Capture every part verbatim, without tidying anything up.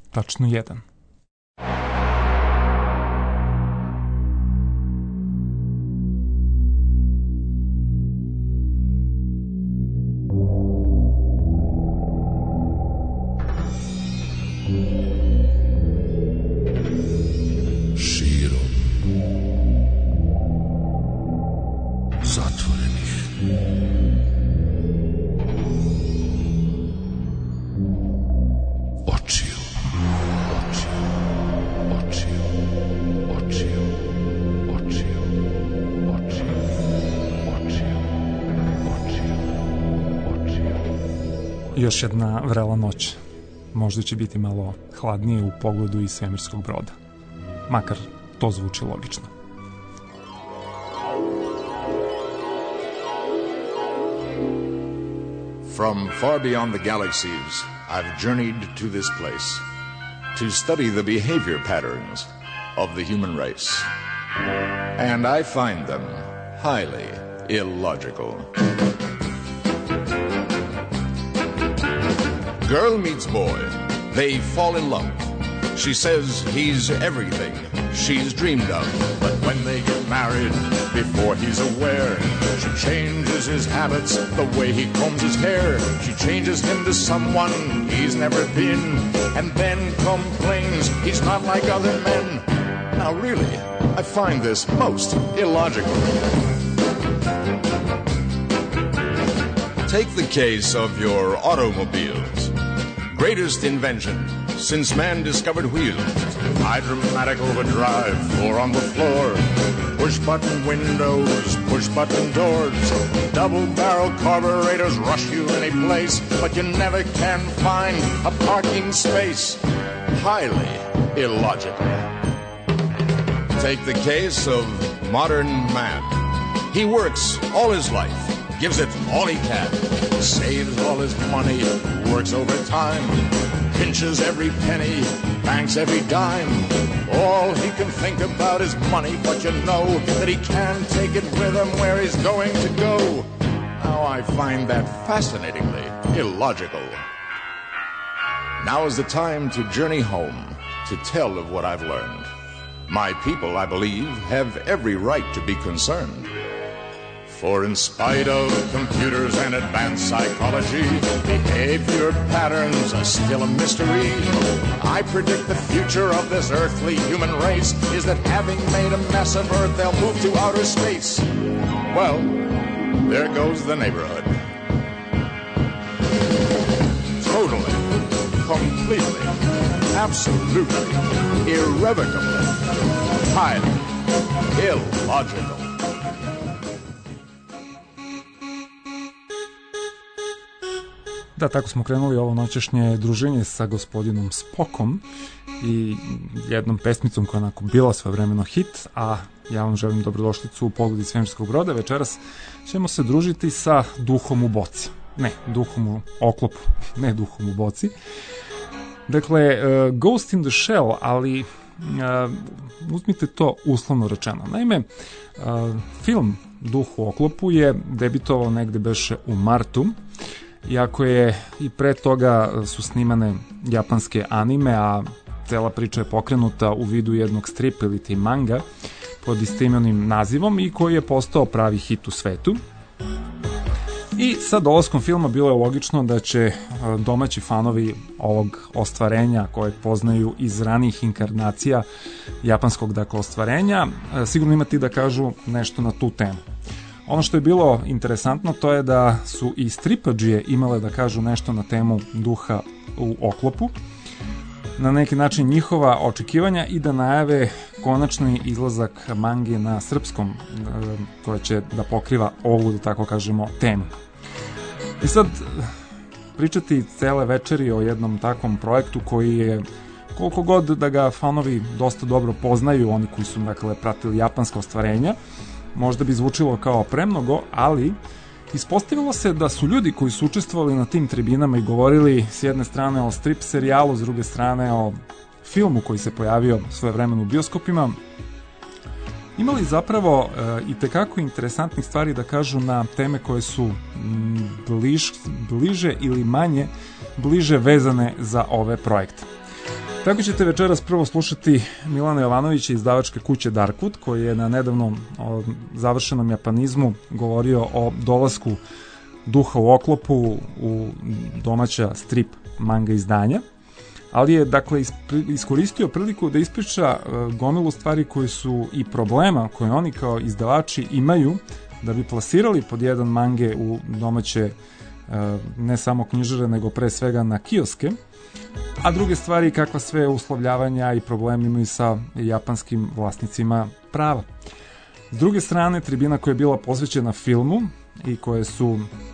tačno jedan. Još jedna vrela noć. Možda će biti malo hladnije u pogledu iz svemirskog broda. Makar to zvuči logično. From far beyond the galaxies, I've journeyed to this place to study the behavior patterns of the human race. And I find them highly illogical. Girl meets boy. They fall in love. She says he's everything she's dreamed of. But when they get married, before he's aware, she changes his habits, the way he combs his hair. She changes him to someone he's never been, and then complains he's not like other men. Now really, I find this most illogical. Take the case of your automobiles. Greatest invention since man discovered wheels. Hydromatic overdrive, four on the floor. Push-button windows, push-button doors. Double-barrel carburetors rush you any place, but you never can find a parking space. Highly illogical. Take the case of modern man. He works all his life, gives it all he can, saves all his money, works overtime, pinches every penny, banks every dime. All he can think about is money, but you know that he can't take it with him where he's going to go. Now I find that fascinatingly illogical. Now is the time to journey home, to tell of what I've learned. My people, I believe, have every right to be concerned. For in spite of computers and advanced psychology, behavior patterns are still a mystery. I predict the future of this earthly human race is that having made a mess of Earth, they'll move to outer space. Well, there goes the neighborhood. Totally, completely, absolutely, irrevocably, highly illogical. Da, tako smo krenuli ovo noćešnje druženje sa gospodinom Spockom i jednom pesmicom koja je onako bila svojevremeno hit, a ja vam želim dobrodošlicu u Pogledi svemirskog broda. Večeras ćemo se družiti sa duhom u boci. Ne, duhom u oklopu, ne duhom u boci. Dakle, uh, Ghost in the Shell, ali uh, uzmite to uslovno rečeno. Naime, uh, film Duh u oklopu je debitovao negde beše u martu, iako je i pre toga su snimane japanske anime, a cela priča je pokrenuta u vidu jednog stripa ili ti manga pod istoimenim nazivom i koji je postao pravi hit u svetu. I sa dolaskom filma bilo je logično da će domaći fanovi ovog ostvarenja kojeg poznaju iz ranijih inkarnacija japanskog dakle ostvarenja sigurno imati da kažu nešto na tu temu. Ono što je bilo interesantno to je da su i stripadžije imale da kažu nešto na temu duha u oklopu, na neki način njihova očekivanja i da najave konačni izlazak mange na srpskom koja će da pokriva ovu, da tako kažemo, temu. I sad pričati cele večeri o jednom takvom projektu koji je, koliko god da ga fanovi dosta dobro poznaju, oni koji su dakle pratili japanska ostvarenja, možda bi zvučilo kao premnogo, ali ispostavilo se da su ljudi koji su učestvovali na tim tribinama i govorili s jedne strane o strip serijalu, s druge strane o filmu koji se pojavio svojevremeno u bioskopima, imali zapravo e, i tekako interesantnih stvari da kažu na teme koje su bliž, bliže ili manje bliže vezane za ove projekte. Tako ćete večeras prvo slušati Milana Jovanovića iz izdavačke kuće Darkwood, koji je na nedavnom o, završenom japanizmu govorio o dolasku duha u oklopu u domaća strip manga izdanja, ali je dakle iskoristio priliku da ispriča gomilu stvari koji su i problema koje oni kao izdavači imaju da bi plasirali pod jedan mange u domaće ne samo knjižare nego pre svega na kioske, a druge stvari kakva sve uslovljavanja i problemi imaju sa japanskim vlasnicima prava. S druge strane, tribina koja je bila posvećena filmu i koje su,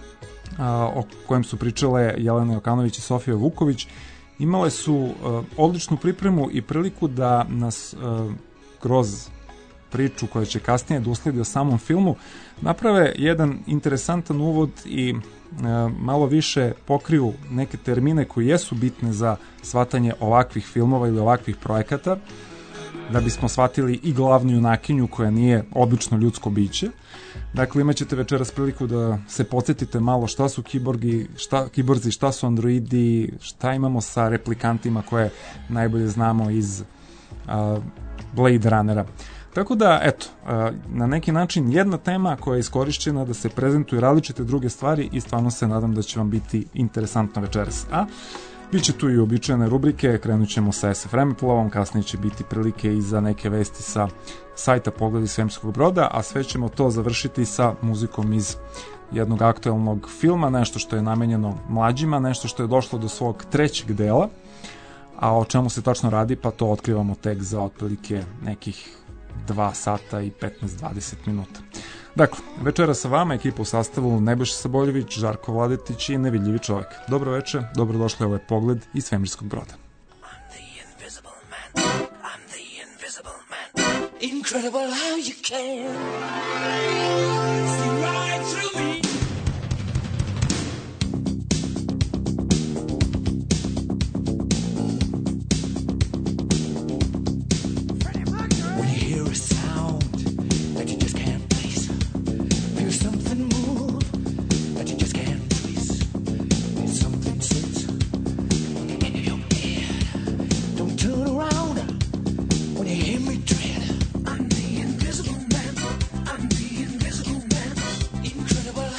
a, o kojem su pričale Jelena Jokanović i Sofija Vuković, imale su a, odličnu pripremu i priliku da nas a, kroz priču koja će kasnije da usledi o samom filmu naprave jedan interesantan uvod i malo više pokriju neke termine koji jesu bitne za shvatanje ovakvih filmova ili ovakvih projekata, da bismo shvatili i glavnu junakinju koja nije obično ljudsko biće. Dakle, imat ćete večeras priliku da se podsjetite malo šta su kiborgi, šta, kiborzi, šta su androidi, šta imamo sa replikantima koje najbolje znamo iz uh, Blade Runnera. Tako da, eto, na neki način jedna tema koja je iskorišćena da se prezentuju različite druge stvari i stvarno se nadam da će vam biti interesantno večeras. A bit će tu i običajne rubrike, krenut ćemo sa S F Remeplovom, kasnije će biti prilike i za neke vesti sa sajta Pogledi svemirskog broda, a sve ćemo to završiti sa muzikom iz jednog aktuelnog filma, nešto što je namenjeno mlađima, nešto što je došlo do svog trećeg dela, a o čemu se tačno radi, pa to otkrivamo tek za otprilike nekih dva sata i petnaest do dvadeset minuta. Dakle, večera sa vama ekipa u sastavu Nebojša Saboljević, Žarko Vladetić i Nevidljivi čovjek. Dobro večer, dobrodošli u ovaj Pogled iz svemirskog broda. I'm the invisible man. I'm the invisible man. Incredible how you can see right through me. Incredible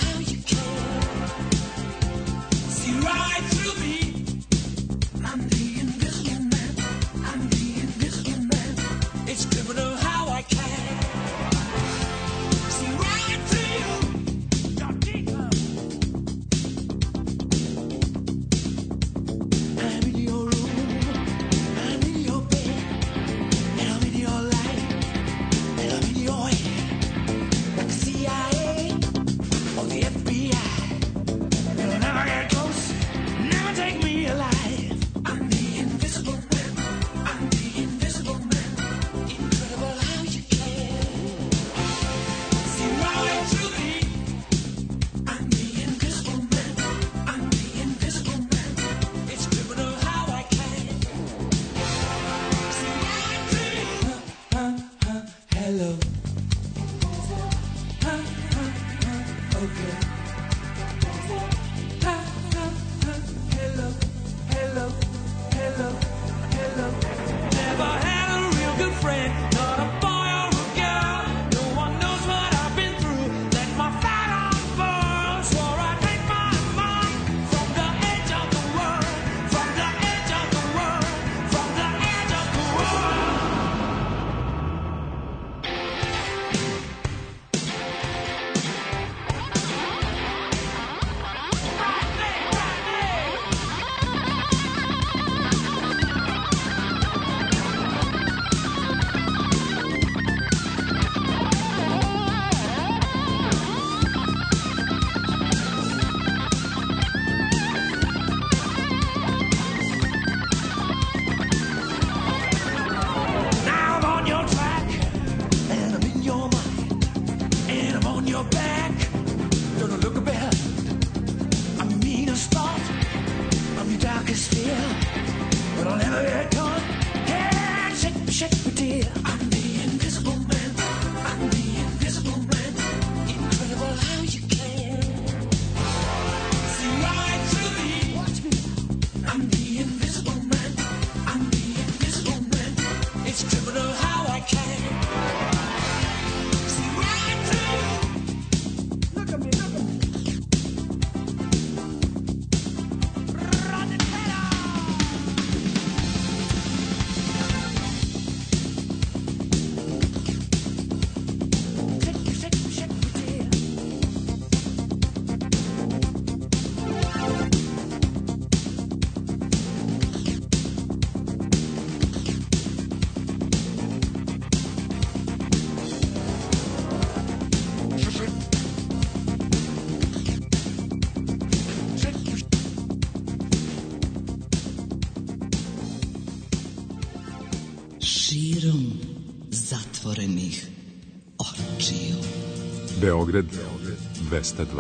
širom zatvorenih očiju. Beograd dvesta dva.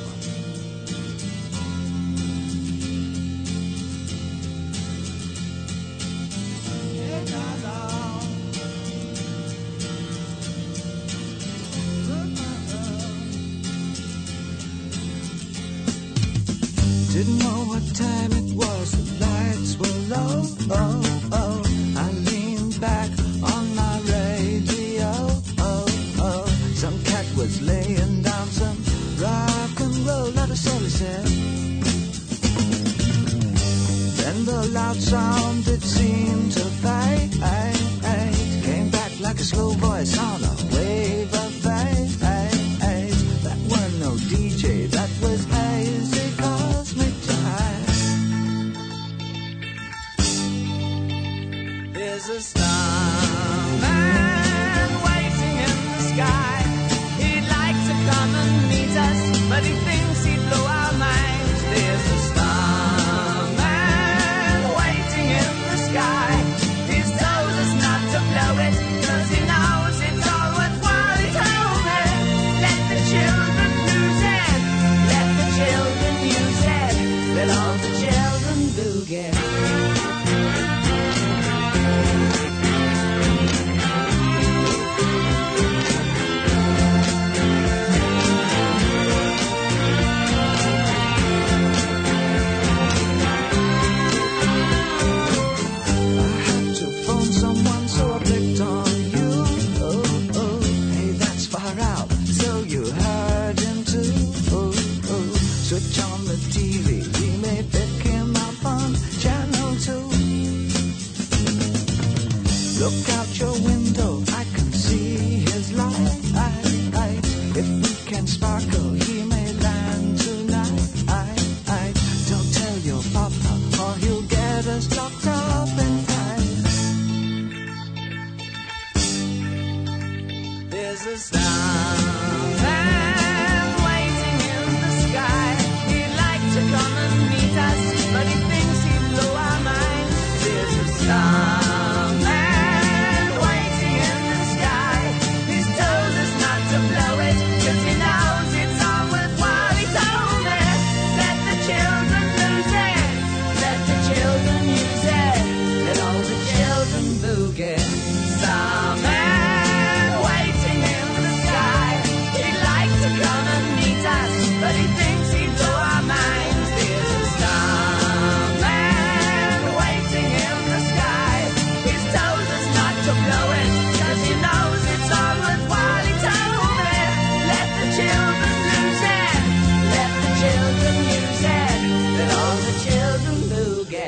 Didn't know what time it was, the lights were low, oh, oh. I leaned back on my radio, oh, oh. Some cat was laying down some rock and roll, not a soul said. Then the loud sound, it seemed to fade, came back like a slow voice on a wave of fade. That wasn't no D J, that was hazy cosmic time. There's a starman waiting in the sky. He'd like to come and meet us, but he thinks he'd blow our minds. There's a starman waiting in the sky. He's told us not to blow it, 'cause he knows it's all worthwhile. He told me, let the children lose it, let the children use it, let all the children boogie. Switch on the T V, we may pick him up on channel two. Look out your window, I can see his light. If we can sparkle, he may land tonight. Don't tell your papa, or he'll get us locked up in time. There's a starman waiting in the sky. To come and meet us, but he thinks he'd blow our minds. There's a starman waiting in the sky. He's told us not to blow it, 'cause he knows it's all worthwhile. He told me, let the children lose it, let the children use it, let all the children boogie. Starman waiting in the sky. He'd like to come and meet us, but he thinks he'd blow our minds. Blow it, 'cause he knows it's all worthwhile. He told me, let the children lose it, let the children use it, let all the children boogie.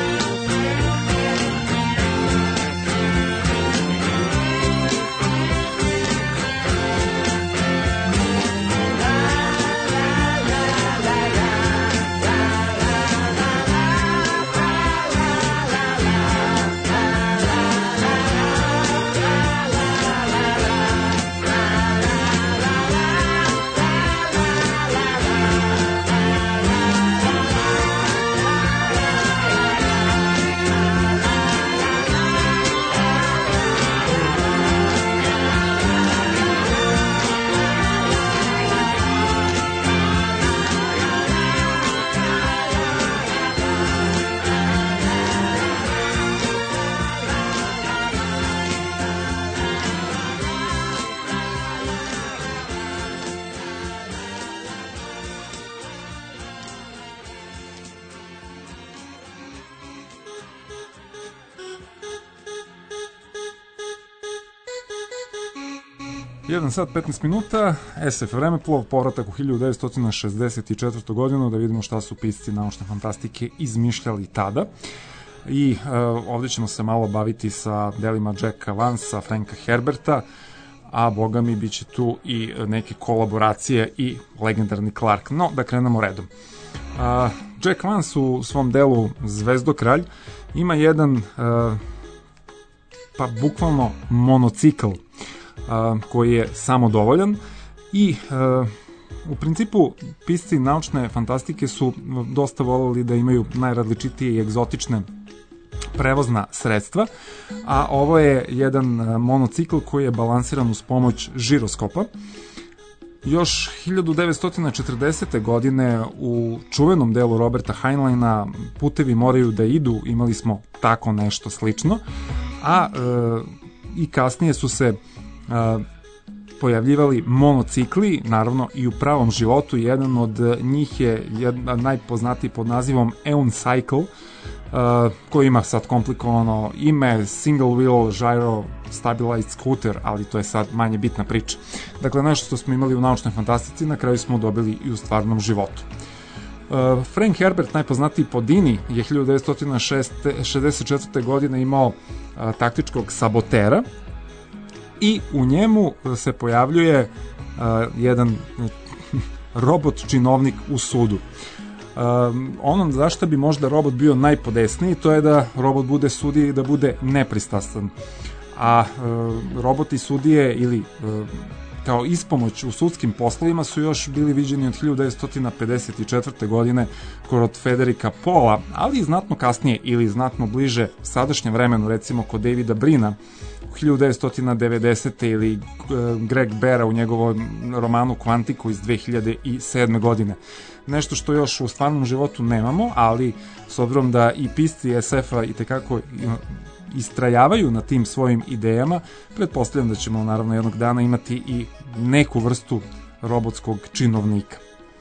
jedan sat petnaest minuta, S F Vremeplov, povratak u hiljadu devetsto šezdeset četvrtu godinu, da vidimo šta su pisci naučne fantastike izmišljali tada. I uh, ovdje ćemo se malo baviti sa delima Jacka Vansa, Franka Herberta, a boga mi bit će tu i neke kolaboracije i legendarni Clark. No, da krenemo redom. Uh, Jack Vance u svom delu Zvezdokralj ima jedan uh, pa bukvalno monocikl uh, koji je samodovoljan i uh, u principu pisci naučne fantastike su dosta voleli da imaju najrazličitije i egzotične prevozna sredstva, a ovo je jedan monocikl koji je balansiran uz pomoć žiroskopa. Još hiljadu devetsto četrdesete. godine u čuvenom delu Roberta Heinleina Putevi moraju da idu, imali smo tako nešto slično, a e, i kasnije su se e, pojavljivali monocikli, naravno i u pravom životu. Jedan od njih je jedna, najpoznatiji pod nazivom Eon Cycle, Uh, koji ima sad komplikovano ime, single wheel gyro stabilized scooter, ali to je sad manje bitna priča. Dakle, nešto što smo imali u naučnoj fantastici, na kraju smo dobili i u stvarnom životu. Uh, Frank Herbert, najpoznatiji po Dini, je hiljadu devetsto šezdeset četvrte. godine imao uh, taktičkog sabotera i u njemu se pojavljuje uh, jedan robot činovnik u sudu. Um, ono zašto bi možda robot bio najpodesniji, to je da robot bude sudija i da bude nepristrastan, a uh, roboti sudije ili uh, kao ispomoć u sudskim poslovima su još bili viđeni od hiljadu devetsto pedeset četvrte. godine kod Federika Pola, ali i znatno kasnije ili znatno bliže sadašnjem vremenu, recimo kod Davida Brina u hiljadu devetsto devedesete. ili uh, Greg Bera u njegovom romanu Quantico iz dve hiljade sedme. godine. Nešto što još u stvarnom životu nemamo, ali s obzirom da i pisci es efa i tekako istrajavaju na tim svojim idejama, pretpostavljam da ćemo naravno jednog dana imati i neku vrstu robotskog činovnika.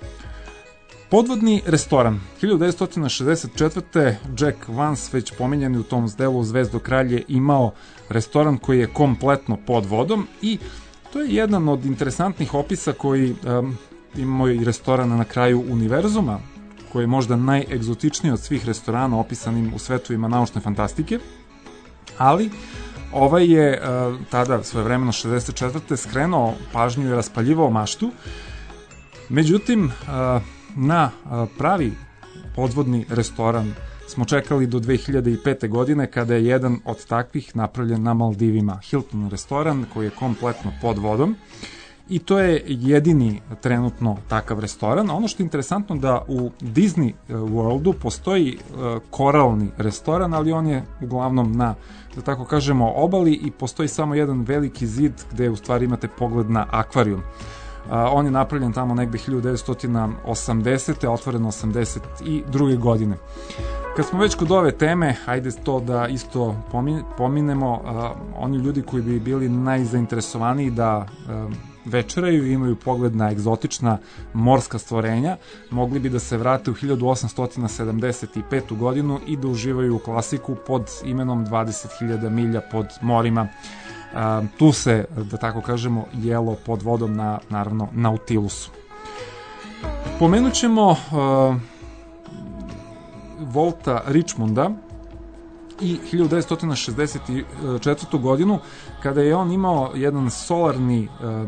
Podvodni restoran. hiljadu devetsto šezdeset četvrte. Jack Vance, već pominjeni u tom delu Zvezdo kralj, je imao restoran koji je kompletno pod vodom i to je jedan od interesantnih opisa koji um, imamo i restorana na kraju univerzuma, koji je možda najegzotičniji od svih restorana opisanim u svetovima naučne fantastike, ali ovaj je uh, tada svojevremeno šezdeset četvrte. skrenuo pažnju i raspaljivao maštu. Međutim, uh, na uh, pravi podvodni restoran smo čekali do dve hiljade pete. godine, kada je jedan od takvih napravljen na Maldivima. Hilton restoran koji je kompletno pod vodom. I to je jedini trenutno takav restoran. Ono što je interesantno da u Disney Worldu postoji uh, koralni restoran, ali on je uglavnom na, da tako kažemo, obali i postoji samo jedan veliki zid gde u stvari imate pogled na akvarijum. Uh, on je napravljen tamo negde hiljadu devetsto osamdesete. otvoren osamdeset druge. godine. Kad smo već kod ove teme, ajde to da isto pominemo, uh, oni ljudi koji bi bili najzainteresovaniji da uh, večeraju i imaju pogled na egzotična morska stvorenja, mogli bi da se vrate u hiljadu osamsto sedamdeset petu. godinu i da uživaju u klasiku pod imenom dvadeset hiljada milja pod morima. Uh, tu se, da tako kažemo, jelo pod vodom na, naravno, Nautilusu. Pomenut ćemo uh, Volta Richmonda i hiljadu devetsto šezdeset četvrtu. godinu, kada je on imao jedan solarni uh,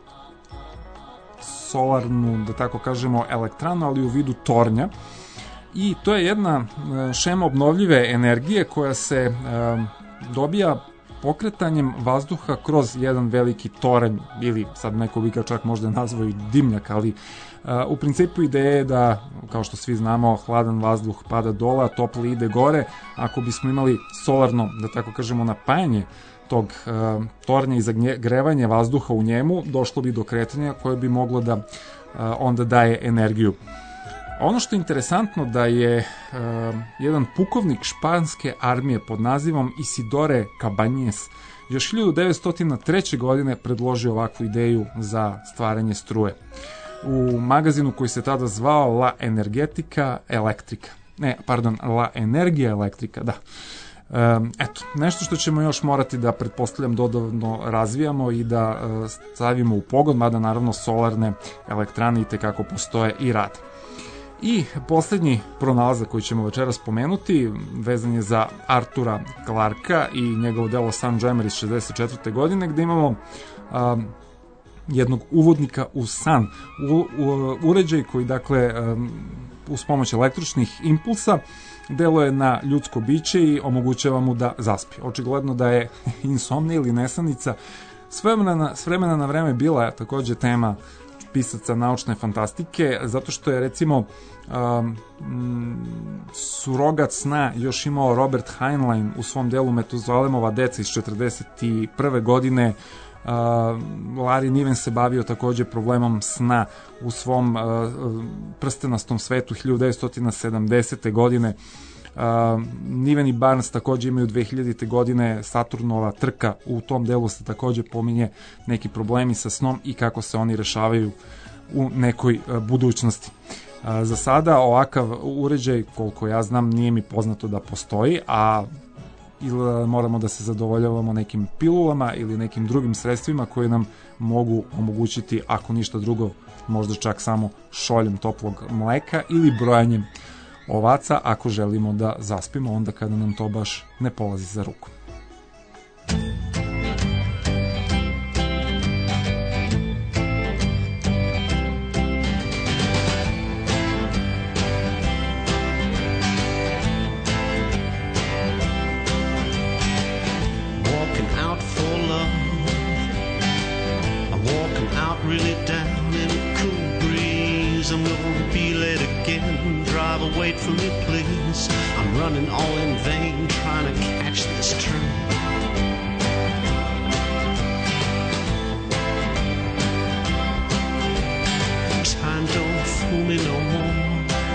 solarnu, da tako kažemo, elektranu, ali u vidu tornja. I to je jedna uh, šema obnovljive energije koja se uh, dobija pokretanjem vazduha kroz jedan veliki toranj, ili sad neko bi ga čak možda nazvao i dimnjak, ali uh, u principu ideja je da, kao što svi znamo, hladan vazduh pada dole, a topli ide gore. Ako bismo imali solarno, da tako kažemo, napajanje tog uh, tornja i zagrevanje vazduha u njemu, došlo bi do kretanja koje bi moglo da uh, onda daje energiju. Ono što je interesantno da je uh, jedan pukovnik španske armije pod nazivom Isidore Cabañez još hiljadu devetsto treće. godine predložio ovakvu ideju za stvaranje struje. U magazinu koji se tada zvao La Energetica Electrica. Ne, pardon, La Energia Electrica, da. Um, eto, nešto što ćemo još morati da, pretpostavljam, dodatno razvijamo i da uh, stavimo u pogon, mada naravno solarne elektrane i tekako postoje i rade. I poslednji pronalazak koji ćemo večeras spomenuti vezan je za Artura Clarka i njegovo delo Sunjammer iz šezdeset četvrte. godine, gde imamo um, jednog uvodnika u san, u, u, uređaj koji, dakle, um, uz pomoć električnih impulsa deluje na ljudsko biće i omogućava mu da zaspi. Očigledno da je insomnija ili nesanica s vremena na, s vremena na vreme bila takođe tema pisaca naučne fantastike, zato što je recimo um, Surogat sna još imao Robert Heinlein u svom delu Metuzalemova deca iz četrdeset prve godine. Uh, Larry Niven se bavio takođe problemom sna u svom uh, prstenastom svetu hiljadu devetsto sedamdesete godine. Uh, Niven i Barnes takođe imaju dve hiljadite godine Saturnova trka, u tom delu se takođe pominje neki problemi sa snom i kako se oni rešavaju u nekoj uh, budućnosti. Uh, za sada ovakav uređaj, koliko ja znam, nije mi poznato da postoji, a ili moramo da se zadovoljavamo nekim pilulama ili nekim drugim sredstvima koje nam mogu omogućiti, ako ništa drugo, možda čak samo šoljem toplog mleka ili brojanjem ovaca, ako želimo da zaspimo onda kada nam to baš ne polazi za ruku. Really down in a cool breeze. I'm gonna be late again. Driver, wait for me, please. I'm running all in vain, trying to catch this train. Time don't fool me no more.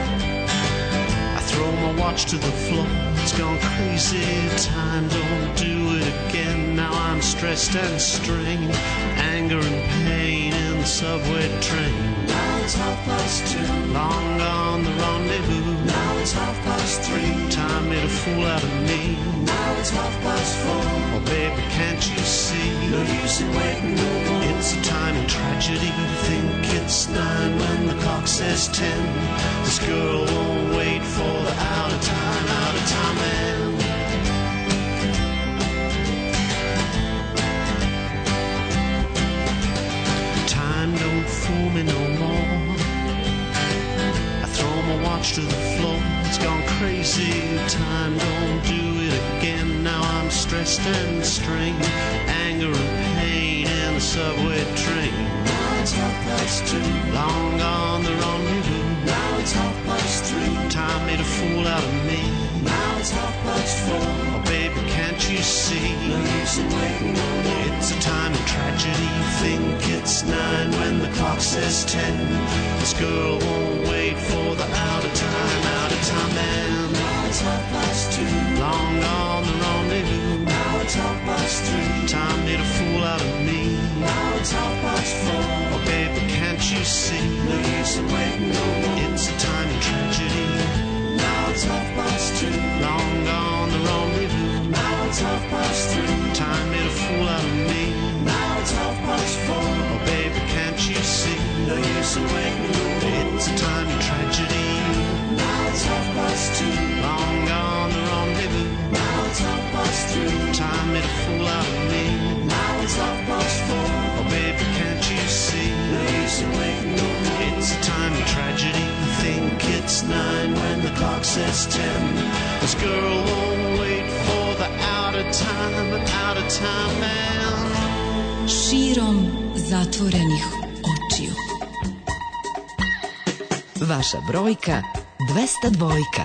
I throw my watch to the floor. It's gone crazy. Time don't do it again. Now I'm stressed and strained. Anger and pain in the subway train. Now it's half past two. Long gone the rendezvous. Now it's half past three. Time made a fool out of me. Now it's half past four. Oh baby, can't you see? No use in waiting no more. It's a time in tragedy. Think it's nine when the clock says ten. This girl won't wait for the out of time, out of time man. Don't fool me no more. I throw my watch to the floor. It's gone crazy. Time don't do it again. Now I'm stressed and strained. Anger and pain in the subway train. Now it's half past two. Long gone the rendezvous. Now it's half past three. Time made a fool out of me. Now it's half past four. Oh baby, can't you see? No use in waiting no more. It's a time of tragedy. Think it's nine when the clock says ten. This girl won't wait for the out of time, out of time man. Now it's half past two. Long gone the rendezvous. Now it's half past three. Time made a fool out of me. Now it's half past four. Oh baby, can't you see? No use in waiting no more. It's a time of tragedy. Now it's half past two. Long gone the rendezvous. Now it's half past three. Time made a fool out of me. Now it's half past four. Oh baby, can't you see? No use in waiting no more. It's a time of tragedy. Now it's half past two. Long gone the rendezvous. Now it's half past three. Time made a fool out of me. Now it's half past four. Oh baby, can't you see? No use in waiting no more. It's a time of tragedy. Think it's nine when the clock says ten. This girl won't wait for the out of time, out of time man. Širom zatvorenih očiju. Vaša brojka dvesta dvojka.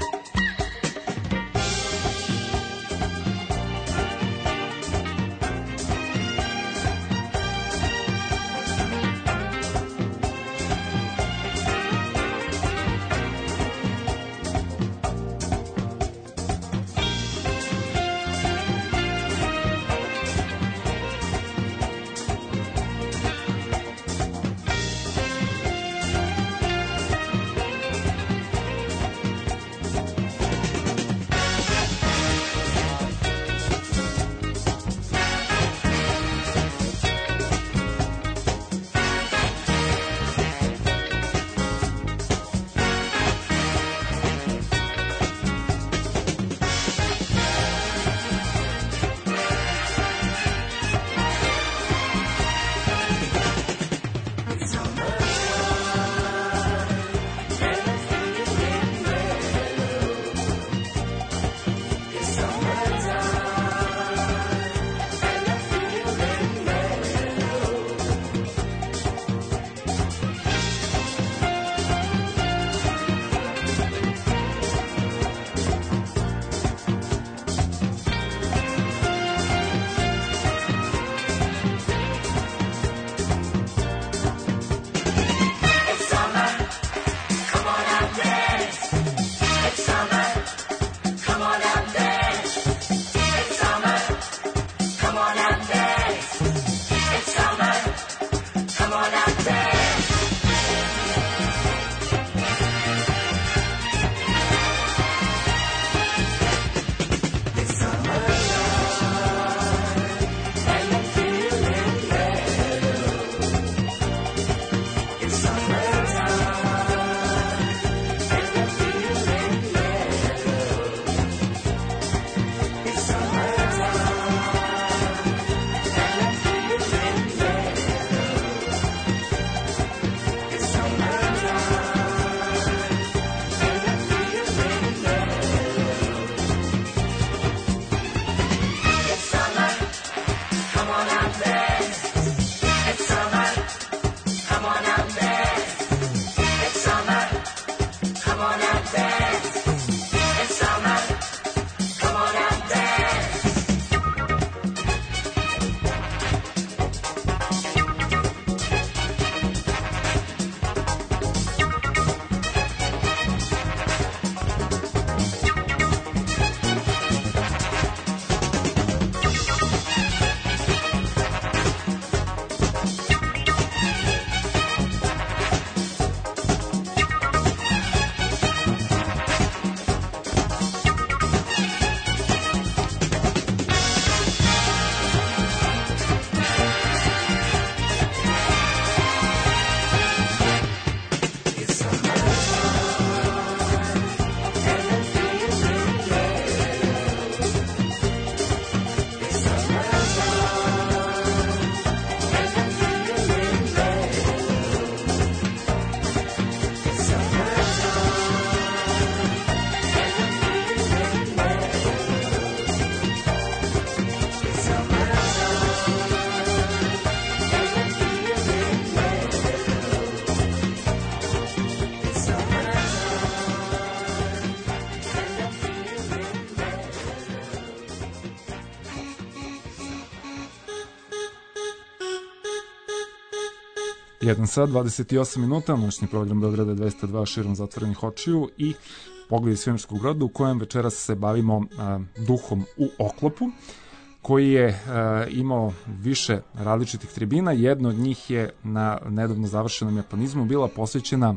jedan sat, dvadeset osam minuta, noćni program Beograda dvesta dva širom zatvorenih očiju i Pogled iz svemirskog broda u kojem večeras se bavimo a, duhom u oklopu, koji je a, imao više različitih tribina. Jedna od njih je na nedavno završenom japanizmu bila posvećena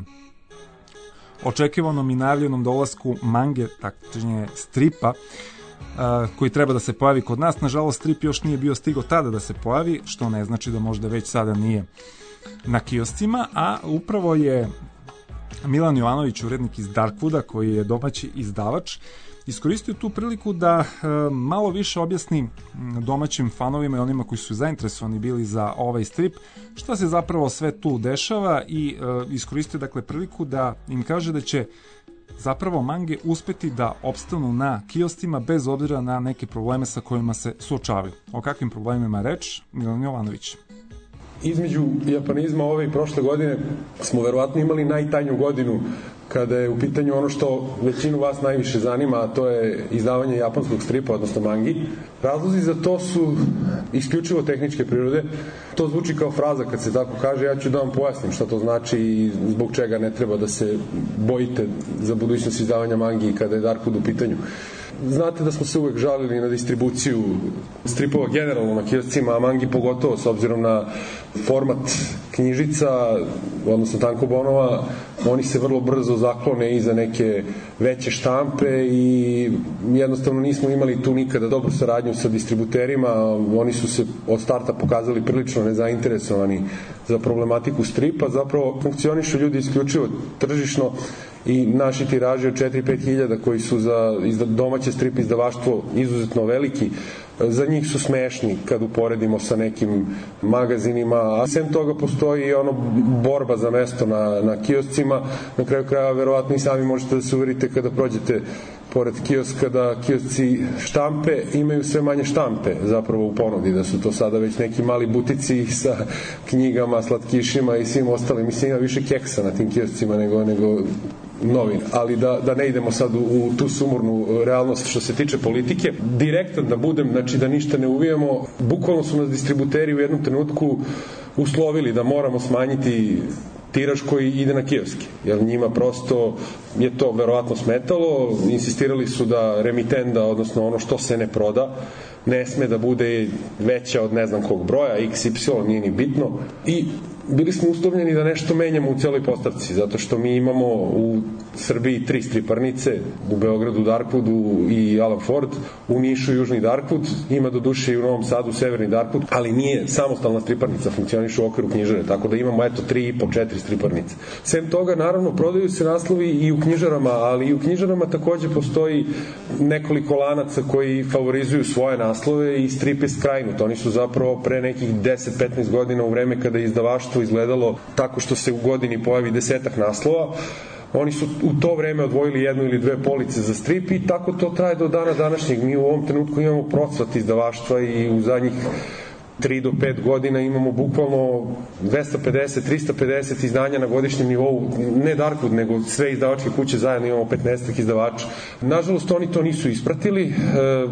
očekivanom i najavljenom dolasku mange, tačnije stripa, a, koji treba da se pojavi kod nas. Nažalost, strip još nije bio stigao tada da se pojavi, što ne znači da možda već sada nije na kioscima, a upravo je Milan Jovanović, urednik iz Darkwooda, koji je domaći izdavač, iskoristio tu priliku da e, malo više objasni domaćim fanovima i onima koji su zainteresovani bili za ovaj strip šta se zapravo sve tu dešava i e, iskoristio dakle priliku da im kaže da će zapravo mange uspeti da opstanu na kioscima bez obzira na neke probleme sa kojima se suočavaju. O kakvim problemima reč? Milan Jovanović. Između japanizma ove i prošle godine smo verovatno imali najtanju godinu kada je u pitanju ono što većinu vas najviše zanima, a to je izdavanje japanskog stripa, odnosno mangi. Razlozi za to su isključivo tehničke prirode. To zvuči kao fraza kad se tako kaže, ja ću da vam pojasnim šta to znači i zbog čega ne treba da se bojite za budućnost izdavanja mangi kada je Darkwood u pitanju. Znate da smo se uvek žalili na distribuciju stripova generalno na kioscima, a mangi pogotovo s obzirom na format knjižica, odnosno tankobonova. Oni se vrlo brzo zaklone i za neke veće štampe i jednostavno nismo imali tu nikada dobru saradnju sa distributerima. Oni su se od starta pokazali prilično nezainteresovani za problematiku stripa. Zapravo funkcionišu ljudi isključivo tržišno i naši tiraži od četiri do pet hiljada koji su za domaće strip izdavaštvo izuzetno veliki, za njih su smešni kad uporedimo sa nekim magazinima, a sem toga postoji i ono borba za mesto na, na kioscima. Na kraju kraja verovatno i sami možete da se uverite kada prođete pored kioska da kiosci štampe imaju sve manje štampe zapravo u ponudi, da su to sada već neki mali butici sa knjigama, slatkišima i svim ostalim. Mislim, ima više keksa na tim kioscima nego, nego novina, ali da, da ne idemo sad u, u tu sumornu realnost što se tiče politike. Direktan da budem, znači da ništa ne uvijemo, bukvalno su nas distributeri u jednom trenutku uslovili da moramo smanjiti tiraž koji ide na kioske, jer njima prosto je to verovatno smetalo. Insistirali su da remitenda, odnosno ono što se ne proda, ne sme da bude veća od ne znam kog broja, iks ipsilon, nije ni bitno. I bili smo uslovljeni da nešto menjamo u celoj postavci, zato što mi imamo u Srbiji tri striparnice, u Beogradu Darkwoodu i Alan Ford, u Nišu Južni Darkwood, ima do duše i u Novom Sadu Severni Darkwood, ali nije samostalna striparnica, funkcioniše u okviru knjižare, tako da imamo eto tri i po, četiri striparnice. Sem toga, naravno, prodaju se naslovi i u knjižarama, ali i u knjižarama takođe postoji nekoliko lanaca koji favorizuju svoje naslove i strip je skrajnut. Oni su zapravo pre nekih deset do petnaest godina, u vreme kada je izdavaštvo izgledalo tako što se u godini pojavi desetak naslova, oni su u to vreme odvojili jednu ili dve police za strip i tako to traje do dana današnjeg. Mi u ovom trenutku imamo procvat izdavaštva i u zadnjih tri do pet godina imamo bukvalno dvesta pedeset do trista pedeset izdanja na godišnjem nivou, ne Darkwood, nego sve izdavačke kuće zajedno imamo petnaest izdavača. Nažalost, oni to nisu ispratili. E,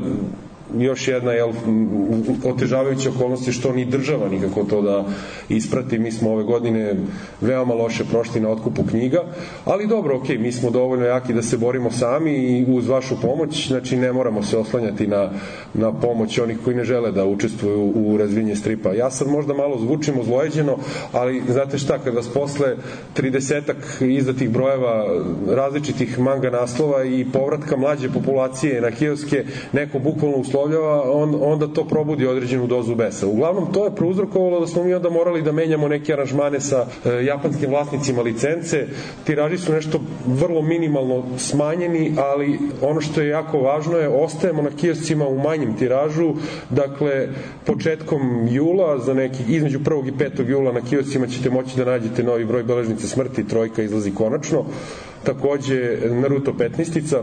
još jedna jel, otežavajuća okolnost je što ni država nikako to da isprati. Mi smo ove godine veoma loše prošli na otkupu knjiga, ali dobro, ok, mi smo dovoljno jaki da se borimo sami i uz vašu pomoć, znači ne moramo se oslanjati na, na pomoć onih koji ne žele da učestvuju u razvijenju stripa. Ja sad možda malo zvučim ozlojeđeno, ali znate šta, kad vas posle tridesetak izdatih brojeva različitih manga naslova i povratka mlađe populacije na kioske neko bukvalno uslovljava, on, onda to probudi određenu dozu besa. Uglavnom, to je prouzrokovalo da smo mi onda morali da menjamo neke aranžmane sa e, japanskim vlasnicima licence. Tiraži su nešto vrlo minimalno smanjeni, ali ono što je jako važno je ostajemo na kioscima u manjem tiražu. Dakle, početkom jula, za neki, između prvog i petog jula na kioscima ćete moći da nađete novi broj Beležnice smrti, trojka izlazi konačno. Takođe, Naruto petnaestica.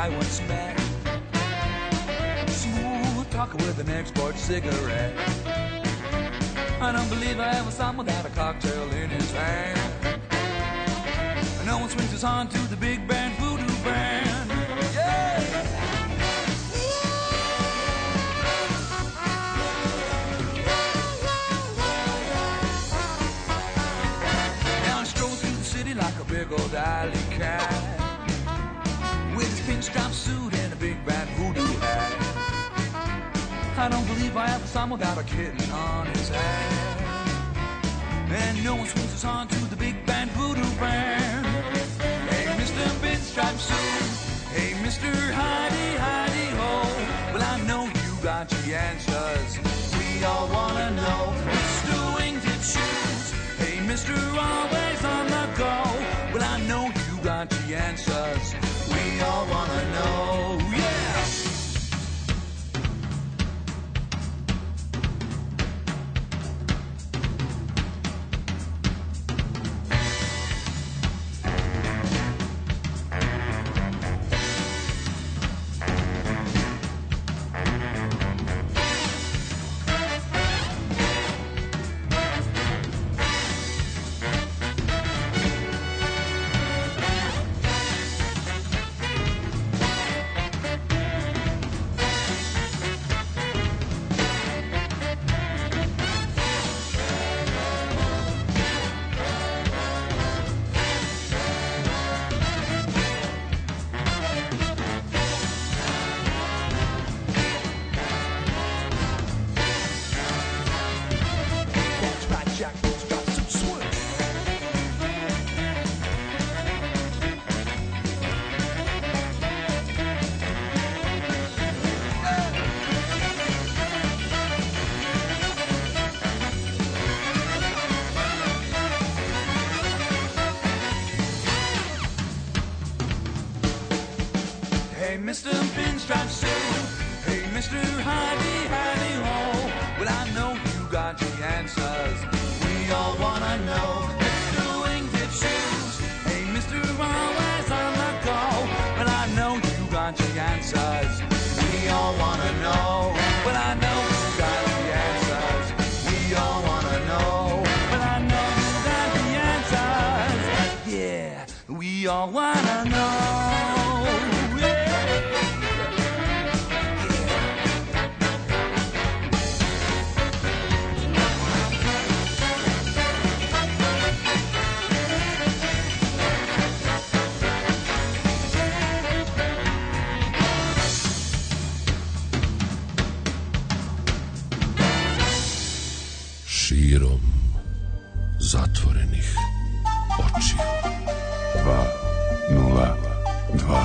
I once met. Smooth talker with an export cigarette. I don't believe I ever saw him without a cocktail in his hand. No one swings his horn to the big band voodoo band. Yeah! Now he strolls through the city like a big old alley cat, with his pinstripe suit and a big bad voodoo hat. I don't believe I ever saw him without a kitten on his hand. And no one swings his horn to the big band voodoo band. Hey, Mister Pinstripe Suit. Hey, Mister Heidi, Heidi, ho. Well, I know you got the answers. We all wanna know. Mister Wingtip Shoes. Hey, Mister Always on the go. Well, I know you got the answers. We all wanna know. Yeah! Mister Pinstripe Suit. Hey, Mister Heidi, Heidi, ho. Well, I know you got the answers. We all wanna know. Mister Wingtip Shoes. Hey, Mister Always on the go. Well, I know you got the answers. We all wanna know. Well, I know you got the answers. We all wanna know. Well, I know you got the answers. Yeah, we all wanna know. Širom zatvorenih očiju. Dva, nula, dva.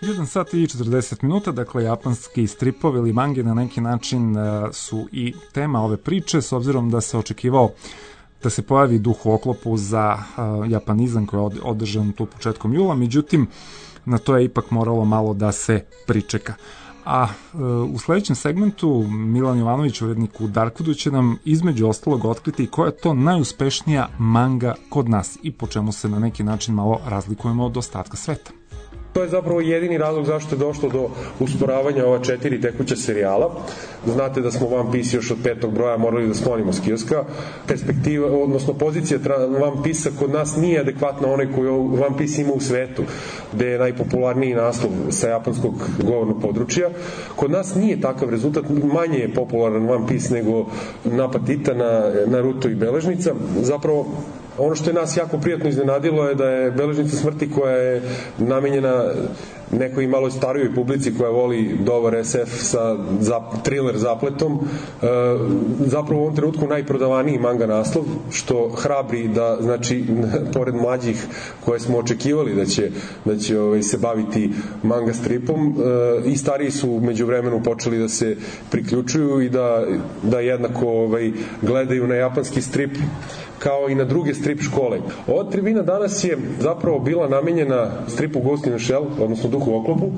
jedan sat i četrdeset minuta, dakle japanski stripovi ili mange na neki način uh, su i tema ove priče, s obzirom da se očekivao da se pojavi duh u oklopu za uh, japanizam koji je od, održan tu početkom jula, međutim na to je ipak moralo malo da se pričeka. A uh, u sledećem segmentu Milan Jovanović, urednik u Darkwoodu, će nam između ostalog otkriti koja je to najuspešnija manga kod nas i po čemu se na neki način malo razlikujemo od ostatka sveta. To je zapravo jedini razlog zašto je došlo do usporavanja ova četiri tekuća serijala. Znate da smo One Piece još od petog broja morali da sklonimo s kioska. Perspektiva, odnosno pozicija One Piece-a kod nas nije adekvatna onaj koji One Piece ima u svetu, gde je najpopularniji naslov sa japanskog govornog područja. Kod nas nije takav rezultat, manje je popularan One Piece nego Napad Titana, Naruto i Beležnica. Zapravo, ono što je nas jako prijatno iznenadilo je da je Beležnica smrti, koja je namenjena nekoj malo starijoj publici koja voli dobar es ef sa zap, thriller zapletom, e, zapravo u ovom trenutku najprodavaniji manga naslov, što hrabri da, znači, pored mlađih koje smo očekivali da će, da će ovaj, se baviti manga stripom, e, i stariji su među vremenu počeli da se priključuju i da, da jednako ovaj, gledaju na japanski strip kao i na druge strip škole. Ova tribina danas je zapravo bila namenjena stripu Ghost in the Shell, odnosno Duhu u oklopu,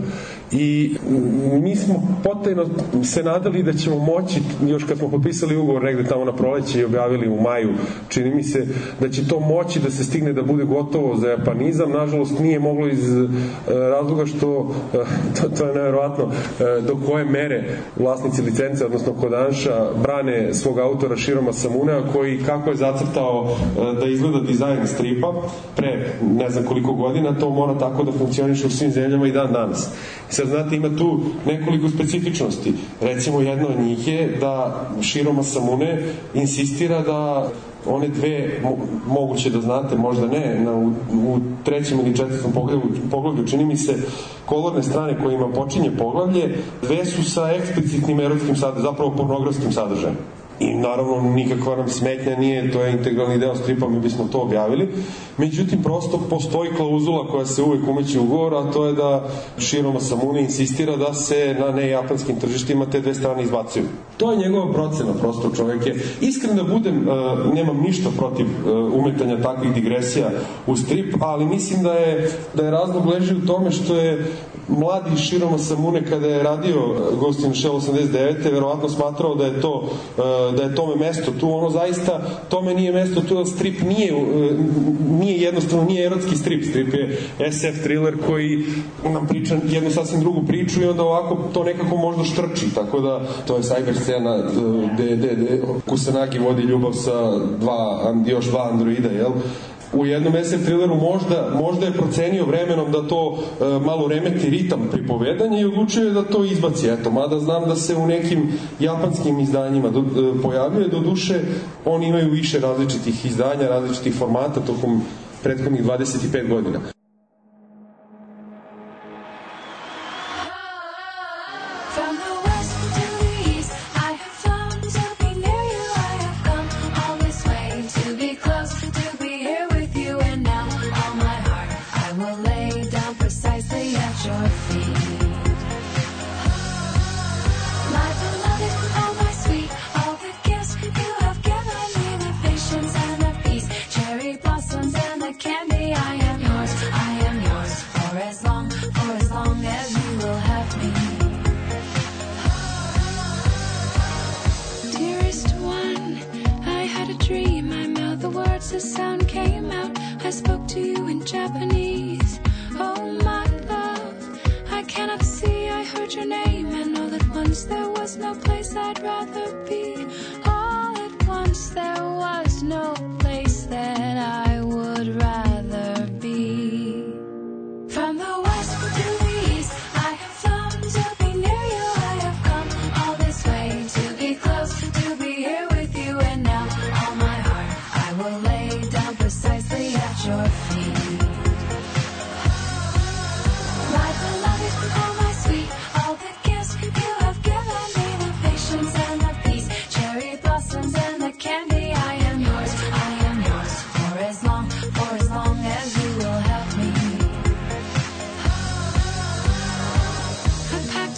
i mi smo potajno se nadali da ćemo moći, još kad smo potpisali ugovor negde tamo na proleće i objavili u maju, čini mi se da će to moći da se stigne da bude gotovo za japanizam. Nažalost nije moglo iz uh, razloga što uh, to, to je nevjerovatno uh, do koje mere vlasnici licence, odnosno Kodansha, brane svog autora Shiroma Samunea, koji kako je zacrtao da izgleda dizajn stripa pre ne znam koliko godina, to mora tako da funkcioniše u svim zemljama i dan danas. I sad znate, ima tu nekoliko specifičnosti. Recimo, jedna od njih je da Shiro Masamune insistira da one dve, moguće da znate, možda ne, na, u, u trećem ili četvrtom poglavlju, poglavlju, čini mi se, kolorne strane kojima počinje poglavlje, dve su sa eksplicitnim erotskim sadržajem, zapravo pornografskim sadržajem. I naravno nikakva nam smetnja nije, to je integralni deo stripa, mi bismo to objavili. Međutim, prosto postoji klauzula koja se uvek umeće u ugovor, a to je da Shiro Masamune insistira da se na nejapanskim tržištima te dve strane izbacuju. To je njegova procena, prosto čovek je. Iskren da budem, nemam ništa protiv umetanja takvih digresija u strip, ali mislim da je, da je razlog leži u tome što je mladi Shiro Masamune, kada je radio Ghost in the Shell osamdeset devete verovatno smatrao da je to da je tome mesto tu, ono zaista tome nije mesto tu, strip nije nije jednostavno, nije erotski strip, strip je es ef thriller koji nam priča jednu sasvim drugu priču i onda ovako to nekako možda štrči, tako da to je cyber scena gde, gde, gde Kusanagi vodi ljubav sa dva, još dva androida, jel? U jednom es ef thrilleru možda, možda je procenio vremenom da to e, malo remeti ritam pripovedanja i odlučio je da to izbaci. Eto, mada znam da se u nekim japanskim izdanjima do, e, pojavljuje, do duše oni imaju više različitih izdanja, različitih formata tokom prethodnih dvadeset pet godina.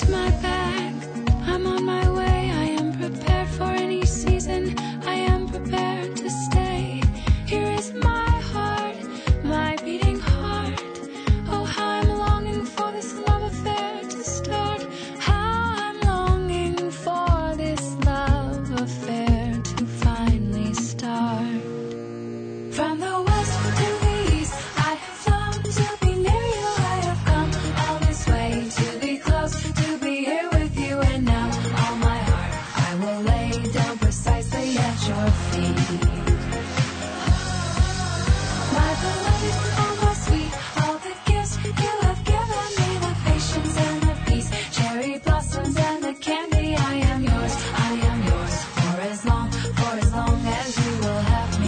my bag. I'm on my way. I am prepared for any season. I am prepared to stay. Here is my heart, my beating heart. Oh, how I'm longing for this love affair to start. How I'm longing for this love affair to finally start. From the west to the east, I have flown to be near you. I have come all this way to be close, to be here with you. And now all my heart I will lay down precisely at your feet. My beloved, oh my sweet, all the gifts you have given me, the patience and the peace, cherry blossoms and the candy. I am yours, I am yours, for as long, for as long as you will have me.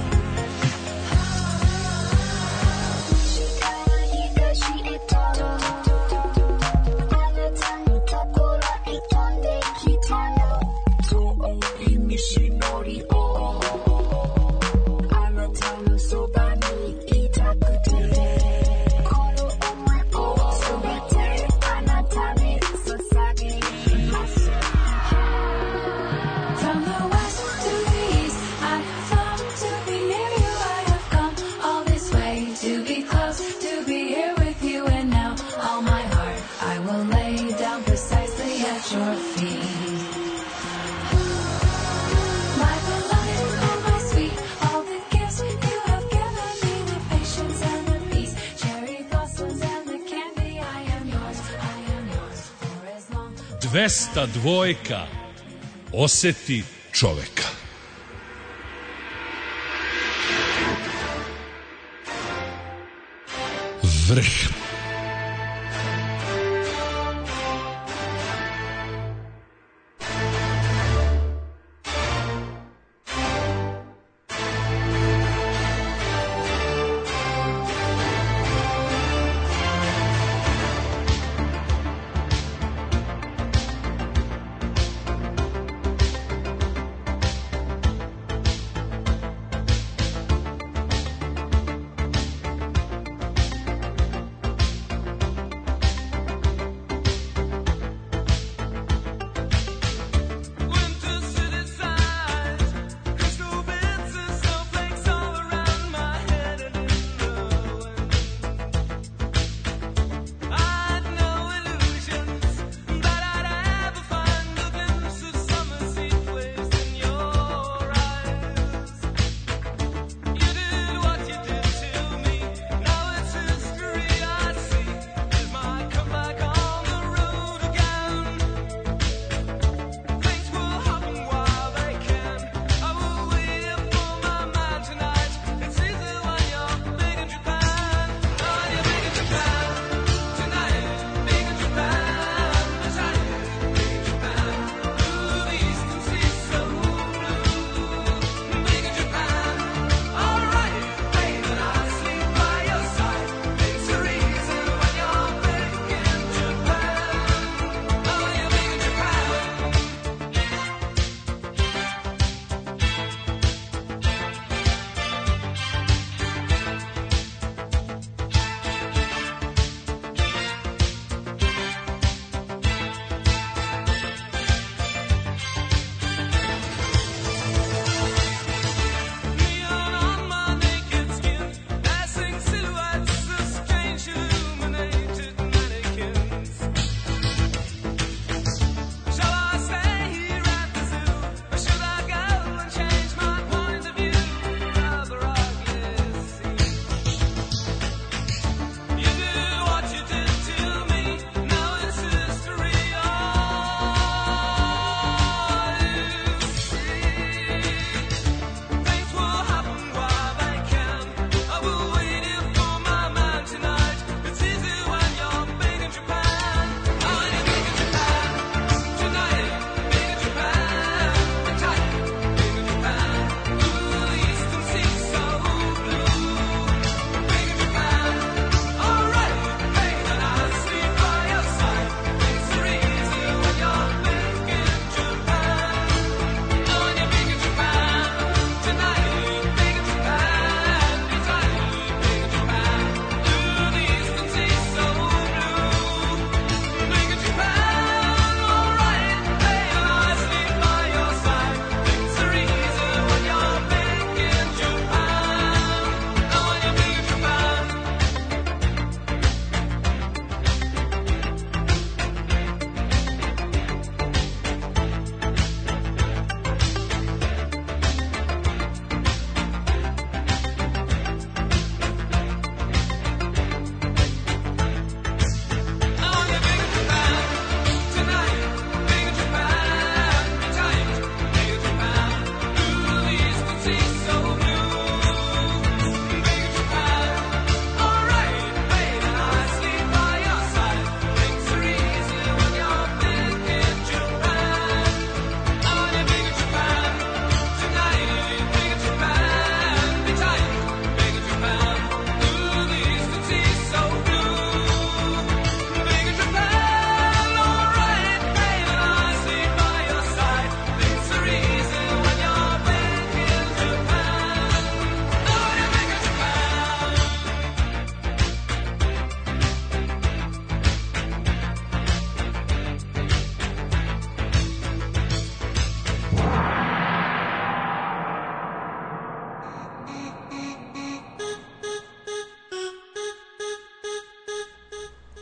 From the west to the east, I have flown to be near you. I have come all this way to be close, to be here with you. And now all my heart I will lay down precisely at your feet. My beloved, oh my sweet, all the gifts you have given me, the patience and the peace, cherry blossoms and the candy. I am yours, I am yours, for as long. dvesta dvojka. Oseti čoveka. Vrh.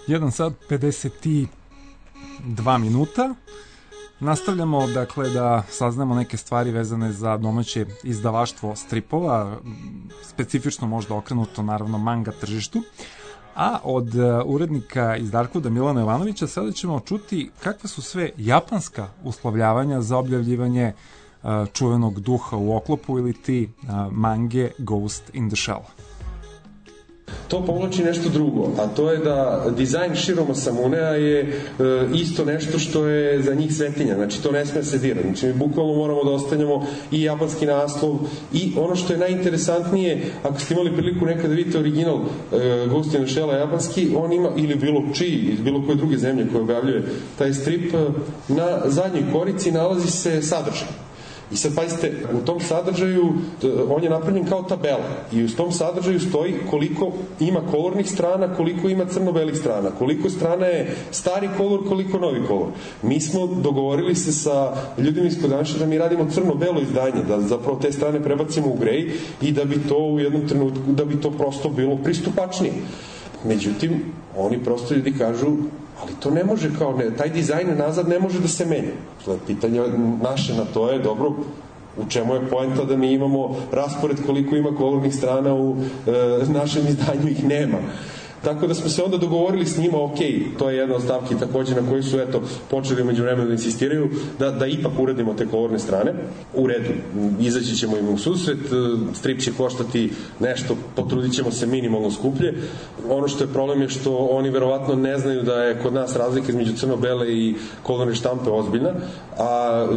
jedan sat pedeset dva minuta. Nastavljamo, dakle, da saznamo neke stvari vezane za domaće izdavaštvo stripova, specifično možda okrenuto, naravno, manga tržištu. A od urednika iz Darkvuda Milana Jovanovića sada ćemo čuti kakve su sve japanska uslovljavanja za objavljivanje uh, čuvenog Duha u oklopu ili ti uh, mange Ghost in the Shell. To povlači nešto drugo, a to je da dizajn Shiroma Samunea je e, isto nešto što je za njih svetinja, znači to ne sme se dira, znači mi bukvalno moramo da ostanemo i japanski naslov i ono što je najinteresantnije, ako ste imali priliku nekada vidite original e, Ghost in the Shell japanski, on ima, ili bilo čiji, iz bilo koje druge zemlje koje objavljuje taj strip, na zadnjoj korici nalazi se sadržaj. I sad, pazite, u tom sadržaju, on je napravljen kao tabela i u tom sadržaju stoji koliko ima kolornih strana, koliko ima crno-belih strana, koliko strana je stari kolor, koliko novi kolor. Mi smo dogovorili se sa ljudima iz Kodansha da mi radimo crno-belo izdanje, da zapravo te strane prebacimo u grej i da bi to u jednom trenutku, da bi to prosto bilo pristupačnije. Međutim, oni prosto ljudi kažu, ali to ne može kao, ne, taj dizajn nazad ne može da se menja. Pitanje naše na to je, dobro, u čemu je poenta da mi imamo raspored koliko ima kolornih strana u e, našem izdanju, ih nema. Tako da smo se onda dogovorili s njima, ok, to je jedna od stavki takođe na koji su, eto, počeli među vremenu da insistiraju, da, da ipak uradimo te kolorne strane. U redu, izaći ćemo im u susret, strip će koštati nešto, potrudit ćemo se minimalno skuplje. Ono što je problem je što oni verovatno ne znaju da je kod nas razlika između crno-bele i kolorne štampe ozbiljna, a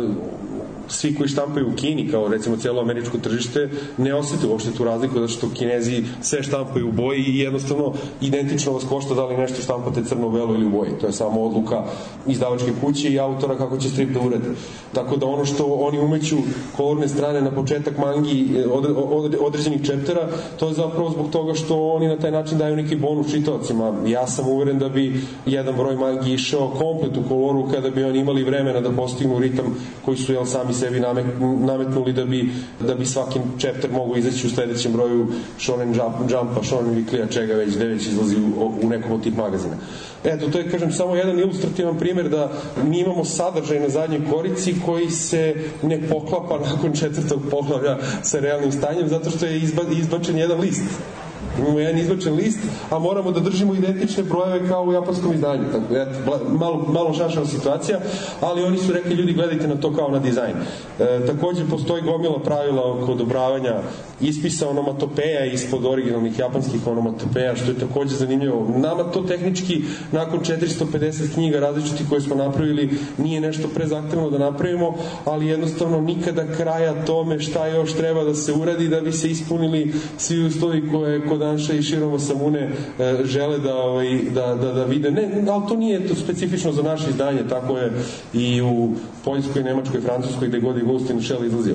svi koji štampaju u Kini, kao recimo cijelo američko tržište, ne osjeti uopšte tu razliku, zato što Kinezi sve štampaju u boji i jednostavno identično vas košta da li nešto štampate crno-belo ili u boji. To je samo odluka izdavačke kuće i autora kako će strip da urede. Tako da ono što oni umeću kolorne strane na početak mangi od, od, određenih čeptera, to je zapravo zbog toga što oni na taj način daju neki bonus čitaocima. Ja sam uveren da bi jedan broj mangi išao komplet u koloru kada bi oni imali vremena da postignu ritam koji su jel sami sebi nametnuli da bi, da bi svaki chapter mogu izaći u sledećem broju Shonen Jumpa, Shonen Weeklya, čega već, gde već izlazi u, u nekom od tih magazina. Eto, to je, kažem, samo jedan ilustrativan primjer da mi imamo sadržaj na zadnjoj korici koji se ne poklapa nakon četvrtog poglavlja sa realnim stanjem, zato što je izba, izbačen jedan list. Imamo jedan izbačen list, a moramo da držimo identične brojeve kao u japanskom izdanju. Tako, eto, malo, malo šašava situacija, ali oni su rekli, ljudi, gledajte na to kao na dizajn. E, također postoji gomila pravila oko odobravanja ispisa onomatopeja ispod originalnih japanskih onomatopeja, što je također zanimljivo. Nama to tehnički, nakon četiristo pedeset knjiga različitih koje smo napravili, nije nešto prezahtevno da napravimo, ali jednostavno nikada kraja tome šta još treba da se uradi da bi se ispunili svi uslovi koje Kodansha i Shiroma Samune e, žele da, ovaj, da, da, da vide. Ne, ali to nije to specifično za naše izdanje, tako je i u Poljskoj, Nemačkoj, Francuskoj, gde god je Ghost in the Shell izlazio.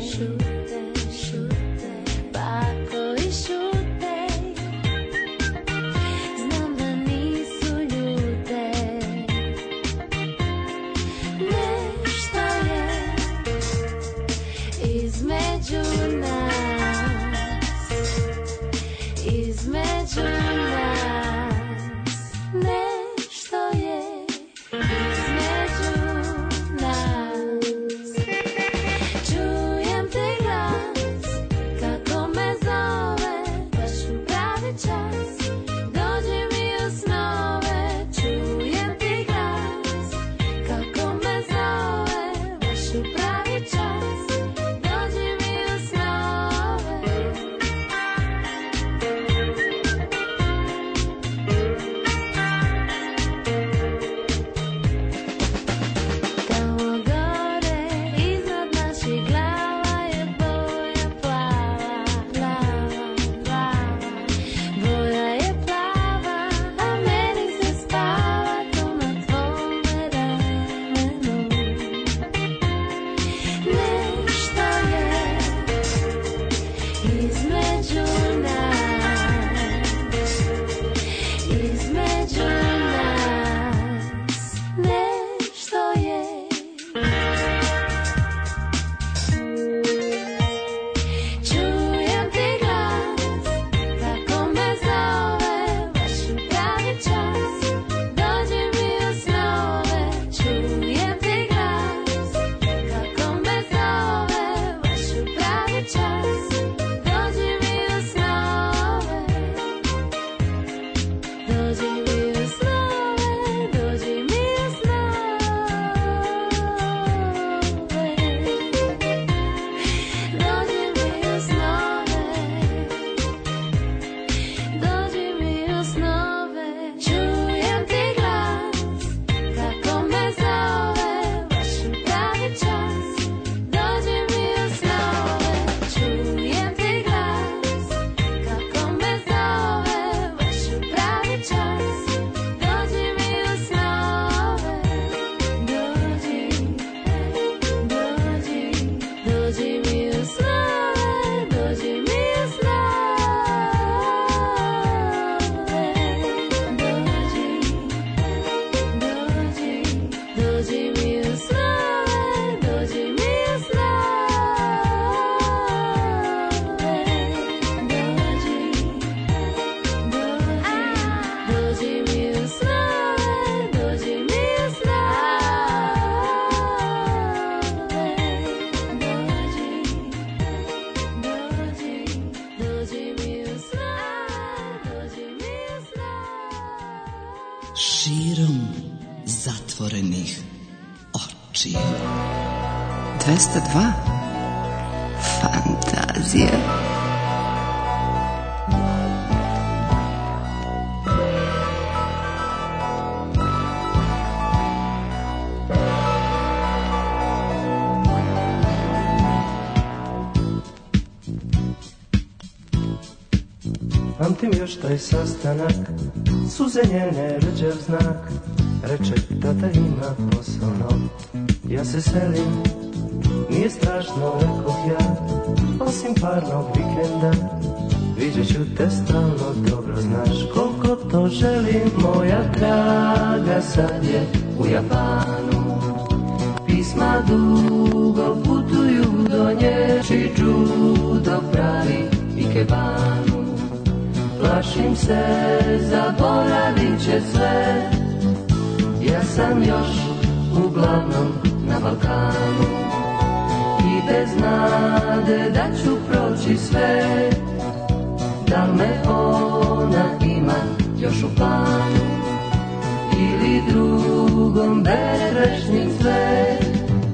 Šute, šute, pa ako i šute širom zatvorenih očiju. dvesta dva. Fantazija. Pamtim još taj sastanak, suze njene rđav znak. Reče, tata ima posao nov, ja se selim, nije strašno, rekoh ja, osim parnog vikenda. Viđet ću te stalno, dobro znaš koliko to želim. Moja draga sad je u Japanu, pisma dugo putuju do nje, Čiđudo pravi ikebanu. Plašim se, zaboravit će sve, ja sam još uglavnom na Balkanu i bez nade da ću proći sve. Da li me ona ima još u planu ili drugom bere grešni cvet?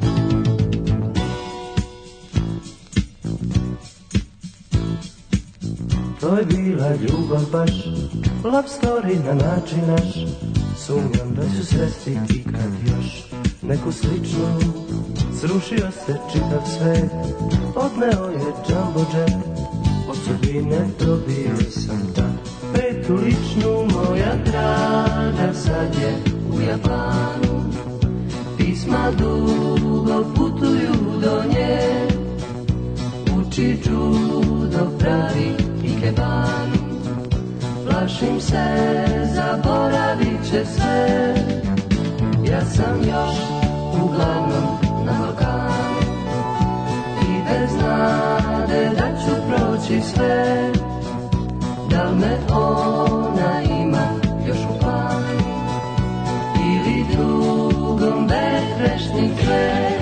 To je bila ljubav baš, love story na način naš. Sumnjam da ću sresti ikad još neku sličnu. Srušio se čitav svet, odneo je jumbo jet. Od sudbine dobio sam da petu ličnu. Moja draga sad je u Japanu, pisma dugo putuju do nje, uči judo pravi ikebanu. Plašim se, zaboravit će sve, ja sam još uglavnom na Balkanu i bez nade da ću proći sve. Da li me ona ima još u planu ili drugom bezgrešni cvet?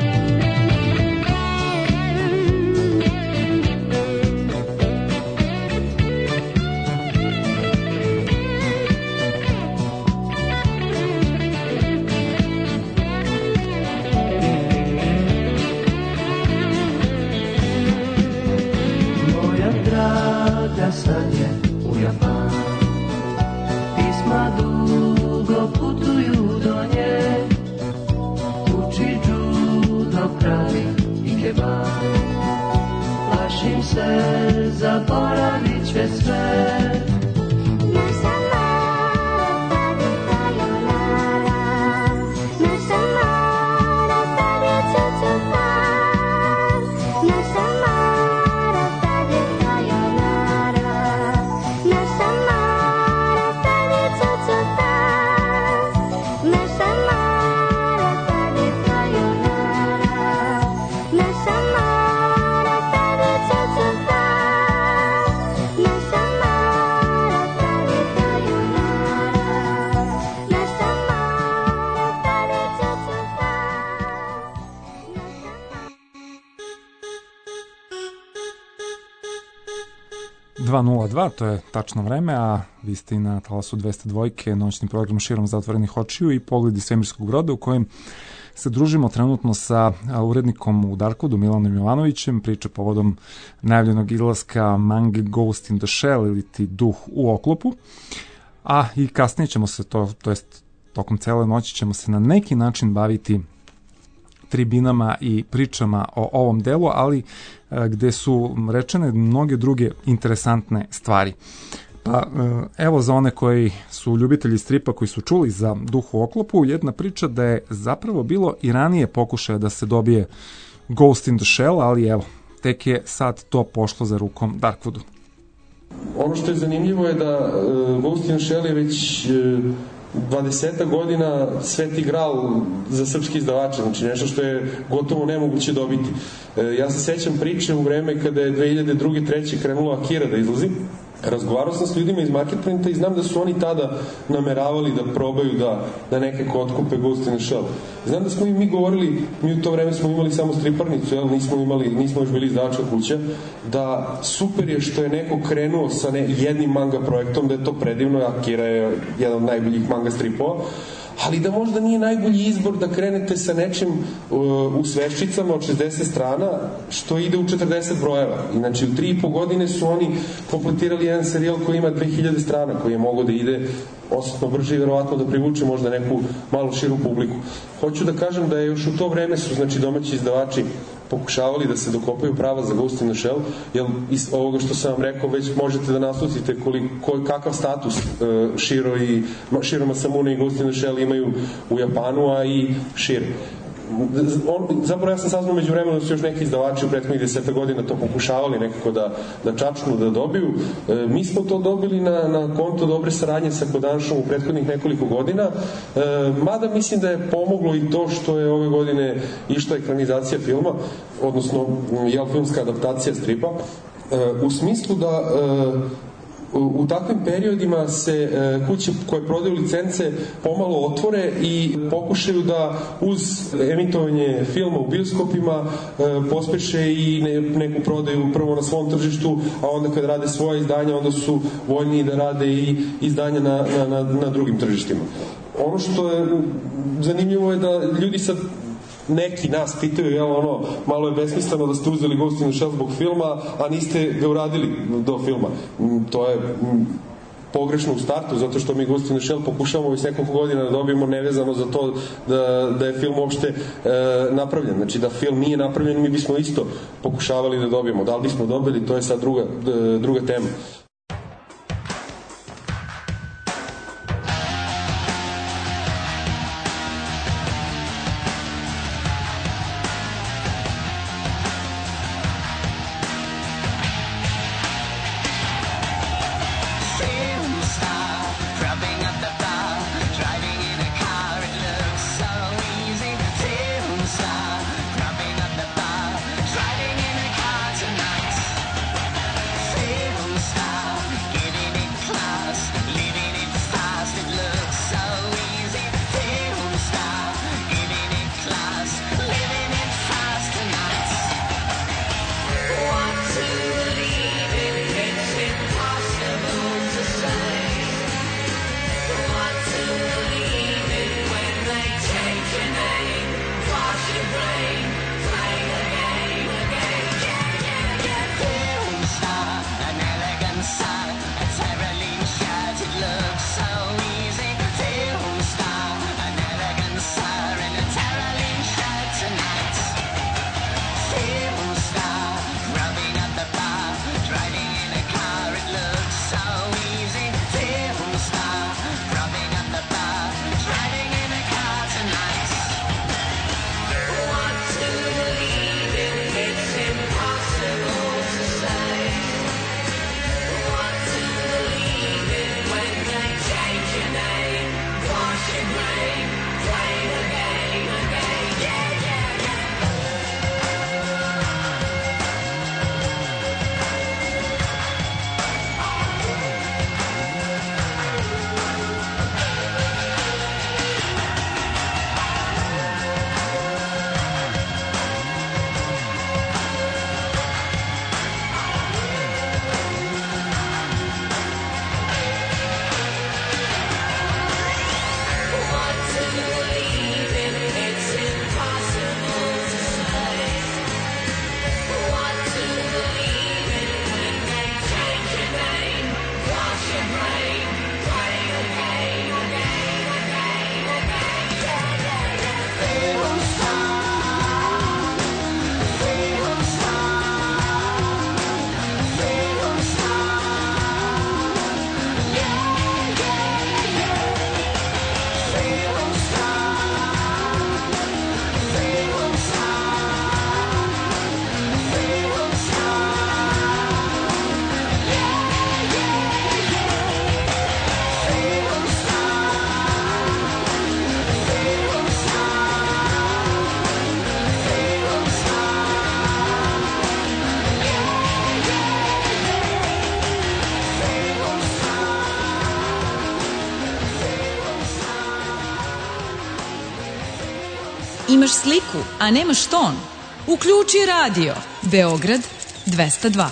Sad je u Japanu, pisma dugo putuju do nje, uči judo pravi ikebanu. Plašim se, zaboravit će sve. dva nula dva, to je tačno vreme, a vi ste i na talasu dvesta dva, noćni program širom zatvorenih očiju i pogledi svemirskog broda u kojem se družimo trenutno sa urednikom u Darkoudu Milanom Jovanovićem, priča povodom najavljenog izlaska mange Ghost in the Shell ili ti Duh u oklopu, a i kasnije ćemo se to, to jest tokom cele noći ćemo se na neki način baviti tribinama i pričama o ovom delu, ali gde su rečene mnoge druge interesantne stvari. Pa evo za one koji su ljubitelji stripa, koji su čuli za Duh u oklopu, jedna priča da je zapravo bilo i ranije pokušaja da se dobije Ghost in the Shell, ali evo, tek je sad to pošlo za rukom Darkwoodu. Ono što je zanimljivo je da uh, Ghost in the Shell je već uh, dvadeset godina sveti gral za srpski izdavače, znači nešto što je gotovo nemoguće dobiti. E, ja se sećam priče u vreme kada je dve hiljade druge treće krenulo Akira da izlazi razgovarao sam s ljudima iz Marketprinta i znam da su oni tada nameravali da probaju da, da nekako otkupe Ghost in the Shell. Znam da smo i mi govorili, mi u to vreme smo imali samo striparnicu, jel, nismo imali, nismo još bili izdavačka kuća, da super je što je neko krenuo sa ne, jednim manga projektom, da je to predivno, Akira je jedan od najboljih manga stripova, ali da možda nije najbolji izbor da krenete sa nečim uh, u sveščicama od šezdeset strana što ide u četrdeset brojeva. Znači u tri i po godine su oni kompletirali jedan serijal koji ima dve hiljade strana, koji je mogao da ide osetno brže i verovatno da privuče možda neku malo širu publiku. Hoću da kažem da je još u to vreme su znači domaći izdavači pokušavali da se dokopaju prava za Ghost in the Shell, jer iz ovoga što sam vam rekao već možete da naslutite koliko, kakav status uh, Shiro i Shiro Masamune i Ghost in the Shell imaju u Japanu, a i šire. On, zapravo ja sam saznao među vremenu da su još neki izdavači u prethodnih deseta godina to pokušavali nekako da, da čačnu, da dobiju. E, mi smo to dobili na, na konto dobre saradnje sa Kodanšom u prethodnih nekoliko godina, e, mada mislim da je pomoglo i to što je ove godine išla ekranizacija filma, odnosno jel, filmska adaptacija stripa, e, u smislu da e, u takvim periodima se e, kuće koje prodaju licence pomalo otvore i pokušaju da uz emitovanje filma u bioskopima e, pospeše i ne, neku prodaju prvo na svom tržištu, a onda kad rade svoje izdanja onda su voljni da rade i izdanja na, na, na, na drugim tržištima. Ono što je zanimljivo je da ljudi sad neki nas pitaju, jel, ono, malo je besmisleno da ste uzeli Ghost in the Shell zbog filma, a niste ga uradili do filma. To je pogrešno u startu, zato što mi Ghost in the Shell pokušavamo već nekoliko godina da dobijemo nevezano za to da, da je film uopšte e, napravljen. Znači da film nije napravljen, mi bismo isto pokušavali da dobijemo. Da li bismo dobili, to je sad druga, druga tema. Stop. Imaš sliku, a nemaš ton? Uključi radio. Beograd dvesta dva.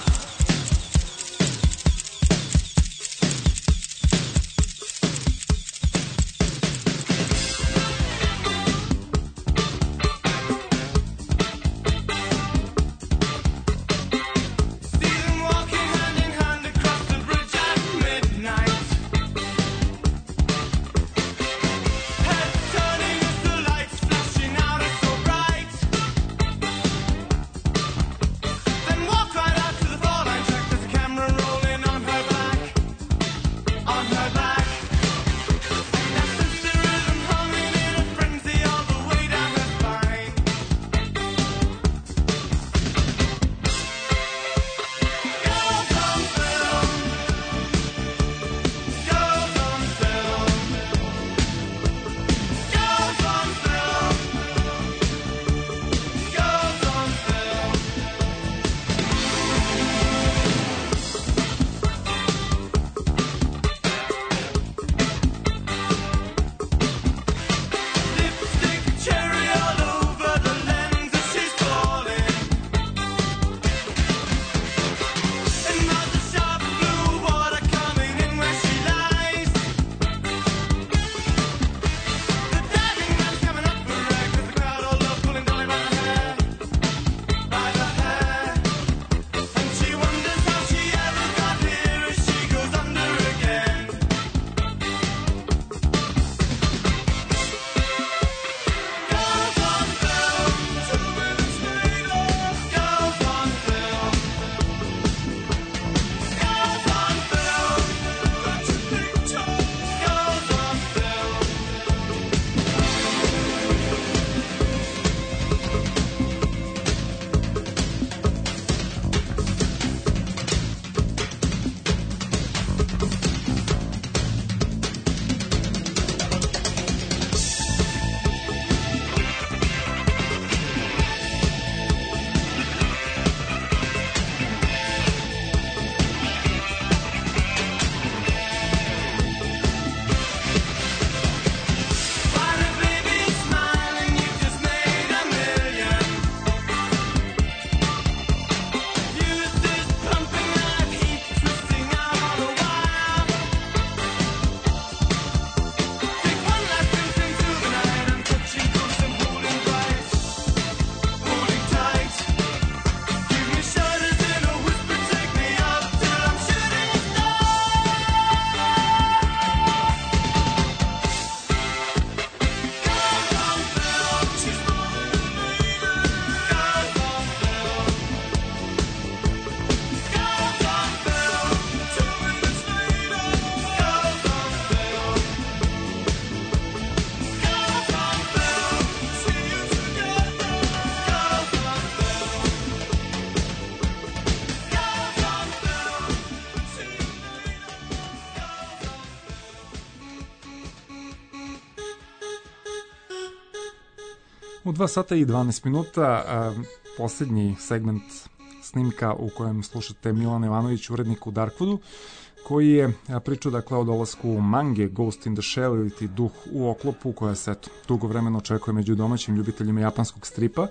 U dva sata i dvanaest minuta a, posljednji segment snimka u kojem slušate Milana Ivanović, urednika u Darkwoodu, koji je pričao dakle o dolasku mange Ghost in the Shell ili ti duh u oklopu, koja se eto, dugo vremena očekuje među domaćim ljubiteljima japanskog stripa.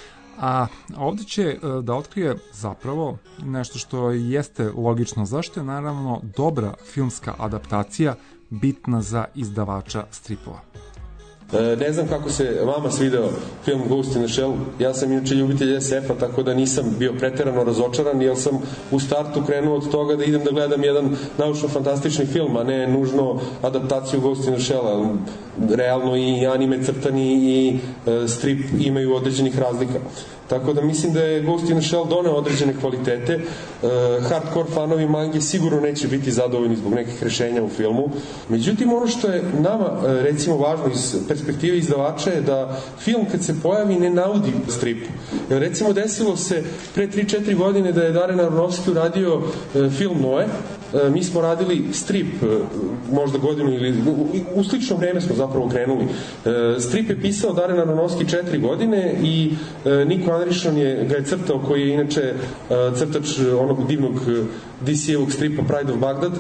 A ovdje će da otkrije zapravo nešto što jeste logično, zašto je naravno dobra filmska adaptacija bitna za izdavača stripova. Ne znam kako se vama svideo film Ghost in the Shell. Ja sam inače ljubitelj es efa, tako da nisam bio preterano razočaran, jer sam u startu krenuo od toga da idem da gledam jedan naučno-fantastični film, a ne nužno adaptaciju Ghost in the Shell. Realno i anime crtani i strip imaju određenih razlika. Tako da mislim da je Ghost in the Shell doneo određene kvalitete. Uh, hardcore fanovi mange sigurno neće biti zadovoljni zbog nekih rešenja u filmu. Međutim, ono što je nama uh, recimo važno iz perspektive izdavača je da film kad se pojavi ne naudi stripu. Jer recimo desilo se pre tri četiri godine da je Darren Aronofsky uradio uh, film Noe. Uh, mi smo radili strip uh, možda godinu ili u, u slično vreme smo zapravo krenuli. Uh, strip je pisao Darren Aronofsky četiri godine i uh, Niko Andrišon je, ga je crtao, koji je inače uh, crtač onog divnog D C-evog stripa Pride of Baghdad.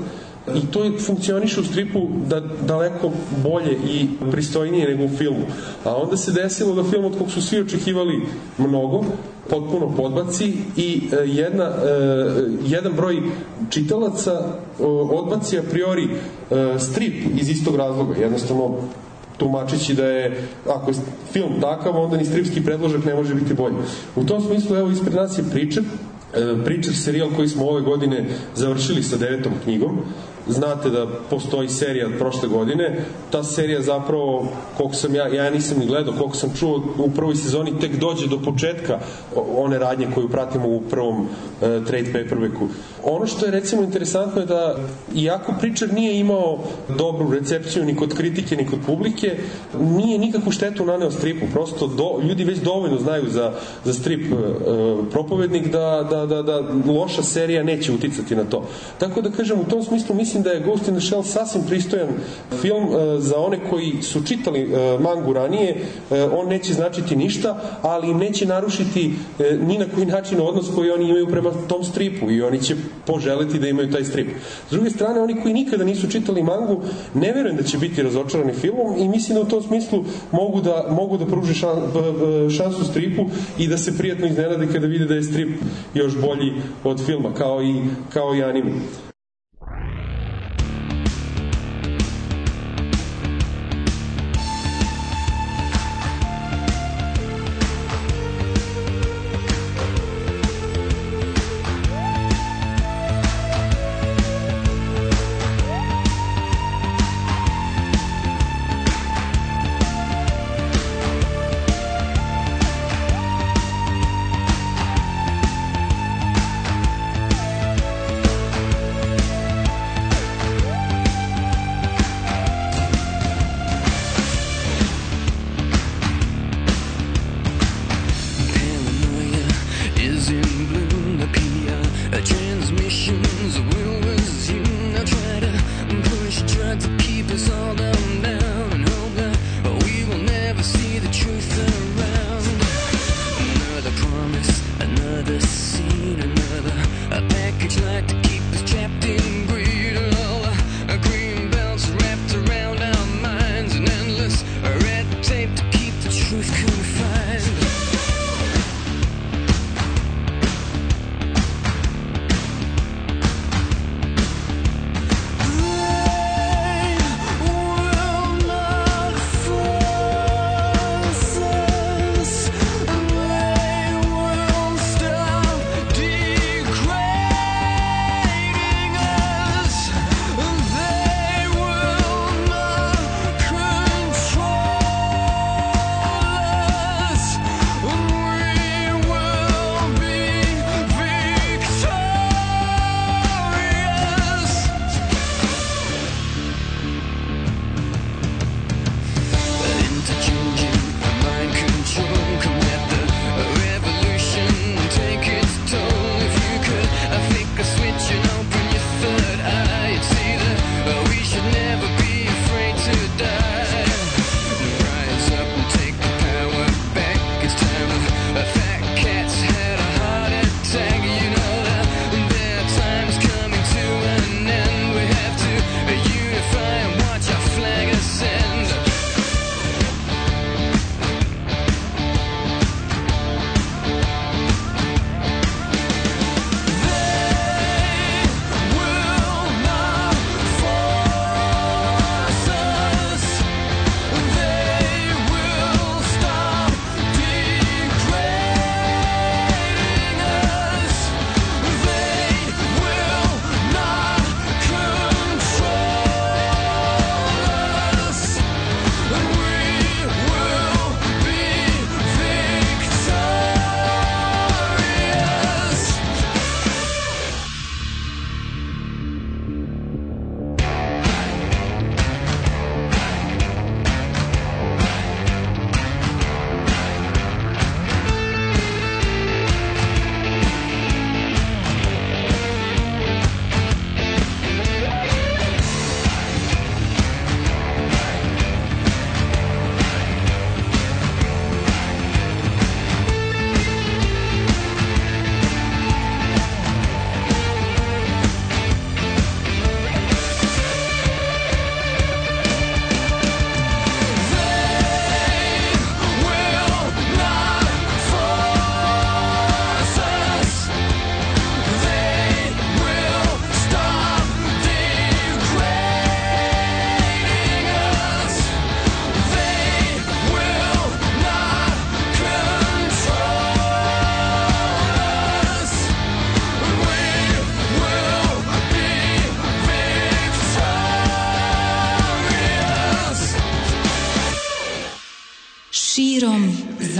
i to je funkcioniše u stripu da daleko bolje i pristojnije nego u filmu. A onda se desilo da film od kog su svi očekivali mnogo, potpuno podbaci i jedna, jedan broj čitalaca odbaci a priori strip iz istog razloga. Jednostavno tumačeći da je, ako je film takav, onda ni stripski predložak ne može biti bolji. U tom smislu, evo, ispred nas je Preacher, Preacher serijal koji smo ove godine završili sa devetom knjigom. Znate da postoji serija od prošle godine. Ta serija zapravo, koliko sam ja, ja nisam ni gledao, koliko sam čuo, u prvoj sezoni tek dođe do početka one radnje koju pratimo u prvom uh, trade paperbacku. Ono što je recimo interesantno je da, iako Preacher nije imao dobru recepciju ni kod kritike ni kod publike, nije nikakvu štetu naneo stripu. Prosto do, ljudi već dovoljno znaju za, za strip uh, propovednik da, da, da, da loša serija neće uticati na to. Tako da kažem, u tom smislu mislim da je Ghost in the Shell sasvim pristojan film. Uh, za one koji su čitali uh, mangu ranije, uh, on neće značiti ništa, ali im neće narušiti uh, ni na koji način odnos koji oni imaju prema tom stripu i oni će poželiti da imaju taj strip. S druge strane, oni koji nikada nisu čitali mangu, ne verujem da će biti razočarani filmom i mislim da u tom smislu mogu da, mogu da pruže šan, šansu stripu i da se prijatno iznenade kada vide da je strip još bolji od filma, kao i, kao i anime. Ooh,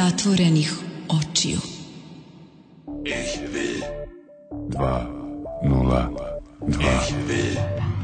zatvorenih očiju. Ich will. Dva, nula, dva. Ich will.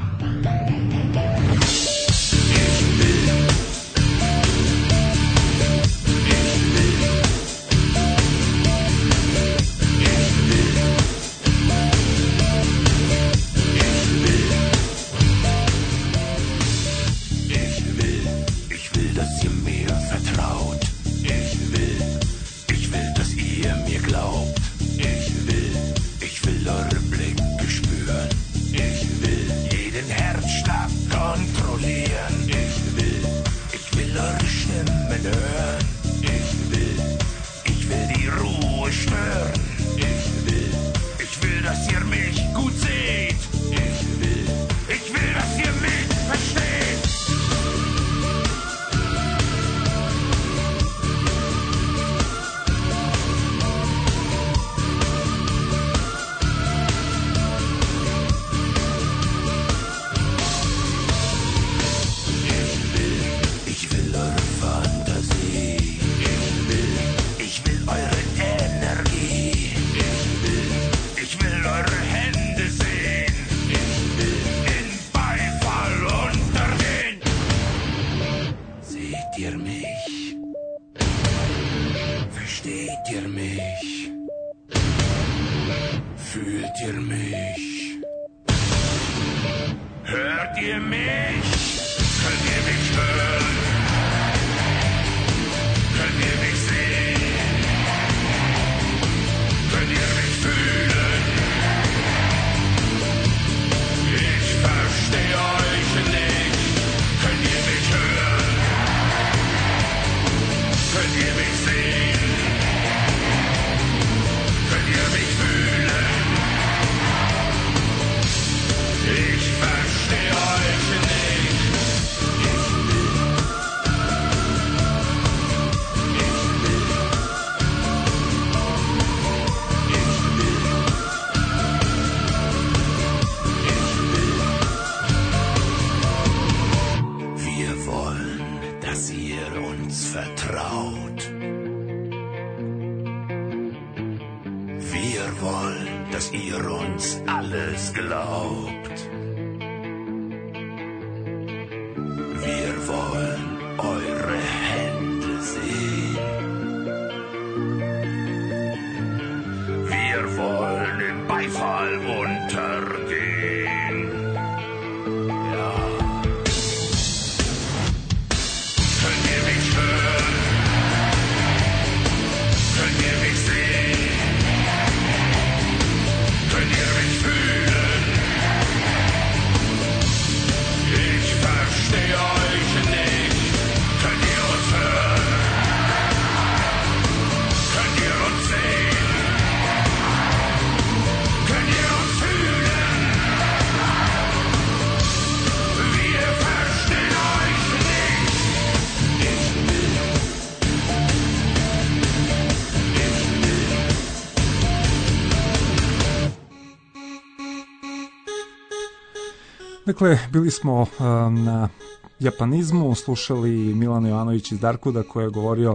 Dakle, bili smo uh, na japanizmu, slušali Milana Jovanovića iz Darkuda koji je govorio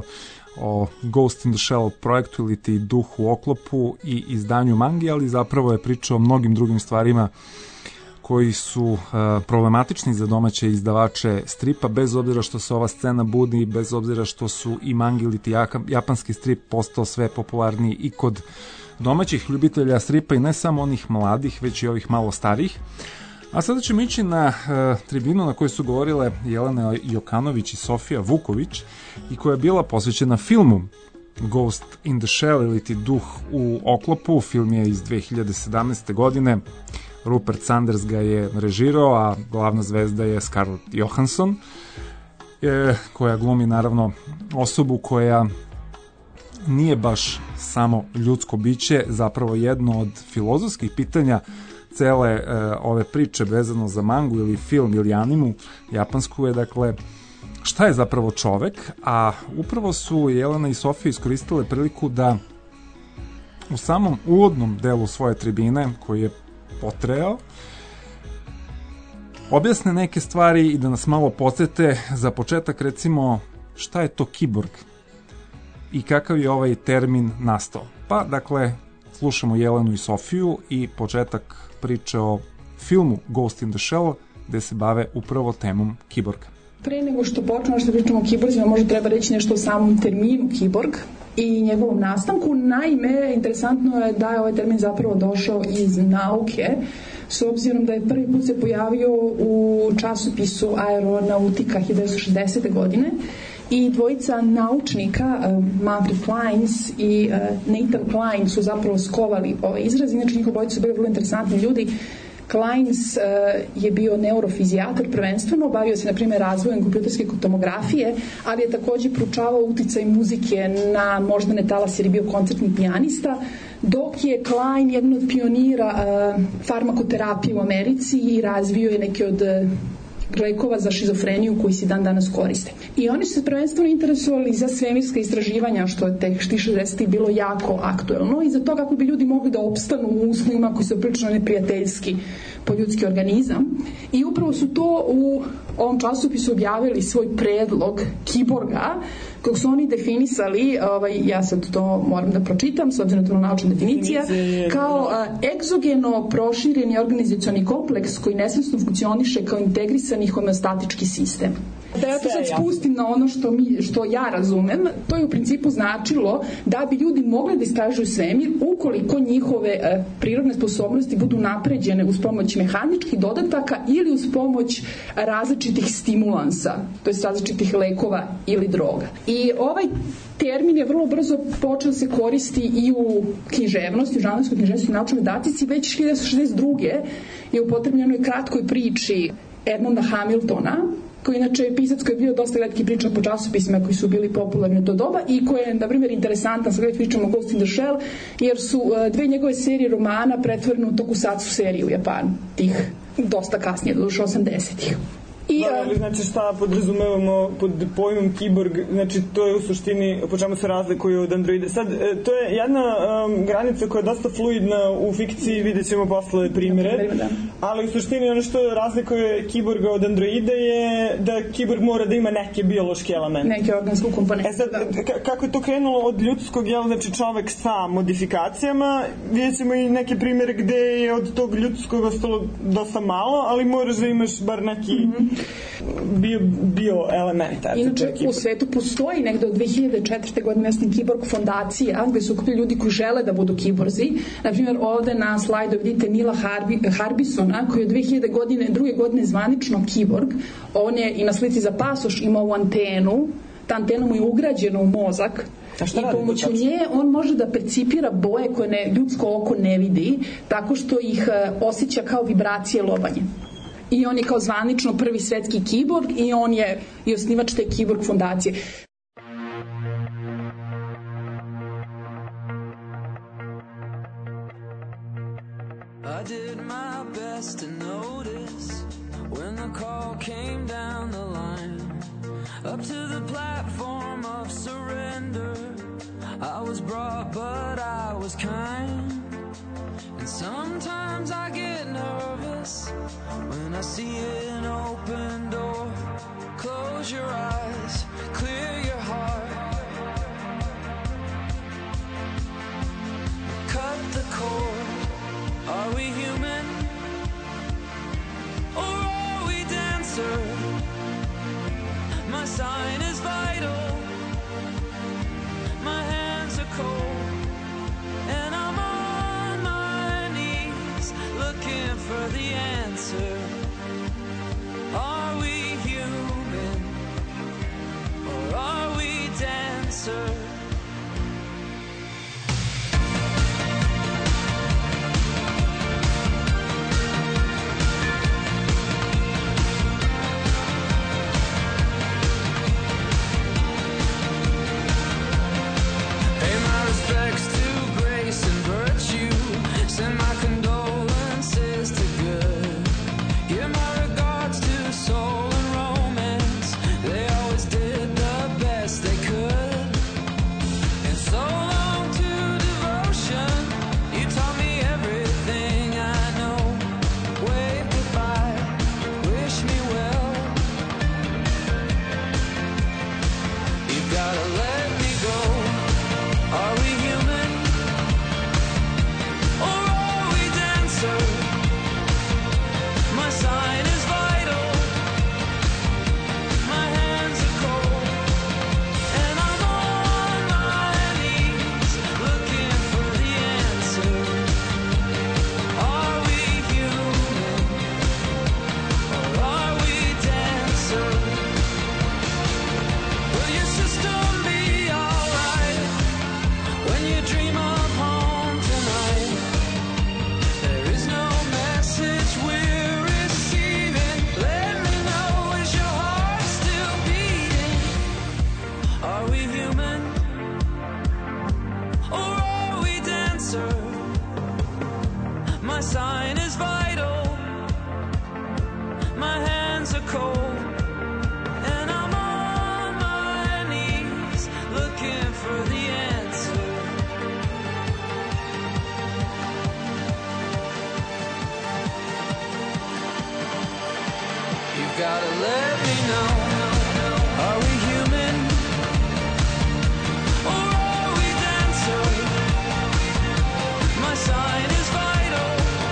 o Ghost in the Shell projektu ili ti Duh u oklopu i izdanju mangi, ali zapravo je pričao o mnogim drugim stvarima koji su uh, problematični za domaće izdavače stripa, bez obzira što se ova scena budi, bez obzira što su i mangi ili ti japanski strip postao sve popularniji i kod domaćih ljubitelja stripa i ne samo onih mladih, već i ovih malo starih. A sada ćemo ići na uh, tribinu na kojoj su govorile Jelena Jokanović i Sofija Vuković i koja je bila posvećena filmu Ghost in the Shell ili ti Duh u oklopu. Film je iz dve hiljade sedamnaeste. godine. Rupert Sanders ga je režirao, a glavna zvezda je Scarlett Johansson, e, koja glumi naravno osobu koja nije baš samo ljudsko biće, zapravo jedno od filozofskih pitanja cele e, ove priče vezano za mangu ili film ili animu japansku je, dakle, šta je zapravo čovek, a upravo su Jelena i Sofija iskoristile priliku da u samom uvodnom delu svoje tribine, koji je potrejao, objasne neke stvari i da nas malo podsjete. Za početak, recimo, šta je to kiborg? i kakav je ovaj termin nastao. Pa, dakle, slušamo Jelenu i Sofiju i početak priče o filmu Ghost in the Shell, gde se bave upravo temom kiborga. Pre nego što počnemo što pričamo o kiborzima, možda treba reći nešto o samom terminu kiborg i njegovom nastanku. Naime, interesantno je da je ovaj termin zapravo došao iz nauke, s obzirom da je prvi put se pojavio u časopisu Aeronautika hiljadu devetsto šezdesete. godine i dvojica naučnika, uh, Manfred Clynes i uh, Nathan Kline, su zapravo skovali ovaj izraz. Inače, njihov dvojica su bili vrlo interesantni ljudi. Clynes uh, je bio neurofizijatar prvenstveno, bavio se na primjer razvojem kompjuterske tomografije, ali je takođe proučavao uticaj muzike na moždane talase jer je bio koncertni pijanista, dok je Klein jedan od pionira uh, farmakoterapije u Americi i razvio je neke od uh, lekova za šizofreniju koji se dan danas koriste. I oni su se prvenstveno interesovali za svemirska istraživanja, što je tek šezdesetih bilo jako aktuelno, i za to kako bi ljudi mogli da opstanu u uslovima koji su prilično neprijateljski po ljudski organizam. I upravo su to u ovom časopisu objavili svoj predlog kiborga, kog su oni definisali, ovaj, ja sad to moram da pročitam, s obzirom na to naučna definicija, kao a, egzogeno prošireni organizacioni kompleks koji nesvesno funkcioniše kao integrisani homeostatički sistem. Da ja to sad spustim na ono što, mi, što ja razumem, to je u principu značilo da bi ljudi mogli da istražuju svemir ukoliko njihove e, prirodne sposobnosti budu napređene uz pomoć mehaničkih dodataka ili uz pomoć različitih stimulansa, to jest različitih lekova ili droga. I ovaj termin je vrlo brzo počeo se koristi i u književnosti, u žanrovskoj književnosti, u naučnoj didaktici. Već hiljadu devetsto šezdeset druge. je upotrebljeno u kratkoj priči Edmonda Hamiltona, koji inače je pisac koji je bio dosta retkih priča po časopisima koji su bili popularni u to doba i koji je, na primjer, interesantan, sad već pričamo o Ghost in the Shell, jer su dve njegove serije romana pretvorene u tokusatsu seriju u Japanu, tih dosta kasnije, do duše osamdesetih. I, da, ali znači šta podrazumevamo pod pojmom kiborg, znači to je u suštini po čemu se razlikuje od androida. Sad, to je jedna um, granica koja je dosta fluidna u fikciji, vidjet ćemo posle primjere, da. Ali u suštini ono što razlikuje kiborga od androida je da kiborg mora da ima neke biološke elemente. Neke organske komponente. E sad, k- kako je to krenulo od ljudskog, jel, znači čovek sa modifikacijama, vidjet ćemo i neke primjere gde je od tog ljudskog ostalo dosta malo, ali moraš da imaš bar neki mm-hmm. bio, bio elementa. Inače, u svetu postoji negde od dve hiljade četvrte. godine jasni kiborg fondacija, gde su okupili ljudi koji žele da budu kiborzi. Naprimjer, ovde na slajdu vidite Nila Harbi, Harbisona, koji je od dve hiljade druge. godine zvanično kiborg. On je i na slici za pasoš imao u antenu, ta antena mu je ugrađena u mozak, i pomoću nje on može da percipira boje koje ne, ljudsko oko ne vidi, tako što ih osjeća kao vibracije lobanje. I on je kao zvanično prvi svetski kiborg i on je i osnivač te kiborg fondacije. I did my best to notice when the call came down the line up to the platform of surrender. I was brought but I was kind. And sometimes I get nervous when I see an open door. Close your eyes, clear your heart. Cut the cord. Are we human? Or are we dancer? My sign is vital. My hands are cold. And I'm on my knees looking for the answer. Are we human? Or are we dancer? Respects to grace and virtue. Send my condolences to good. Give my regards to soul and romance. They always did the best they could. gotta let me know. Are we human? Or are we dancer? My sign is vital.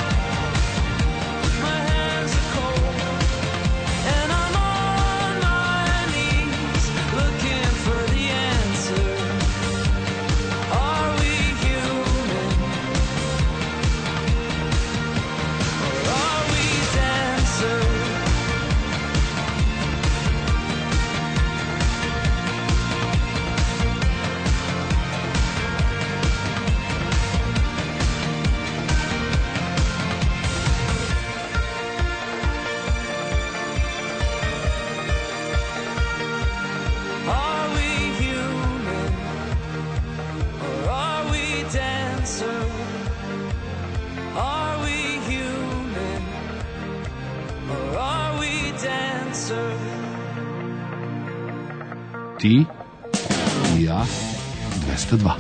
My hands are cold. And I'm on my knees looking for the answer. Are we human? Or are we dancer? Are we human? Or are we dancer? Are we human? Or are we dancer? Ti i ja dvesta dva.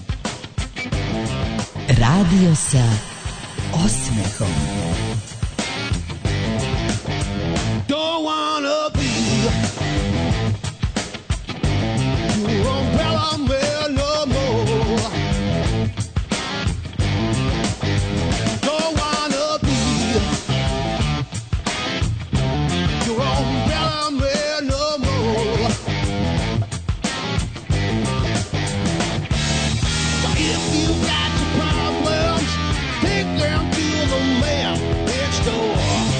Radio sa osmehom. Don't wanna be your umbrella man no more. Don't wanna be your umbrella man no more. If you got your problems, take them to the man next door.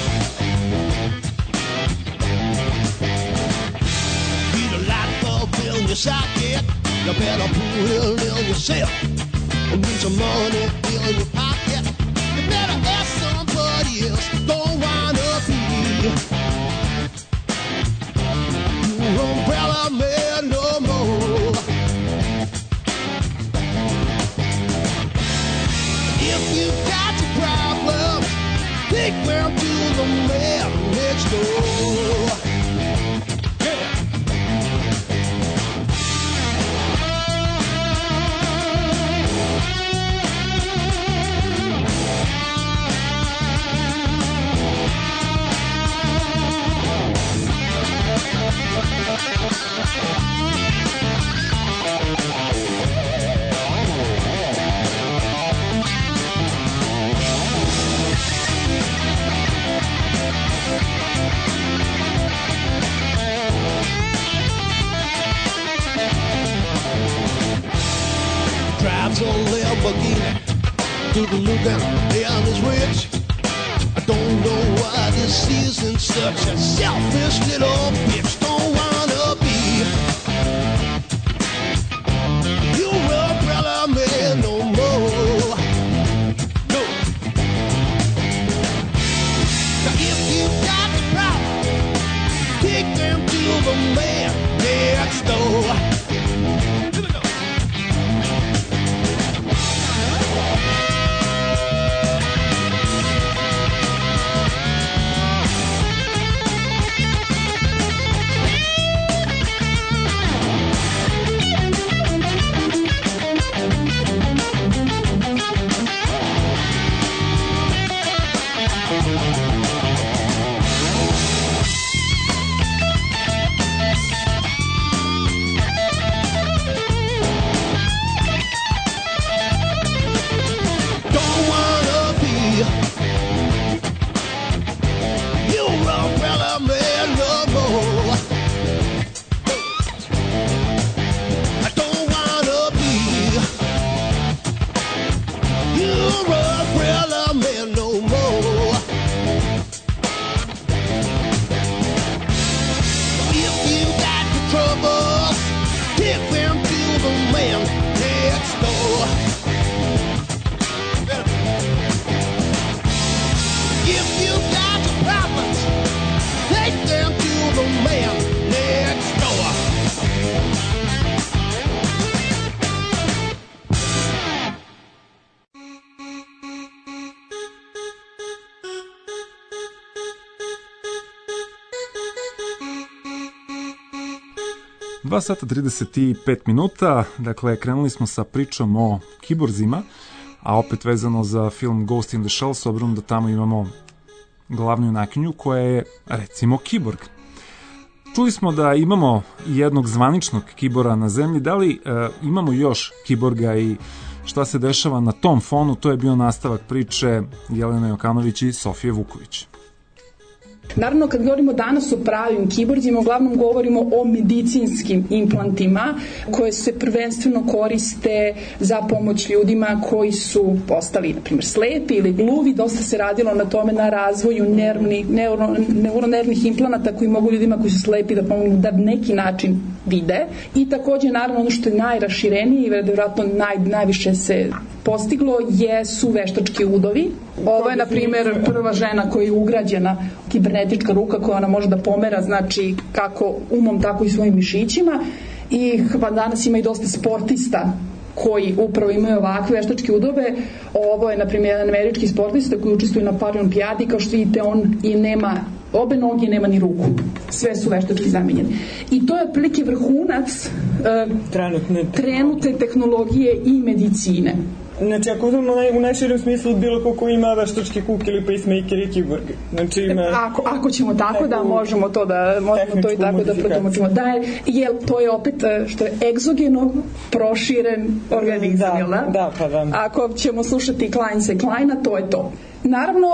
Need a light bulb in your socket, you better put it in yourself. Need some money in your pocket, you better ask somebody else. Don't wanna be your umbrella man no more. If you got your problems, take them to the man next door. Yeah. Drives a Lamborghini to the Lugan and is rich. I don't know why this season's such a selfish little bitch. Don't wanna be your umbrella man no more. No. Now if you got the problem, take them to the man next door. dva sata trideset pet minuta, dakle krenuli smo sa pričom o kiborzima, a opet vezano za film Ghost in the Shell, s obzirom da tamo imamo glavnu junakinju koja je, recimo, kiborg. Čuli smo da imamo jednog zvaničnog kibora na zemlji, da li e, imamo još kiborga i šta se dešava na tom fonu, to je bio nastavak priče Jelene Jokanović i Sofije Vuković. Naravno, kad govorimo danas o pravim kiborzima, uglavnom govorimo o medicinskim implantima koje se prvenstveno koriste za pomoć ljudima koji su postali, na primjer, slepi ili gluvi. Dosta se radilo na tome, na razvoju nervni, neuro, neuronervnih implanata koji mogu ljudima koji su slepi da pomognu da neki način vide. I takođe, naravno, ono što je najraširenije i vjerojatno naj, najviše se postiglo jesu veštački udovi. Ovo je, na primjer, prva žena koja je ugrađena kibernetička ruka koja ona može da pomera, znači, kako umom, tako i svojim mišićima. I pa danas ima i dosta sportista koji upravo imaju ovakve veštačke udove. Ovo je, na primjer, jedan američki sportista koji učestvuje na Paralimpijadi. Kao što vidite, on i nema obe noge, nema ni ruku. Sve su veštački zamenjene. I to je otprilike vrhunac uh, trenutne, trenutne tehnologije i medicine. Znači, ako uzmemo naj, u najširem smislu bilo ko ko ima veštački kuk ili pacemaker i kiborg. Znači, ima... Ako, ako ćemo tako da možemo to da možemo to i tako da protumačimo. Da je, jel, to je opet što je egzogeno proširen organizam, jel da? Da, pa da. Ako ćemo slušati Klein se Kleina, to je to. Naravno,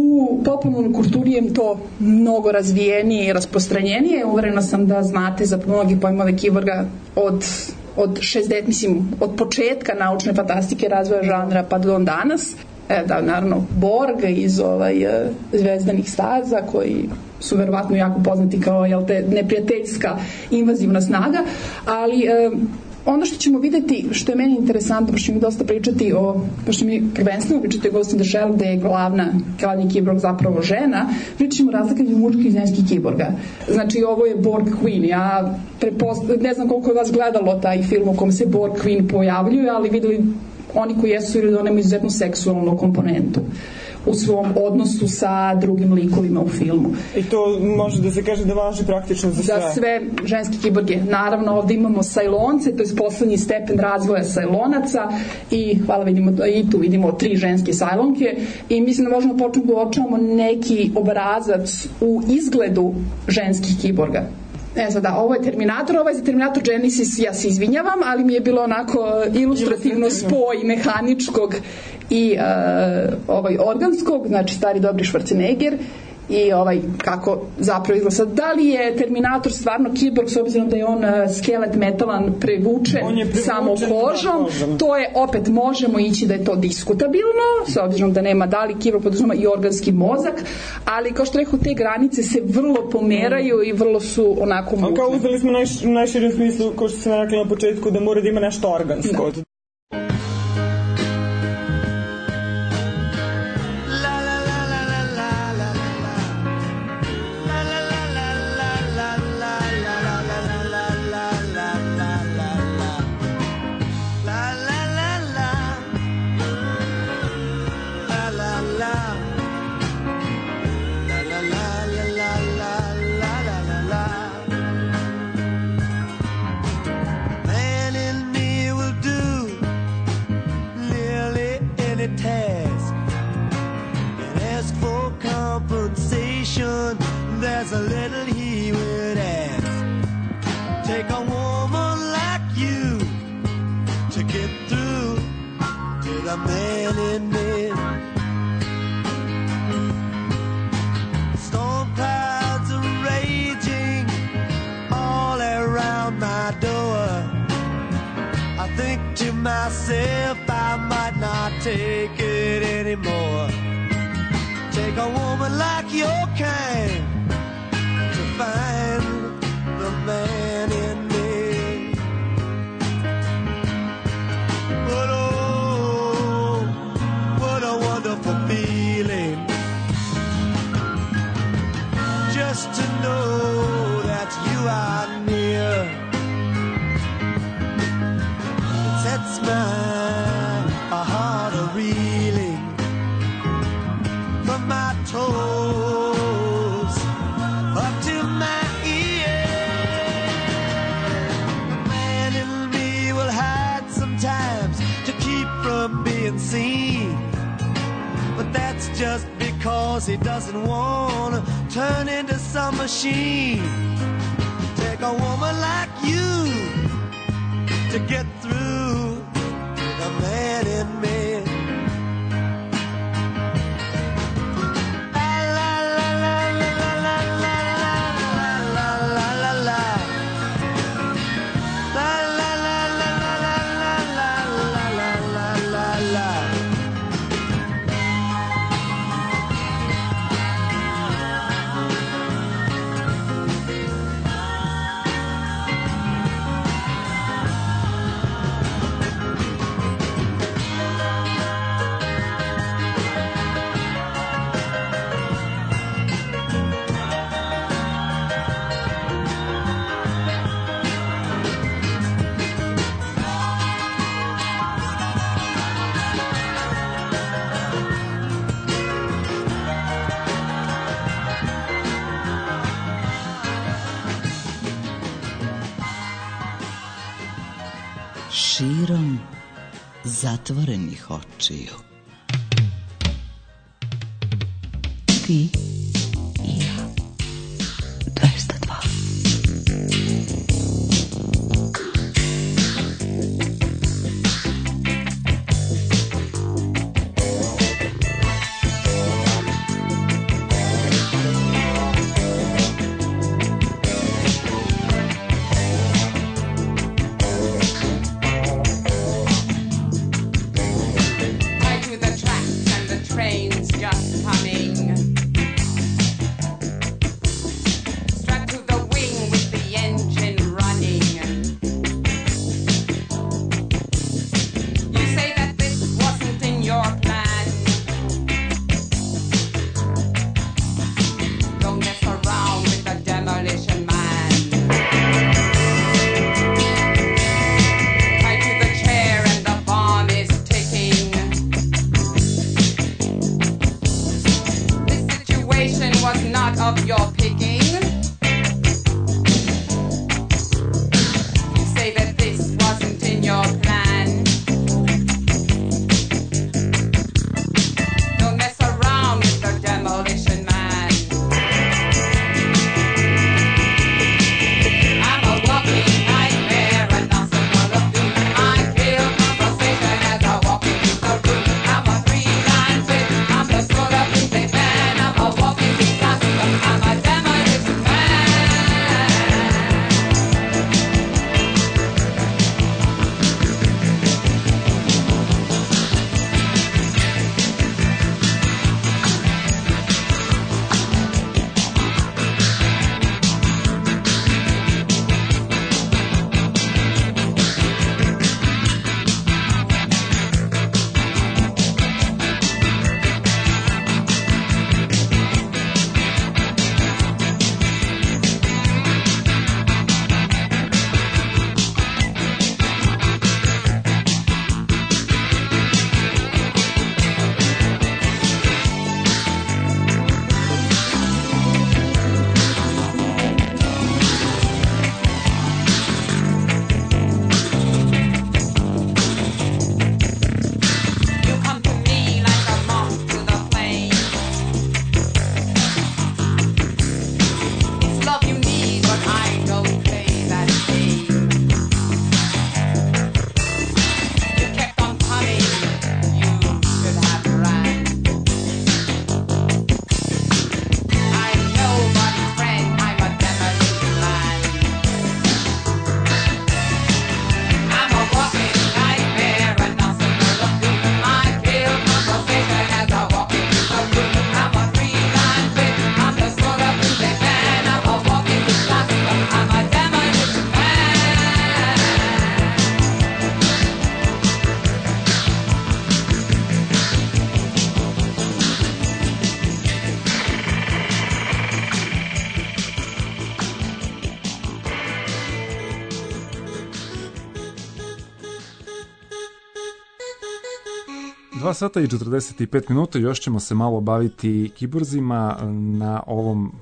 u popularnoj kulturi je to mnogo razvijenije i rasprostranjenije. Uverena sam da znate za mnogi pojmove kiborga od od šezdeset, mislim, od početka naučne fantastike, razvoja žanra pa do danas. E, da, naravno, Borg iz ovaj, Zvezdanih staza, koji su verovatno jako poznati kao, jel te, neprijateljska invazivna snaga, ali e, ono što ćemo videti, što je meni interesantno, pošto ćemo mi dosta pričati o, pošto mi prvenstveno pričati o Ghost in the Shell, gde je glavna, glavni kiborg zapravo žena, pričamo razlika između muških i ženskih kiborga. Znači, ovo je Borg Queen. Ja prepost... ne znam koliko je vas gledalo taj film u kom se Borg Queen pojavljuje, ali videli oni koji jesu ili da one imaju izuzetnu seksualnu komponentu u svom odnosu sa drugim likovima u filmu. I to može da se kaže da važi praktično za sve? Za sve ženske kiborge. Naravno, ovde imamo sajlonce, to je poslednji stepen razvoja sajlonaca i hvala, vidimo, i tu vidimo tri ženske sajlonke i mislim da možemo početi da uočavamo neki obrazac u izgledu ženskih kiborga. E sad da, ovo je Terminator, ovo je za Terminator Genesis, ja se izvinjavam, ali mi je bilo onako ilustrativno spoj mehaničkog i uh, ovaj organskog, znači stari dobri Schwarzenegger i ovaj kako zapravo izgleda. Da li je Terminator stvarno kiborg s obzirom da je on uh, skelet metalan prevučen, prevučen samo kožom, kožom, to je opet možemo ići da je to diskutabilno, s obzirom da nema da li kiborg podrazumeva i organski mozak, ali kao što rekao, te granice se vrlo pomeraju i vrlo su onako mučne. A kao uzeli smo najš, najširim smislu, kao što sam rekla na početku, da mora da ima nešto organsko. Da. There's a little he would ask. Take a woman like you to get through to the man in me. Storm clouds are raging all around my door. I think to myself I might not take it anymore. Take a woman like your kind to find the man in me. But oh, what a wonderful feeling just to know that you are near. It sets my heart a-reeling from my toes up to my ears. The man in me will hide sometimes to keep from being seen, but that's just because because he doesn't want to turn into some machine. Take a woman like you to get through to the man in me. Širom zatvorenih očiju. Ti i ja. dvesta dva. dva sata i četrdeset pet minuta, još ćemo se malo baviti kiborzima na ovom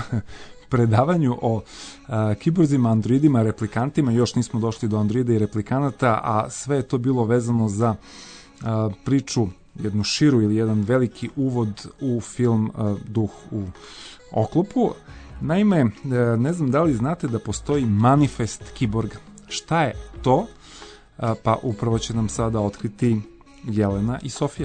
predavanju o a, kiborzima, androidima, replikantima. Još nismo došli do androida i replikanata, a sve je to bilo vezano za a, priču jednu širu ili jedan veliki uvod u film Duh u oklopu. Naime, ne znam da li znate da postoji manifest kiborga. Šta je to? Pa upravo će nam sada otkriti Jelena i Sofija.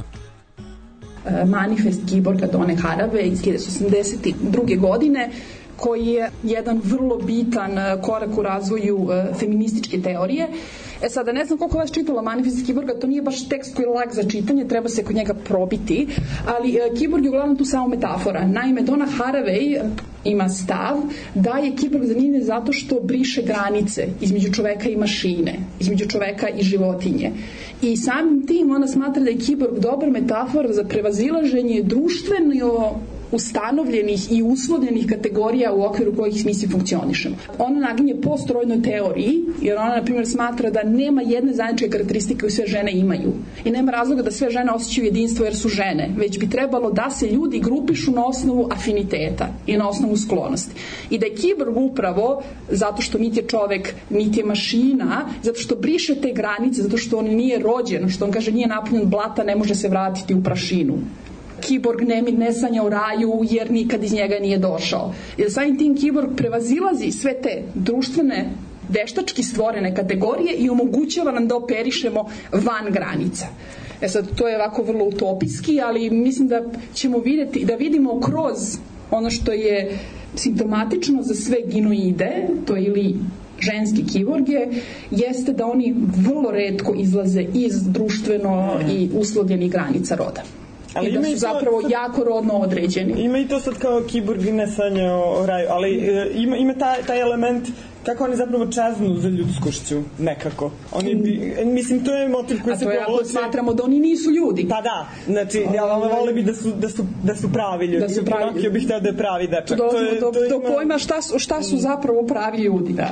Manifest kiborga Done Haraway iz hiljadu osamdeset druge. godine, koji je jedan vrlo bitan korak u razvoju feminističke teorije. E sada, ne znam koliko vas čitala Manifest kiborga, to nije baš tekst koji je lak za čitanje, treba se kod njega probiti, ali kiborg je uglavnom tu samo metafora. Naime, Donna Haraway ima stav da je kiborg zanimljiv zato što briše granice između čoveka i mašine, između čoveka i životinje. I samim tim ona smatra da je kiborg dobar metafora za prevazilaženje društveno ustanovljenih i uslovljenih kategorija u okviru kojih mi svi funkcionišemo. Ona naginje po strojnoj teoriji, jer ona, na primjer, smatra da nema jedne zajedničke karakteristike koju sve žene imaju. I nema razloga da sve žene osjećaju jedinstvo jer su žene, već bi trebalo da se ljudi grupišu na osnovu afiniteta i na osnovu sklonosti. I da je kiborg upravo zato što niti je čovek, niti je mašina, zato što briše te granice, zato što on nije rođen, što on kaže nije napunjen blata, ne može se vratiti u prašinu. Kiborg ne, ne sanja o raju jer nikad iz njega nije došao. Jer samim tim kiborg prevazilazi sve te društvene, veštački stvorene kategorije i omogućava nam da operišemo van granica. E sad, to je ovako vrlo utopijski, ali mislim da ćemo vidjeti, da vidimo kroz ono što je simptomatično za sve ginoide, to ili ženski kiborge, jeste da oni vrlo retko izlaze iz društveno i uslovljenih granica roda. Ali i da su zapravo sad, jako rodno određeni. Ima i to sad kao kiborgi ne sanja o raju, ali e, ima, ima taj, taj element kako oni zapravo čeznu za ljudskošću nekako. Oni bi, mislim, to je motiv koji se provlače. A to je ako smatramo da oni nisu ljudi. Pa da, znači, ja vole bi da su, da, su, da su pravi ljudi. Da su pravi ljudi. Bih htio da je pravi dečak. Do, to je, do, to do ima... pojma šta su, šta su zapravo pravi ljudi. Da.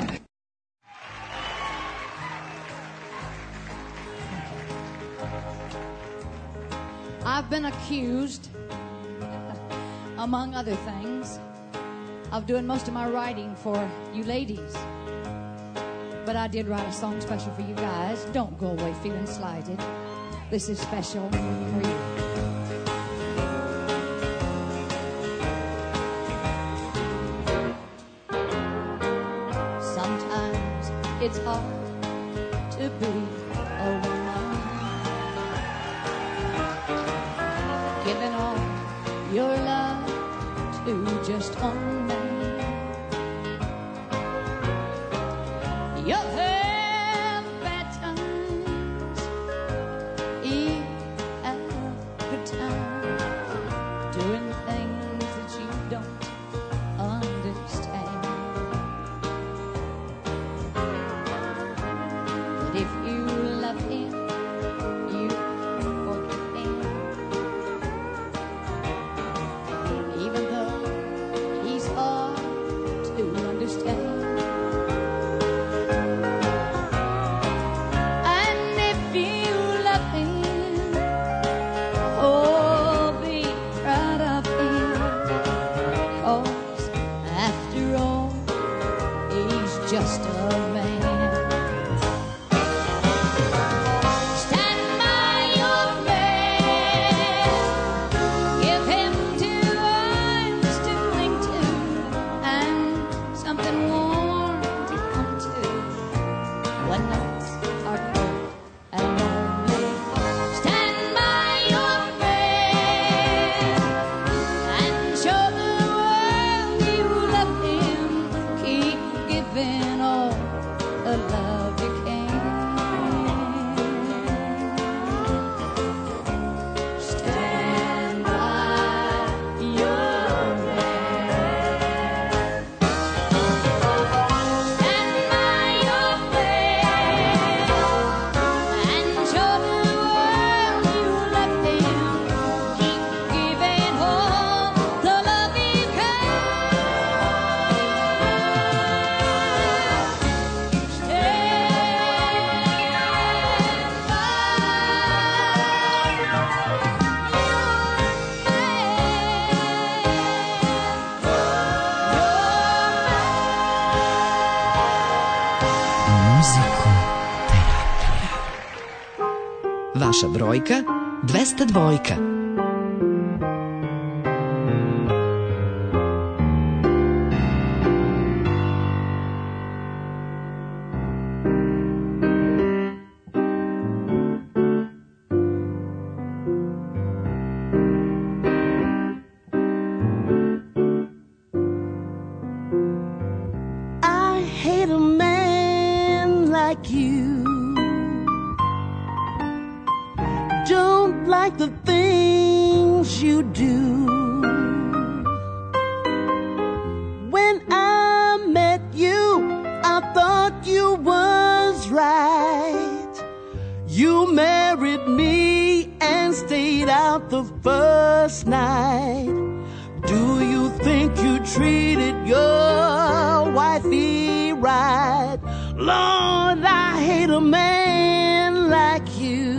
I've been accused, among other things, of doing most of my writing for you ladies. But I did write a song special for you guys. Don't go away feeling slighted. This is special for you. Sometimes it's hard to be a woman, giving all your love to just one man. You'll have bad times, you'll have good times, doing things that you don't understand. But if you love him, you forgive him, even though he's hard to understand. Just a man. Stand by your man. Give him two arms to cling to and something warm to come to when nights are cold and lonely. Stand by your man and show the world you love him. Keep giving all the love you can. Stand by your man. Stand by your man and show the world you love him. Keep giving all the love you can. Vaša brojka dvesta dvojka. The things you do. When I met you, I thought you was right. You married me and stayed out the first night. Do you think you treated your wifey right? Lord, I hate a man like you.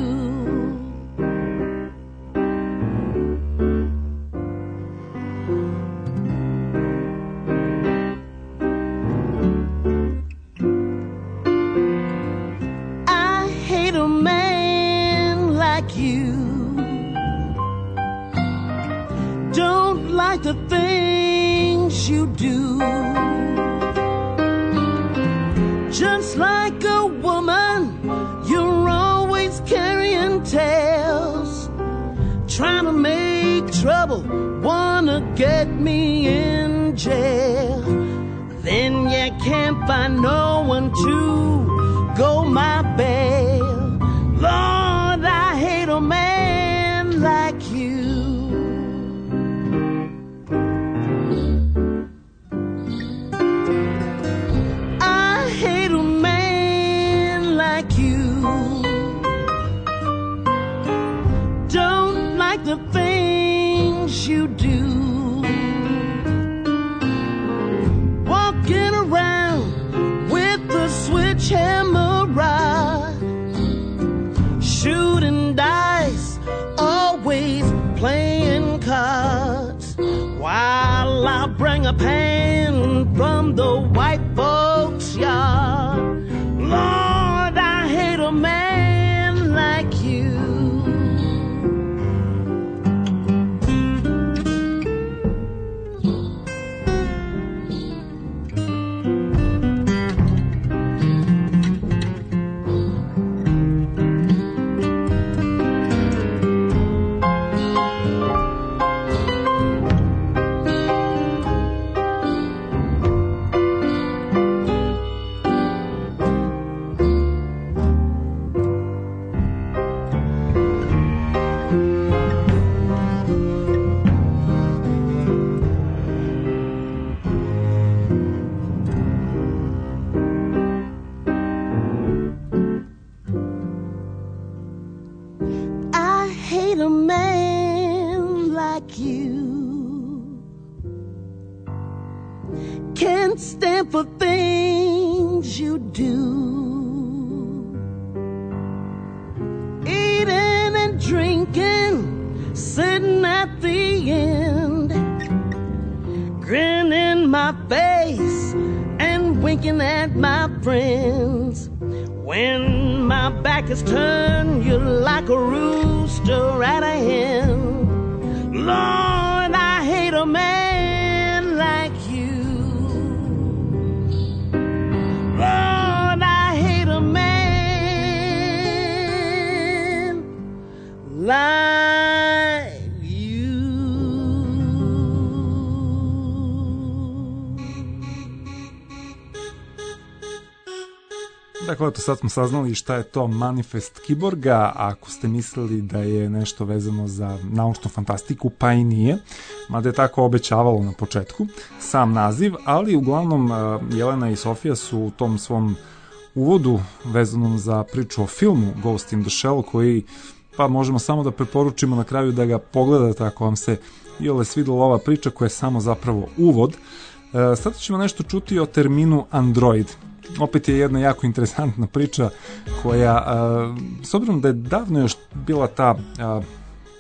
The things you do, just like a woman, you're always carrying tales, trying to make trouble, wanna get me in jail. Then you can't find no one to go my bail. Lord, I hate a man like you. The things you do, walking around with the switch hammer rod, shooting dice, always playing cards, while I bring a pan from the white folks' yard. Lord, I hate a man like you. Stand for things you do, eating and drinking, sitting at the end, grinning my face and winking at my friends. When my back is turned, you're like a rooster at a hen. Lord, I hate a man like you. Lord, I hate a man like you. Dakle, eto, sad smo saznali šta je to Manifest Kiborga. Ako ste mislili da je nešto vezano za naučnu fantastiku, pa i nije, mada je tako obećavalo na početku sam naziv, ali uglavnom Jelena i Sofija su u tom svom uvodu vezanom za priču o filmu Ghost in the Shell, koji pa možemo samo da preporučimo na kraju da ga pogledate ako vam se i ole svidela ova priča koja je samo zapravo uvod. E, sada ćemo nešto čuti o terminu android. Opet je jedna jako interesantna priča koja, a, s obzirom da je davno još bila ta a,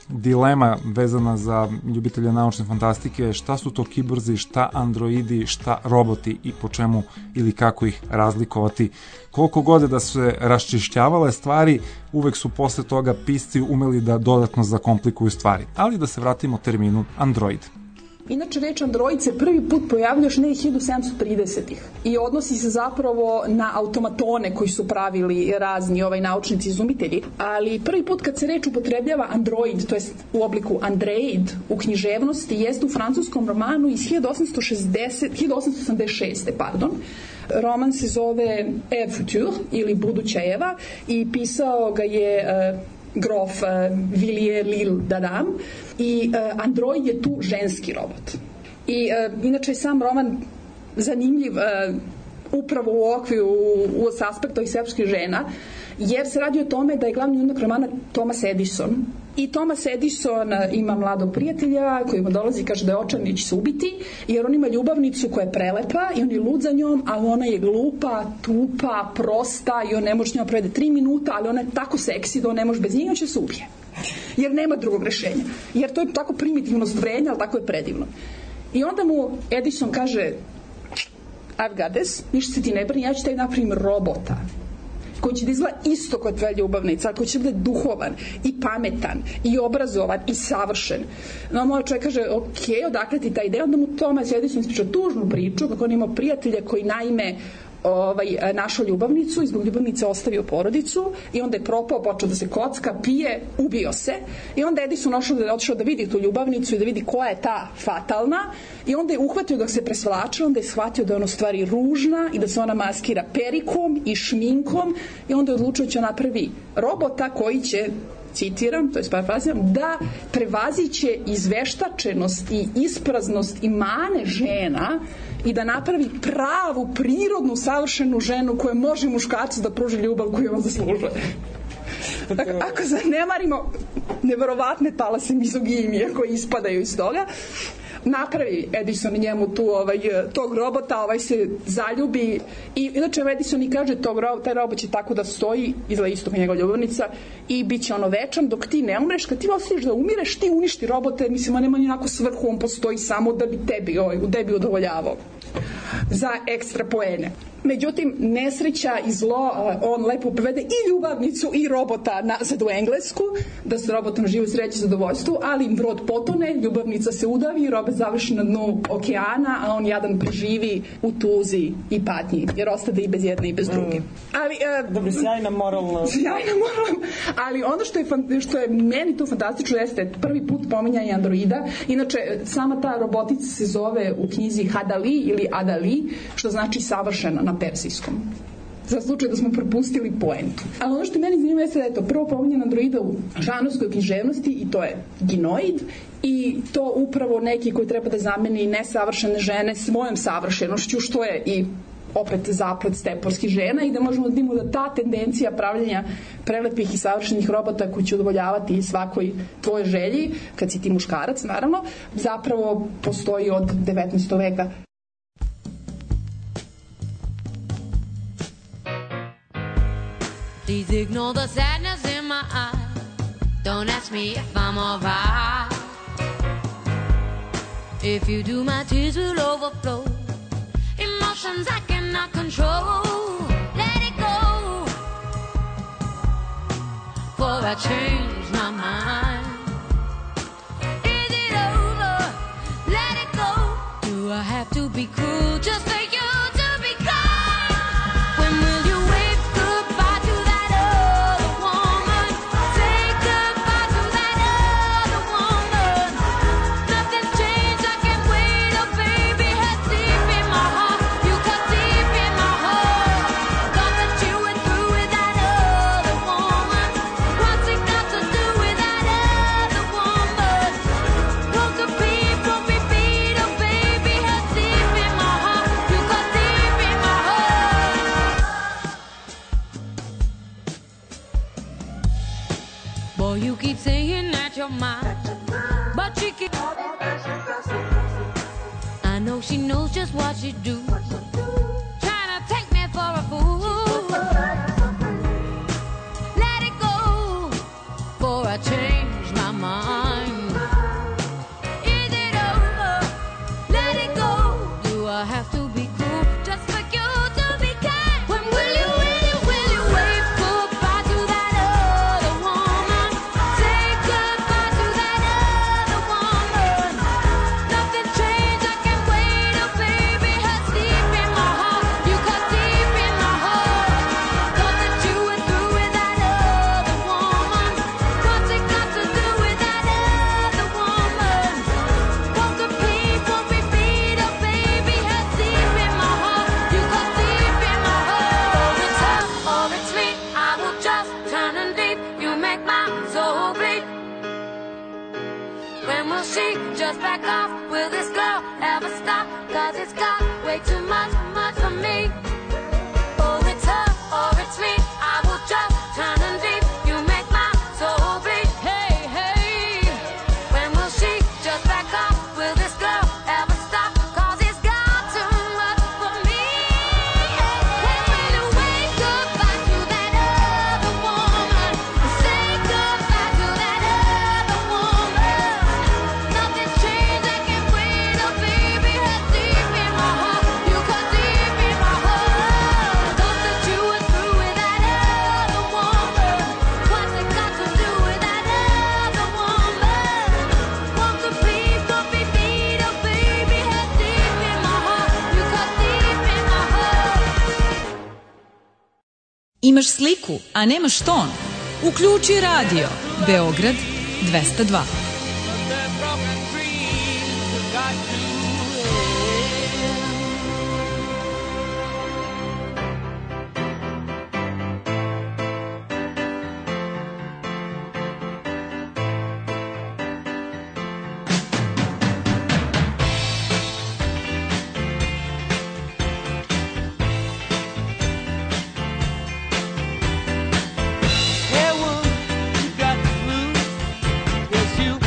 dilema vezana za ljubitelje naučne fantastike, šta su to kiborzi, šta androidi, šta roboti i po čemu ili kako ih razlikovati. Koliko god da su se raščišćavale stvari, uvek su posle toga pisci umeli da dodatno zakomplikuju stvari. Ali da se vratimo terminu android. Inače, reč android se prvi put pojavlja još ne hiljadu sedamsto tridesetih i odnosi se zapravo na automatone koji su pravili razni ovaj naučnici izumitelji, ali prvi put kad se reč upotrebljava android, to jest u obliku andreid u književnosti, jeste u francuskom romanu iz hiljadu osamsto osamdeset šeste. Pardon. Roman se zove Eve Future ili Buduća Eva i pisao ga je uh, grof uh, Villiers Lille d'Adam i uh, android je tu ženski robot. I uh, inače je sam roman zanimljiv uh, upravo u okviru u, u aspektu ovih srpskih žena, jer se radi o tome da je glavni junak romana Thomas Edison. I Thomas Edison ima mladog prijatelja koji mu dolazi i kaže da je očan i će se ubiti, jer on ima ljubavnicu koja je prelepa i on je lud za njom, ali ona je glupa, tupa, prosta i on ne može s njom provede tri minuta, ali ona je tako seksi da on ne može bez njega, će se ubije. Jer nema drugog rešenja. Jer to je tako primitivno stvorenje, ali tako je predivno. I onda mu Edison kaže, I've got this, ništa se ti ne brini, ja ću taj napravim robota koji će da izgleda isto kod tvoja ljubavnica, koji će da bude duhovan i pametan i obrazovan i savršen. No, moj čovjek kaže, ok, odakle ti ta ideja? Onda mu Thomas Edison ispričao tužnu priču kako on imao prijatelja koji naime ovaj, našao ljubavnicu i zbog ljubavnice ostavio porodicu i onda je propao, počeo da se kocka, pije, ubio se i onda Edison otišao da, otišao da vidi tu ljubavnicu i da vidi koja je ta fatalna i onda je uhvatio dok se presvlačio, onda je shvatio da je ona u stvari ružna i da se ona maskira perikom i šminkom i onda je odlučio da će napravi robota koji će, citiram, to je parafraziram, da prevaziće izveštačenost i ispraznost i mane žena i da napravi pravu, prirodnu, savršenu ženu koja može muškarcu da pruži ljubav koju on zaslužuje. Ako, ako zanemarimo neverovatne talase mizoginije koje ispadaju iz toga, napravi Edison njemu tu, ovaj, tog robota, ovaj se zaljubi i inače Edison i kaže tog, taj robot će tako da stoji izgleda isto kao njegova ljubavnica i bit će ono večan dok ti ne umreš, kad ti osjetiš da umireš ti uništi robote, mislim on nema ni onako svrhu, on postoji samo da bi tebi, ovaj, u tebi udovoljavao za ekstra poene. Međutim, nesreća i zlo, on lepo prevede i ljubavnicu i robota nazad u Englesku, da se robotom živi sreće i zadovoljstvu, ali brod potone, ljubavnica se udavi, robot završi na dnu okeana, a on jadan preživi u tuzi i patnji, jer ostade i bez jedne i bez druge. Ali, uh, Dobro, sjajna moralna. Sjajna moralna. Ali ono što je, što je meni tu fantastično jeste prvi put pominjanje androida. Inače, sama ta robotica se zove u knjizi Hadali ili Adali, što znači savršena na persijskom. Za slučaj da smo propustili poentu. Ali ono što meni zanima jeste da je to prvo pominjan androida u žanrovskoj književnosti i to je ginoid i to upravo neki koji treba da zameni nesavršene žene svojom savršenošću, što je i opet zaplet steporskih žena i da možemo da vidimo da ta tendencija pravljenja prelepih i savršenih robota koji će udovoljavati svakoj tvojoj želji, kad si ti muškarac naravno, zapravo postoji od devetnaestog veka. Please ignore the sadness in my eyes. Don't ask me if I'm alright. If you do, my tears will overflow. Emotions I cannot control. Let it go. For I changed my mind. Is it over? Let it go. Do I have to be cruel just for you to be kind? When will you wake goodbye to that other woman? Say goodbye to that other woman. Nothing's changed, I can't wait. Oh baby, head deep in my heart. You cut deep in my heart. Thought that you went through with that other woman. What's it got to do with that other woman? Won't the beat, won't be beat. Oh baby, head deep in my heart. You cut deep in my heart. Boy, you keep saying that you're mine, but she keep. I know she knows just what she do, trying to take me for a fool. Let it go, for I change my mind. just back off. Will this girl ever stop? Cause it's got way too much, much for me. Oh, it's her or it's me. I will just turn and leave. You make my soul bleed. Hey, hey. When will she just back off? Will this girl ever stop? Cause it's got too much for me. And when you wave goodbye to that other woman, say goodbye to that other woman. Nothing's changed, I can't wait. Oh, baby, head deep in my heart. You cut deep in my heart. Thought that you were through with that other woman. What's it got to do with that other woman? Won't you please don't be mean, oh baby, head deep in my heart. You cut deep in my heart. Imaš sliku, a nemaš ton? Uključi radio. Beograd dvesta dva. Hey, woman, you got the blues. Yes, you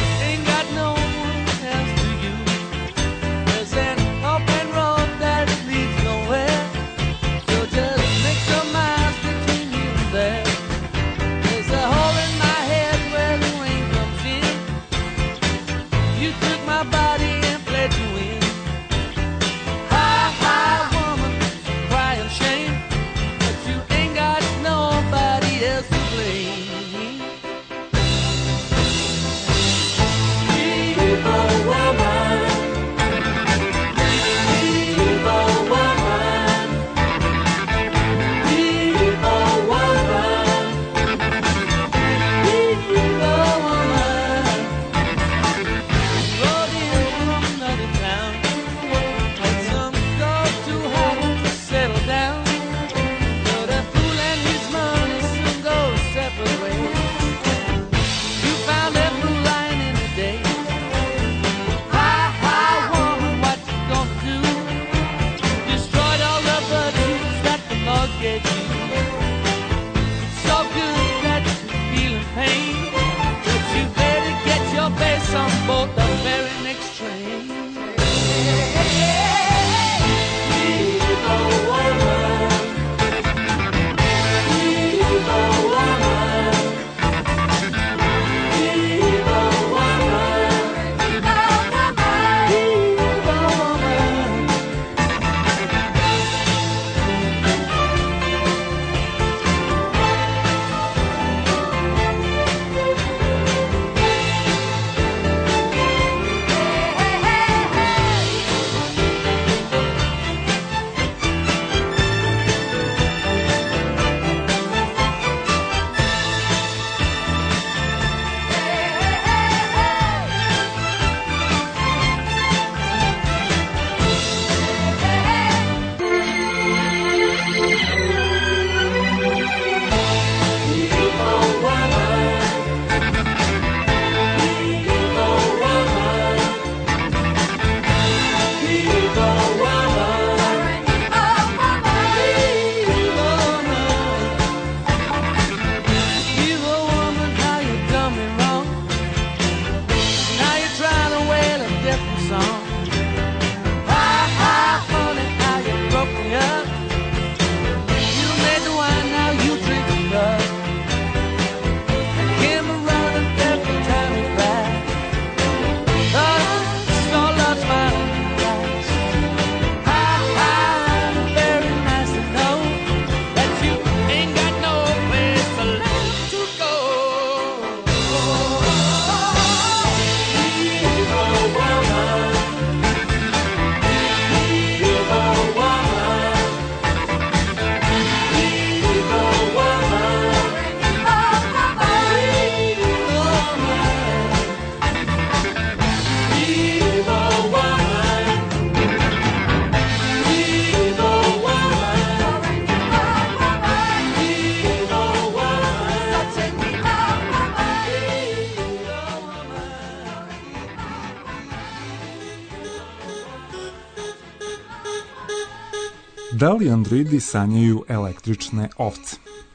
Da li androidi sanjaju električne ovce?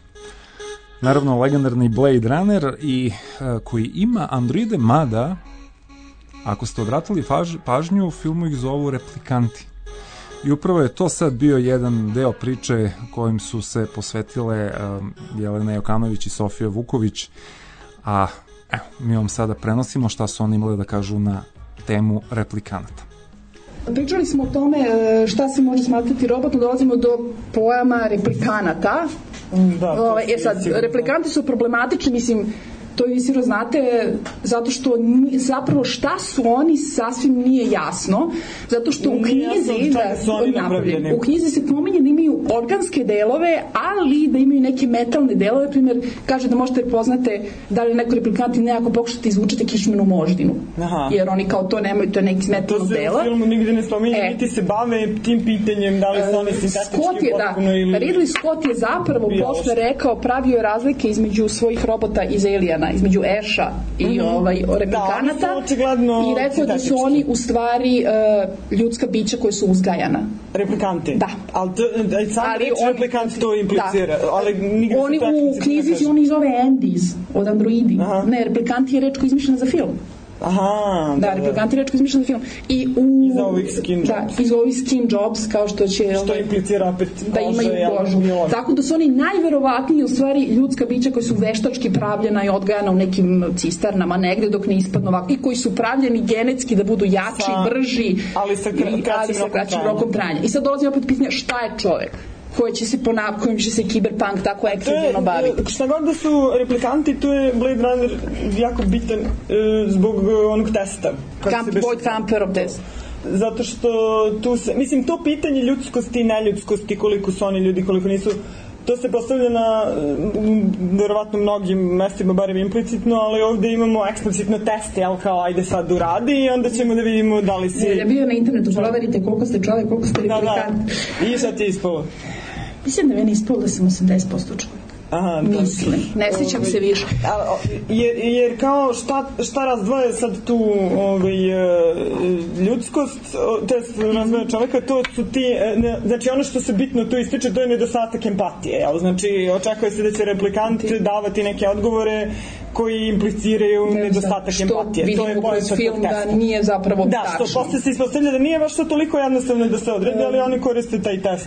Naravno, legendarni Blade Runner i uh, koji ima androide, mada ako ste odvratili paž, pažnju, u filmu ih zovu replikanti. I upravo je to sad bio jedan deo priče kojim su se posvetile um, Jelena Jokanović i Sofija Vuković, a evo, mi vam sada prenosimo šta su oni imali da kažu na temu replikanata. Pričali smo o tome šta se može smatrati robotom, dolazimo do pojama replikanata. Da, Ove, e sad, replikanti su problematični, mislim, to vi sigurno znate, zato što ni, zapravo šta su oni sasvim nije jasno, zato što u knjizi da, u knjizi se pominje da imaju organske delove, ali da imaju neke metalne delove, primjer, kaže da možete poznate da li neko replikant ne ako pokušate izvučete kišmenu moždinu. Aha. Jer oni kao to nemaju, to je neki metalnog dela. To se u filmu nigde ne spominje, e. niti se bave tim pitanjem da li su oni sintetički potpuno da, ili... Ridley Scott je zapravo posle rekao, pravio je razlike između svojih robota iz Aliena, između Asha i mm-hmm. ovaj, replikanata da, i rekao da su oni u stvari uh, ljudska bića koje su uzgajana. Replikanti? Da. Ali sam reč replikant to implicira. Da. Ali oni u knjizi se oni zove Andis od androidi. Aha. Ne, replikanti je reč koja je izmišljena za film. Aha, da, da, replikanti reč koji izmišljen za film. I u, iz ovih skin jobs. Da, iz ovih skin jobs, kao što će... Što implicira opet da imaju kožu. Tako da su oni najverovatniji u stvari ljudska bića koji su veštački pravljena i odgajana u nekim cisternama negde dok ne ispadnu ovako. I koji su pravljeni genetski da budu jači, sa, brži, ali sa, kr- i, ali sa kraćim rokom trajanja. I sad dolazi opet pitanje šta je čovek? koji će se ponavljati, kojim će se Cyberpunk tako ekstenzivno baviti. Šta god da su replikanti, tu je Blade Runner jako bitan e, zbog onog testa. Camp, Boyd Camperov test. Zato što tu se, mislim, to pitanje ljudskosti i neljudskosti, koliko su oni ljudi, koliko nisu, to se postavlja na verovatno mnogim mestima, barem implicitno, ali ovde imamo eksplicitno test, jel, kao ajde sad uradi i onda ćemo da vidimo da li si... Ja bio na internetu, proverite koliko ste čovek, koliko ste replikant. Da, da. I šta ti je ispalo? Mislim da meni ispalo da sam osamdeset posto čovjek. Aha, mislim, ne sjećam se više. Jer, jer kao šta, šta razdvoje sad tu ovaj, ljudskost, to je razdvoje čoveka, to su ti, ne, znači ono što se bitno tu ističe, to je nedostatak empatije, jel? Znači očekuje se da će replikant davati neke odgovore koji impliciraju ne, nedostatak što empatije. To je kroz film da nije zapravo da, tačno. Da, što posle se ispostavlja da nije baš to toliko jednostavno da se odredi, ali oni koriste taj test.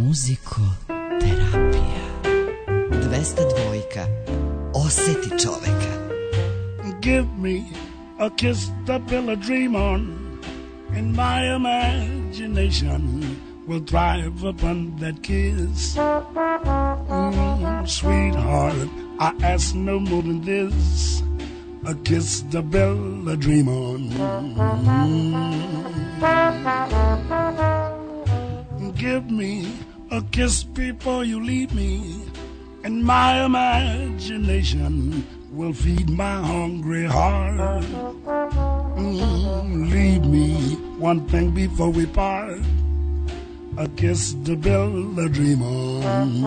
Muzikoterapija. dvesta dvojka. Oseti čoveka. Give me a kiss to build a dream on, and my imagination will thrive upon that kiss. Mm, sweetheart, I ask no more than this, a kiss to build a dream on. Mm. Give me a kiss before you leave me, and my imagination will feed my hungry heart. Mm, leave me one thing before we part, a kiss to build a dream on.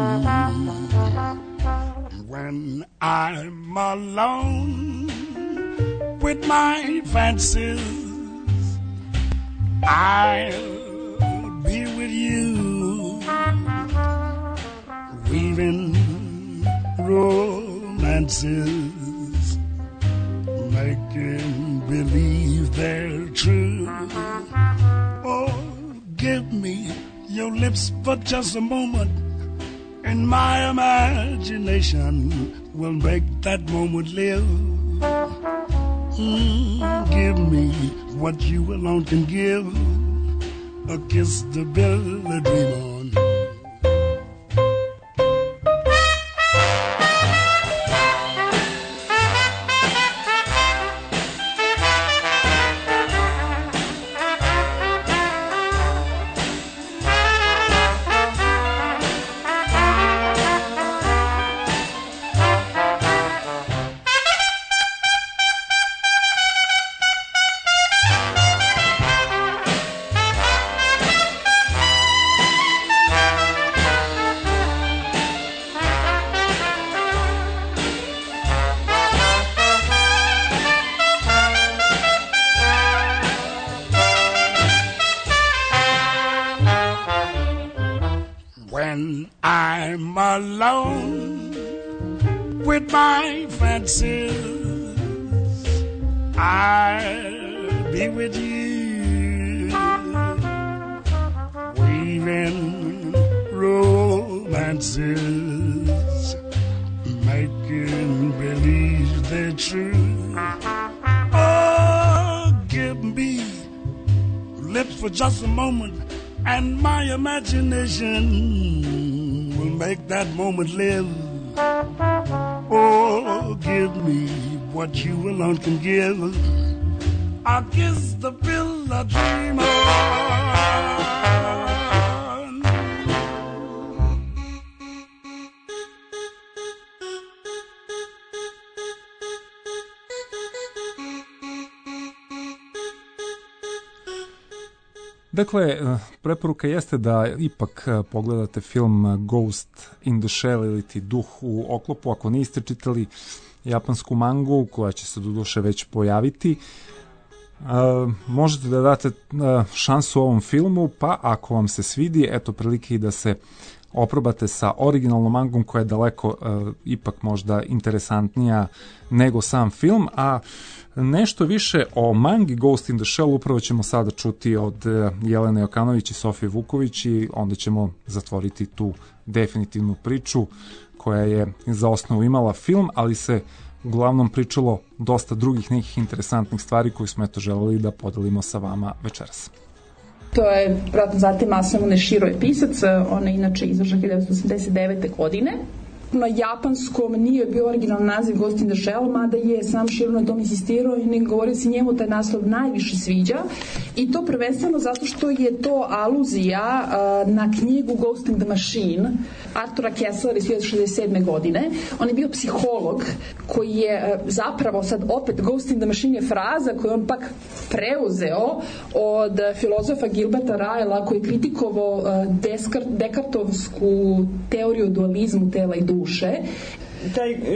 When I'm alone with my fancies, I'll be with you, weaving romances, making believe they're true. Oh, give me your lips for just a moment, and my imagination will make that moment live. Mm, give me what you alone can give, a kiss to build a dream on. When I'm alone with my fancies, I'll be with you, weaving romances, making believe they're true. Oh, give me lips for just a moment, and my imagination will make that moment live. Oh, give me what you alone can give, I'll kiss the bill I dream on. Dakle, preporuka jeste da ipak pogledate film Ghost in the Shell ili ti Duh u oklopu, ako niste čitali japansku mangu, koja će se doduše već pojaviti. Uh, možete da date uh, šansu ovom filmu, pa ako vam se svidi, eto prilike i da se oprobate sa originalnom mangom, koja je daleko uh, ipak možda interesantnija nego sam film, a nešto više o mangi Ghost in the Shell upravo ćemo sada čuti od Jelene Jokanović i Sofije Vuković, i onda ćemo zatvoriti tu definitivnu priču koja je za osnovu imala film, ali se uglavnom pričalo dosta drugih nekih interesantnih stvari koje smo eto želeli da podelimo sa vama večeras. To je, vratno zatim, Masamu Neshiro je pisac, ona je inače izvršna hiljadu devetsto osamdeset devete. godine. Na japanskom nije bio originalni naziv Ghost in the Shell, mada je sam Shiro na tom insistirao i ne govorio se njemu taj naslov najviše sviđa, i to prvenstveno zato što je to aluzija uh, na knjigu Ghost in the Machine Artura Kesslera iz hiljadu devetsto šezdeset sedme. godine. On je bio psiholog koji je uh, zapravo sad opet Ghost in the Machine je fraza koju on pak preuzeo od filozofa Gilberta Ryla, koji je kritikovao uh, Deskartovsku teoriju dualizmu tela i duše. Taj uh,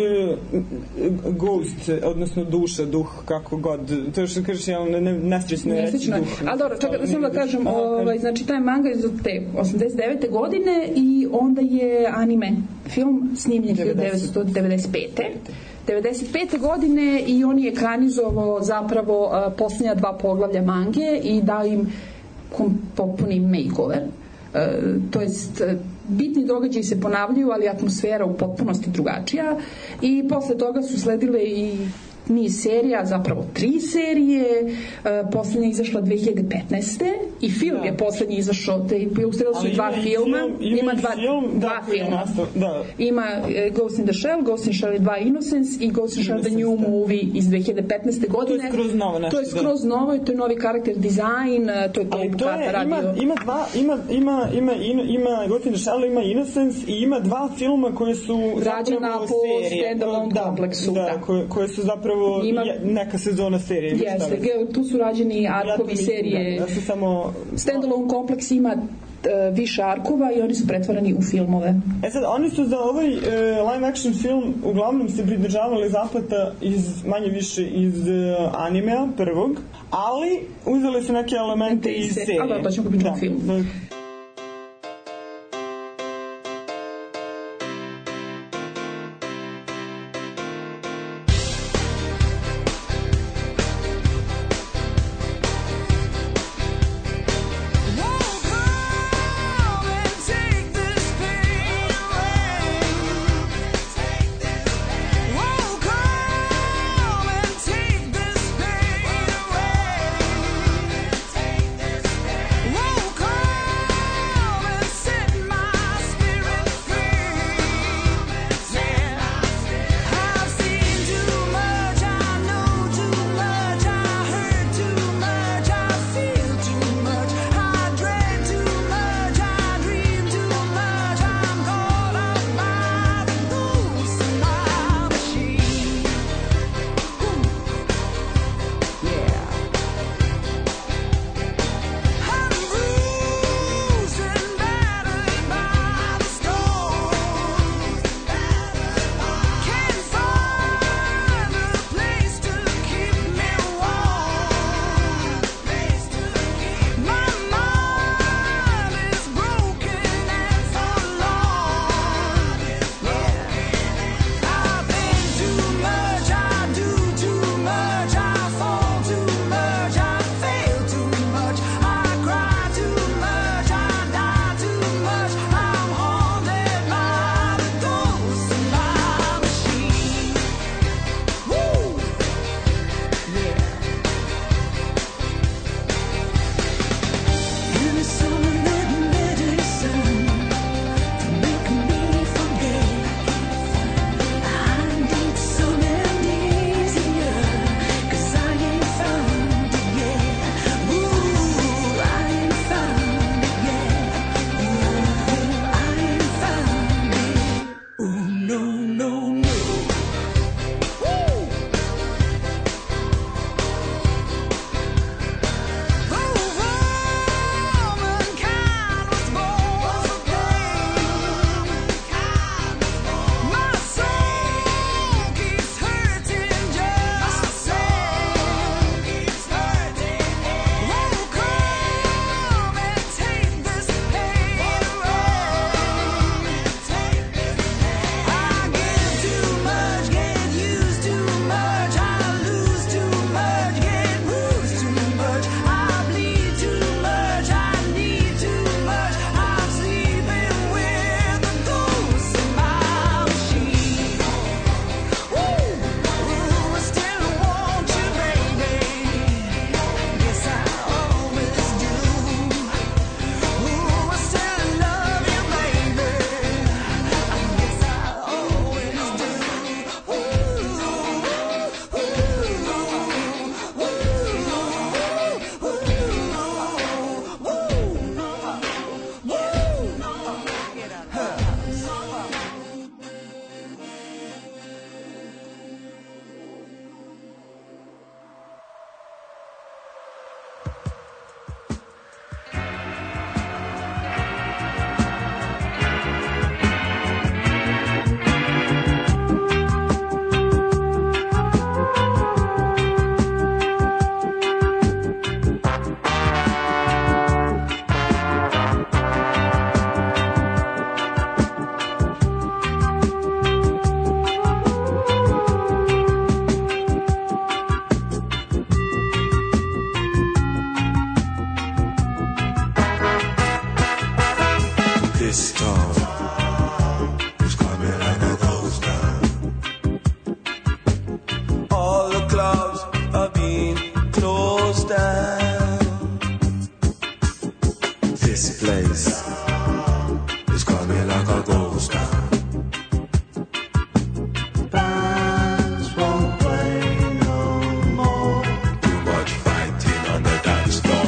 ghost, odnosno duša, duh, kako god, to je što kažeš, ja ne, nesrećno je reći duh. A dobro, čekaj da sam da kažem, ovaj, znači taj manga je iz te osamdeset devete. godine i onda je anime film snimljen hiljadu devetsto devedeset pete. devedeset pete. godine i on je ekranizovao zapravo uh, posljednja dva poglavlja mange i dao im potpuni makeover. Uh, to jest uh, bitni događaji se ponavljaju, ali atmosfera u potpunosti drugačija i posle toga su sledile i niz serija, zapravo tri serije. Uh, poslednja je izašla dve hiljade petnaeste i film da. je poslednji izašao, te ilustrirali su dva filma. Film, ima, ima dva, film, dva da, filma. Da. Ima uh, Ghost in the Shell, Ghost in the Shell dva Innocence i Ghost in the Shell The New Movie iz dve hiljade petnaeste godine. To je skroz novo nešto. To je skroz da. novo i to je novi karakter dizajn, to je Toby Kata radio. Ima, ima dva, ima, ima, ima, ima Ghost in the Shell, ima Innocence i ima dva filma koje su rađena po stand-alone da, kompleksu. Da, da. Koje, koje su zapravo ima, neka sezona serije. Jeste, tu su rađeni arkovi serije. Da, da su samo... Standalone kompleks ima uh, više arkova i oni su pretvarani u filmove. E sad, oni su za ovaj uh, live action film uglavnom se pridržavali zapleta iz, manje više iz uh, animea prvog, ali uzeli su neke elemente iz serije. Ali da, pa ćemo pričati film. Da. Whoa, come a ghost town. Bands won't play no more. Too much fighting on the dance floor.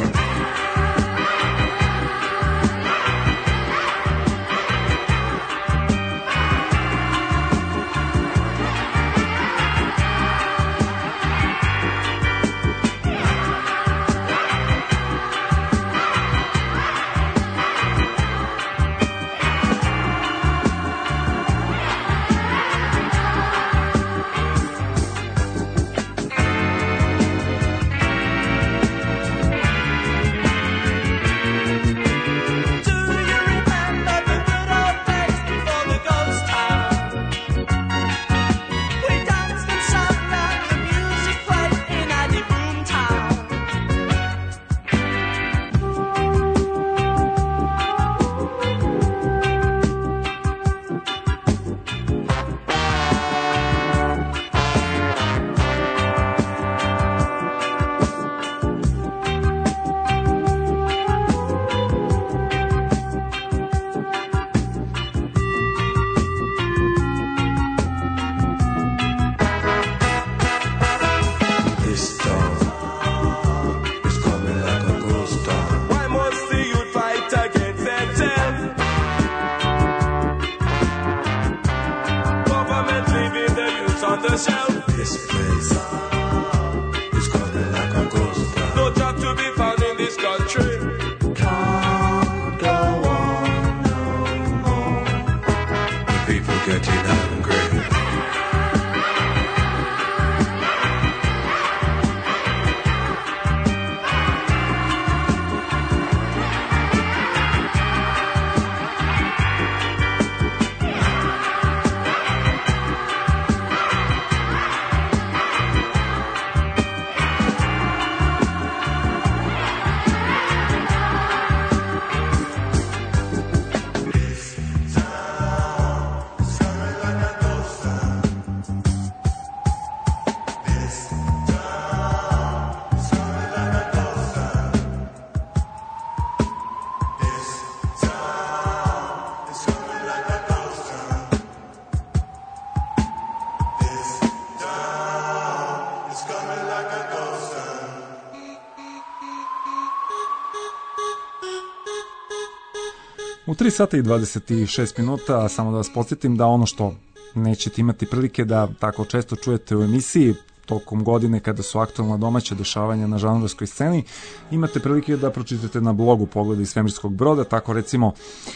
U tri sata i dvadeset šest minuta, samo da vas podsjetim da ono što nećete imati prilike da tako često čujete u emisiji tokom godine kada su aktualna domaća dešavanja na žanrovskoj sceni, imate prilike da pročitate na blogu Pogledi svemirskog broda. Tako recimo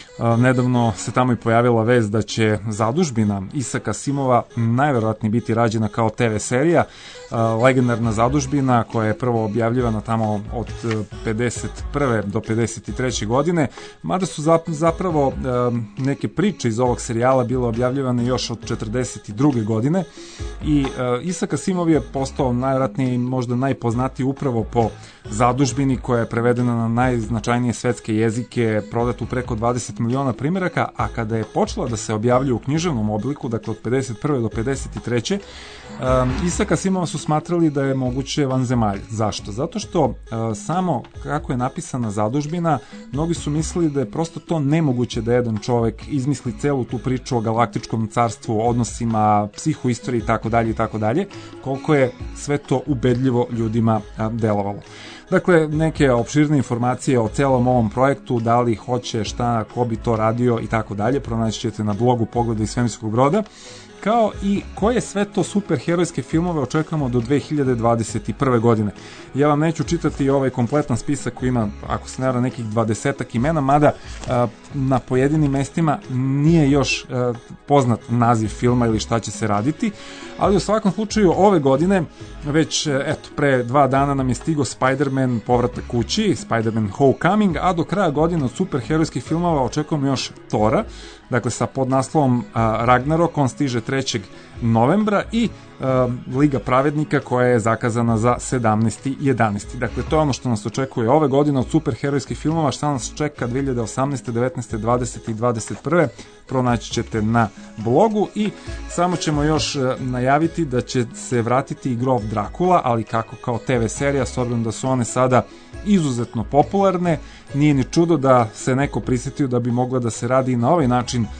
nedavno se tamo i pojavila vest da će Zadužbina Isaka Asimova najverovatnije biti rađena kao te ve serija, legendarna Zadužbina koja je prvo objavljivana tamo od pedeset prve do pedeset treće godine, mada su zapravo neke priče iz ovog serijala bile objavljivane još od četrdeset druge godine i Isak Asimov je postao najvratnije i možda najpoznatiji upravo po Zadužbini koja je prevedena na najznačajnije svetske jezike, prodata u preko dvadeset miliona primjeraka, a kada je počela da se objavljuje u književnom obliku, dakle od pedeset prve do pedeset treće Um, Isaka Asimova su smatrali da je moguće vanzemalj. Zašto? Zato što uh, samo kako je napisana Zadužbina, mnogi su mislili da je prosto to nemoguće da jedan čovek izmisli celu tu priču o galaktičkom carstvu, odnosima, psihoistoriji i tako dalje i tako dalje, koliko je sve to ubedljivo ljudima uh, delovalo. Dakle, neke opširne informacije o celom ovom projektu, da li hoće, šta, ko bi to radio i tako dalje, pronaći ćete na blogu Pogleda iz svemirskog broda, kao i koje sve to superherojske filmove očekujemo do dve hiljade dvadeset prve godine. Ja vam neću čitati ovaj kompletan spisak koji ima, ako se ne varam, nekih dvadesetak imena, mada a, na pojedinim mestima nije još a, poznat naziv filma ili šta će se raditi, ali u svakom slučaju ove godine, već eto, pre dva dana nam je stigo Spider-Man Povratak kući, Spider-Man Homecoming, a do kraja godine od superherojskih filmova očekujemo još Tora, dakle sa podnaslovom a, Ragnarok, on stiže trećeg novembra i a, Liga pravednika koja je zakazana za sedamnaesti jedanaesti Dakle, to je ono što nas očekuje ove godine od superherojskih filmova. Šta nas čeka dve hiljade osamnaeste, devetnaeste, dvadesete i dvadeset prve pronaći ćete na blogu i samo ćemo još najaviti da će se vratiti i Grof Drakula, ali kako kao te ve serija, s obzirom da su one sada izuzetno popularne, nije ni čudo da se neko prisjetio da bi mogla da se radi i na ovaj način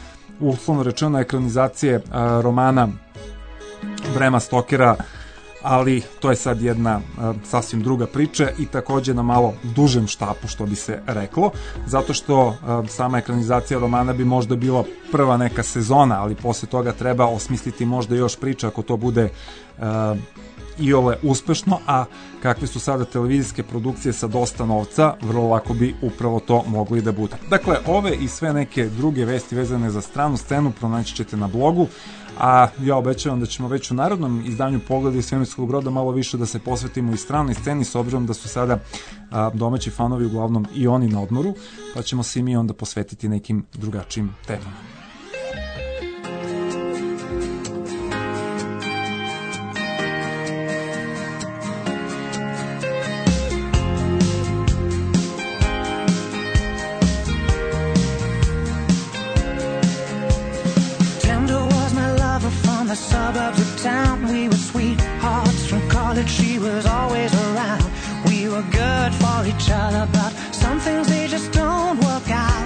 uslovno rečeno ekranizacije a, romana Brema Stokera, ali to je sad jedna a, sasvim druga priča i takođe na malo dužem štapu, što bi se reklo, zato što a, sama ekranizacija romana bi možda bila prva neka sezona, ali posle toga treba osmisliti možda još priča ako to bude a, i ole uspešno, a kakve su sada televizijske produkcije sa dosta novca, vrlo lako bi upravo to mogli da bude. Dakle, ove i sve neke druge vesti vezane za stranu scenu pronaći ćete na blogu, a ja obećavam da ćemo već u narodnom izdanju Pogleda iz svemirskog broda malo više da se posvetimo i stranoj sceni, s obzirom da su sada a, domaći fanovi uglavnom i oni na odmoru, pa ćemo se i mi onda posvetiti nekim drugačijim temama. The suburbs of town, we were sweethearts from college, she was always around. We were good for each other, but some things they just don't work out.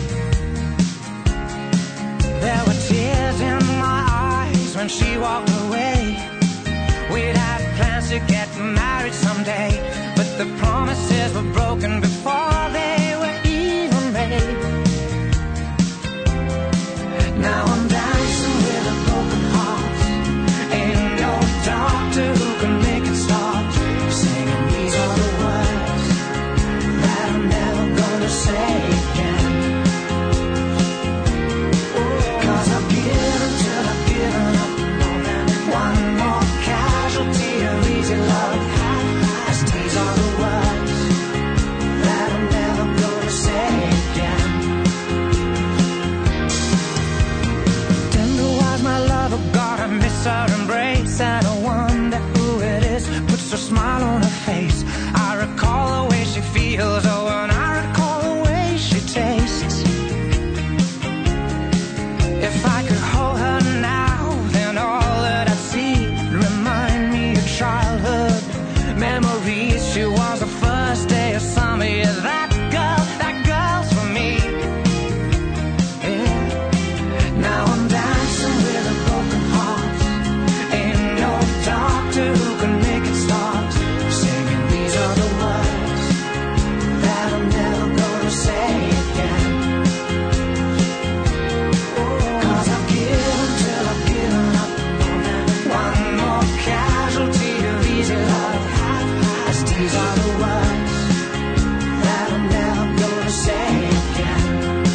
There were tears in my eyes when she walked away. We'd had plans to get married someday, but the promises were broken before they were even made. Now I'm dancing with a broken heart. Ain't no doctor who can make it stop. Singing these are the words that I'm never gonna say again. Cause I've given till I've given up. One more casualty of easy love. As these are the words that I'm never gonna say again. My love, oh God, I miss her embrace. And I wonder who it is, puts a smile on her face. I recall the way she feels, oh, and I recall the way she tastes. If I could hold her now, then all that I see remind me of childhood memories. She was the first day of summer, yeah, that girl, that girl's for me. Yeah. Now I'm dancing with a broken heart. Ain't no doctor who can make it start. Singing these are the words that I'm never gonna say again. Cause I've given till I've given up. One more casualty of easy love. As these are the words that I'm never gonna say again.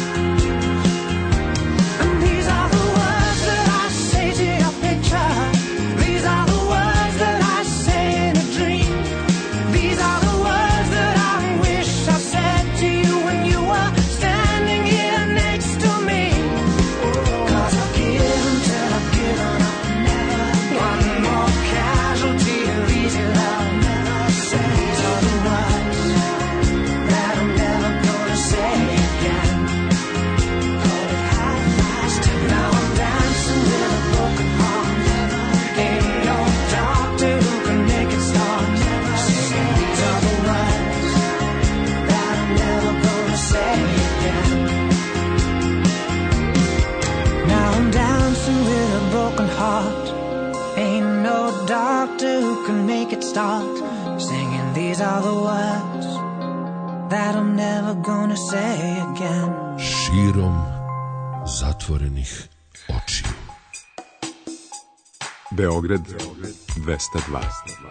And these are the words that I say to your picture. These are the words that I say in a dream. These are the words that I wish I said to you when you were standing here next to me. Cause I've given till I've given up. One more casualty of easy love. These are the words that I'm never gonna say again. Now I'm dancing with a broken heart. Ain't no doctor who can make it start. Singing these are the words that I'm never gonna say again. Now I'm dancing with a broken heart. Ain't no doctor who can make it start. Singing these are the words that I'm never gonna say again. Širom zatvorenih očiju. Beograd dvesta dva.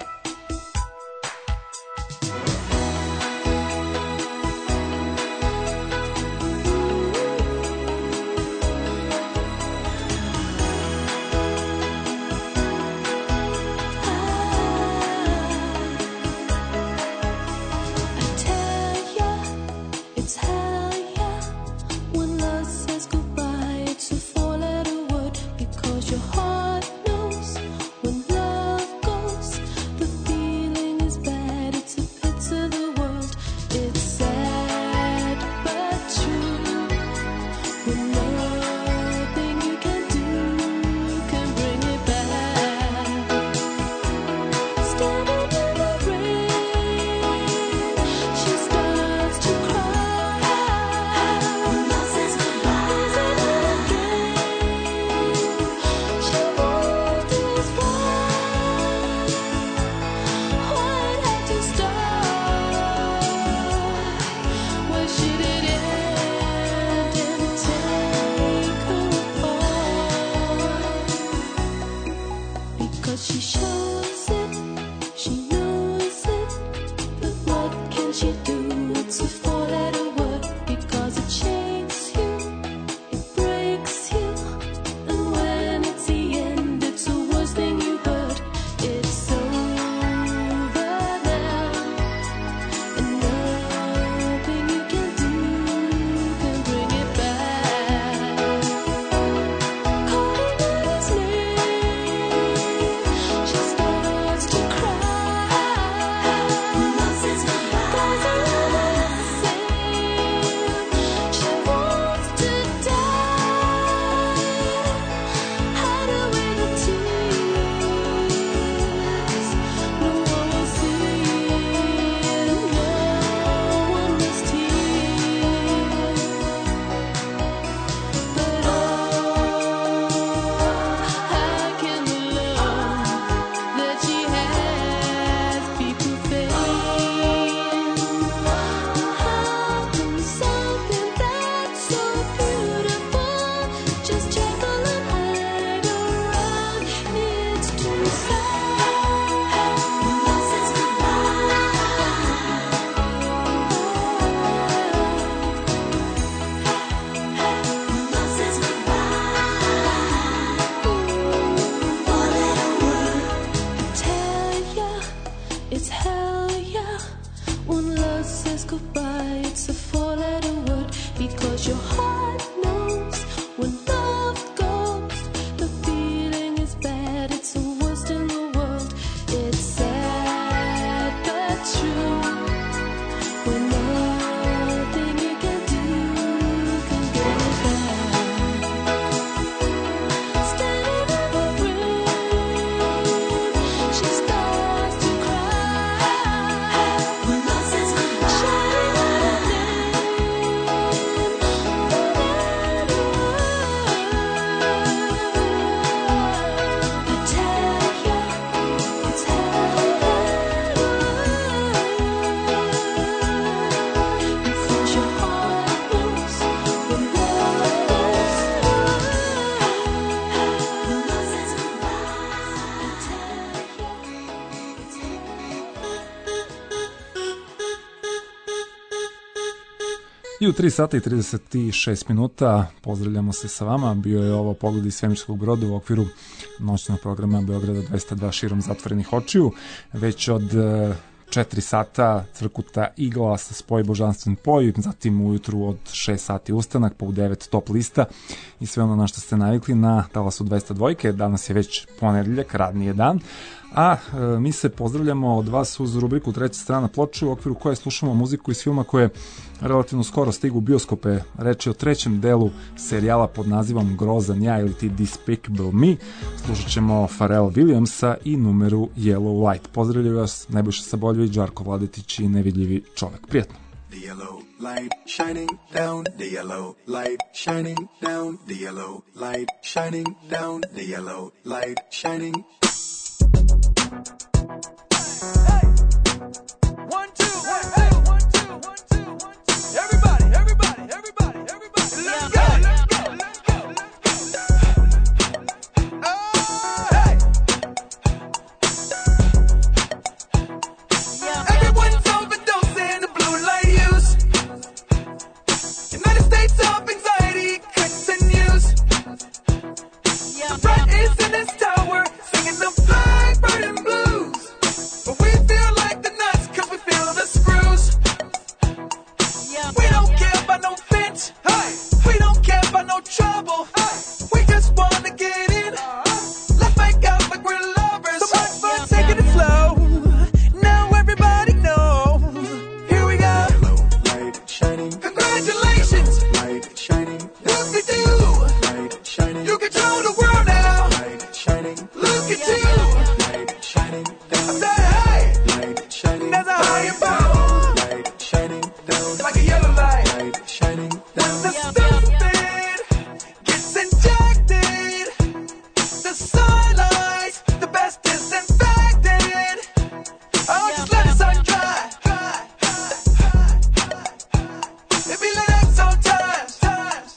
It's hell yeah. When love says goodbye, it's a four-letter word. Because your heart knows when love goes, the I u tri sata i trideset šest minuta pozdravljamo se sa vama. Bio je ovo Pogled iz svemirskog broda u okviru noćnog programa Beograda dvesta dva širom zatvorenih očiju. Već od četiri sata crkuta i glasa spoj božanstven poj, zatim ujutru od šest sati ustanak, pa u devet top lista i sve ono na što ste navikli na talasu dvesta dva. Danas je već ponedeljak, radni je dan. A e, mi se pozdravljamo od vas uz rubriku Treća strana ploče u okviru koje slušamo muziku iz filma koje relativno skoro stigu u bioskope. Reč je o trećem delu serijala pod nazivom Grozan ja ili ti Despicable Me. Slušat ćemo Pharrell Williamsa i numeru Yellow Light. Pozdravljaju vas Nebojša Saboljević, Žarko Vladetić i Nevidljivi čovek. Prijetno! The yellow light shining down, the yellow light shining down, the yellow light shining down, the yellow light shining. Hey! One, two, one, two, one, two, one, two, one, two. Everybody, everybody, everybody, everybody. Let's go, let's go, let's go, let's go. Oh, hey! Everyone's overdosing the blue light use. United States of anxiety continues. The threat is in this tower, singing the flag burning blues. But we feel like the nuts cause we feel the screws. We don't care about no fence, hey. We don't care about no trouble, hey. We just wanna get in. Let's make out like we're lovers. So much fun taking it slow. Now everybody knows. Here we go. Yellow light shining. Congratulations. Light shining. Look at you. Light shining. You control the world now. Light shining. Look at you. Light shining down. I said hey. Light shining. There's a higher power. Light shining down. Like a yellow light. Light shining When down. the stupid gets injected, the sunlight, the best disinfected. Oh, just let the sun dry. Dry. It be like that sometimes. Times.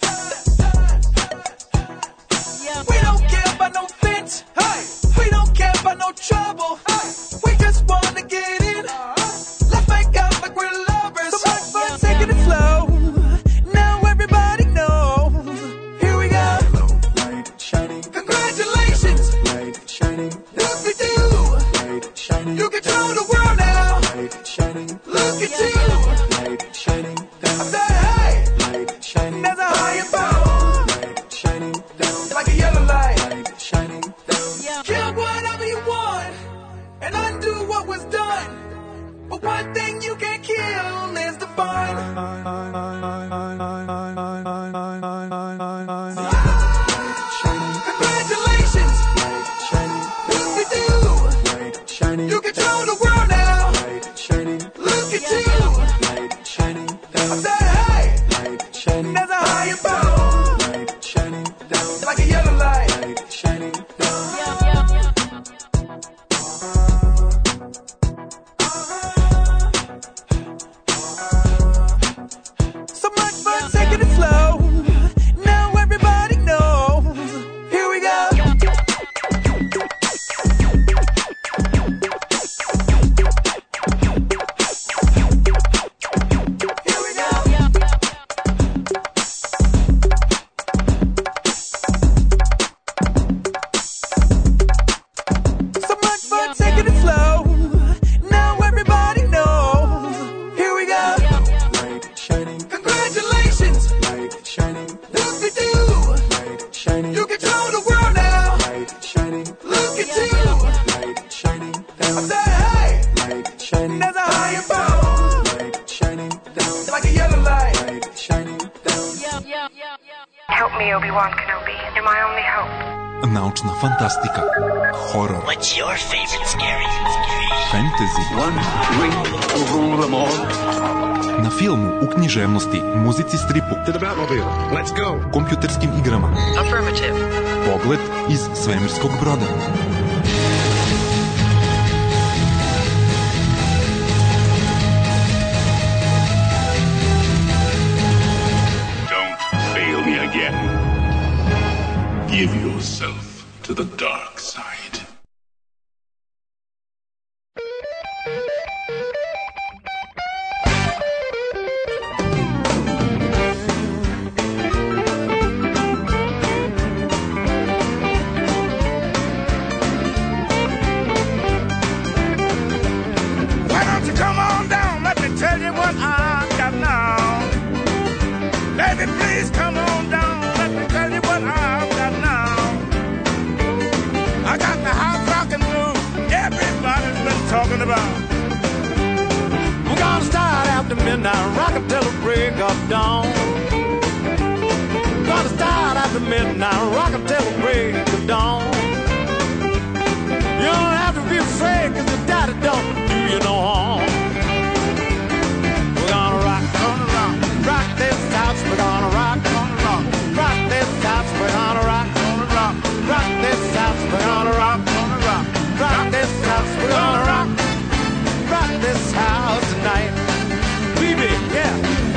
We don't care about no fence. Hey. We don't care about no trouble. Hey. We just wanna get in. Let's make out like we're lovers. So much fun taking it slow. Now everybody knows. Here we go. Yellow light shining. Congratulations. Light shining. Look at you. Light shining. You control the world now. Light shining. Look at you. Light shining I down. said hey. Light shining. There's a higher power. Light shining down. Like a yellow light. Light shining down. Kill whatever you want and undo what was done. But one thing you can't kill is the fun. Congratulations. Light shining. Look at you. Light shining. You control the world now. Light shining. Look at you. Light shining I down. said hey. Light shining. There's a higher power. Light shining down. Like a yellow light. Light shining down. So much fun taking it slow. Now everybody knows. Here we go. Here we go. So much fun taking it slow. Now everybody knows. Here we go. Light shining. Congratulations. Light shining. Look at you. Light shining. You control the world now. Light shining. Look at you. Light shining I down. said hey. Light shining. There's a higher power. Light shining down. Like a yellow light. Light shining down. Help me, Obi-Wan Kenobi. You're my only hope. Naučna fantastika, horor, What's your favorite scary? fantasy, One ring to rule them all. na filmu, u književnosti, muzici, stripu, To the Batmobile. Let's go. kompjuterskim igrama. Affirmative. Pogled iz svemirskog broda. Don't fail me again. Give yourself to the dark side. dawn. Gonna start after midnight, rockin' till the break of dawn. You don't have to be afraid, cause your daddy don't do you no harm. We're gonna rock, gonna rock, rock this house, we're gonna rock, gonna rock, rock this house, we're gonna rock, gonna rock, rock this house, we're gonna rock, gonna rock, rock this house, we're gonna rock, rock this house tonight. Baby, yeah.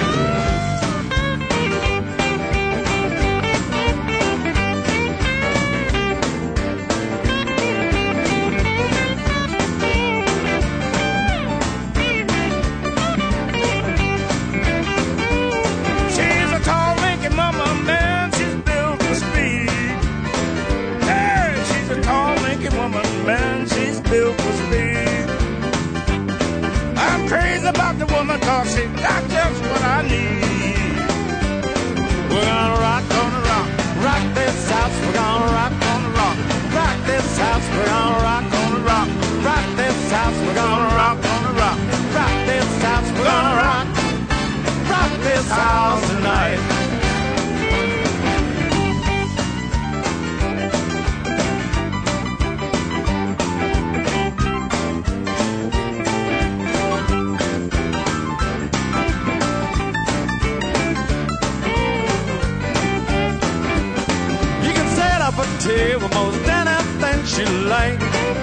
Man, she's built for speed. I'm crazy about the woman, cause she got just what I need. We're gonna rock, gonna rock, rock this house. We're gonna rock, gonna rock, rock this house. We're gonna rock, gonna rock, rock this house. We're gonna rock, gonna rock, rock this house. We're gonna rock, rock this house tonight. With most anything she like.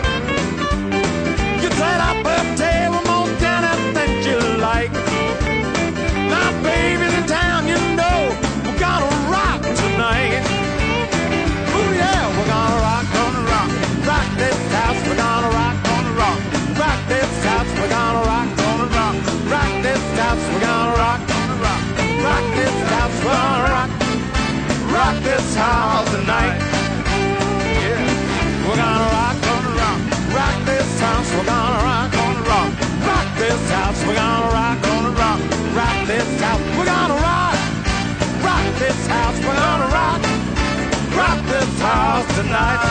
You set up a table with most anything she like. Now, baby, in town, you know we're gonna rock tonight. Ooh, yeah, we're gonna rock, gonna rock, rock this house. We're gonna rock, gonna rock, rock this house. We're gonna rock, gonna rock, rock this house. We're gonna rock, gonna rock, rock this house. We're gonna rock, rock this house tonight. We're gonna rock, gonna rock, rock this house. We're gonna rock, gonna rock, rock this house. We're gonna rock, gonna rock, rock this house. We're gonna rock, rock this house. We're gonna rock, rock this house tonight.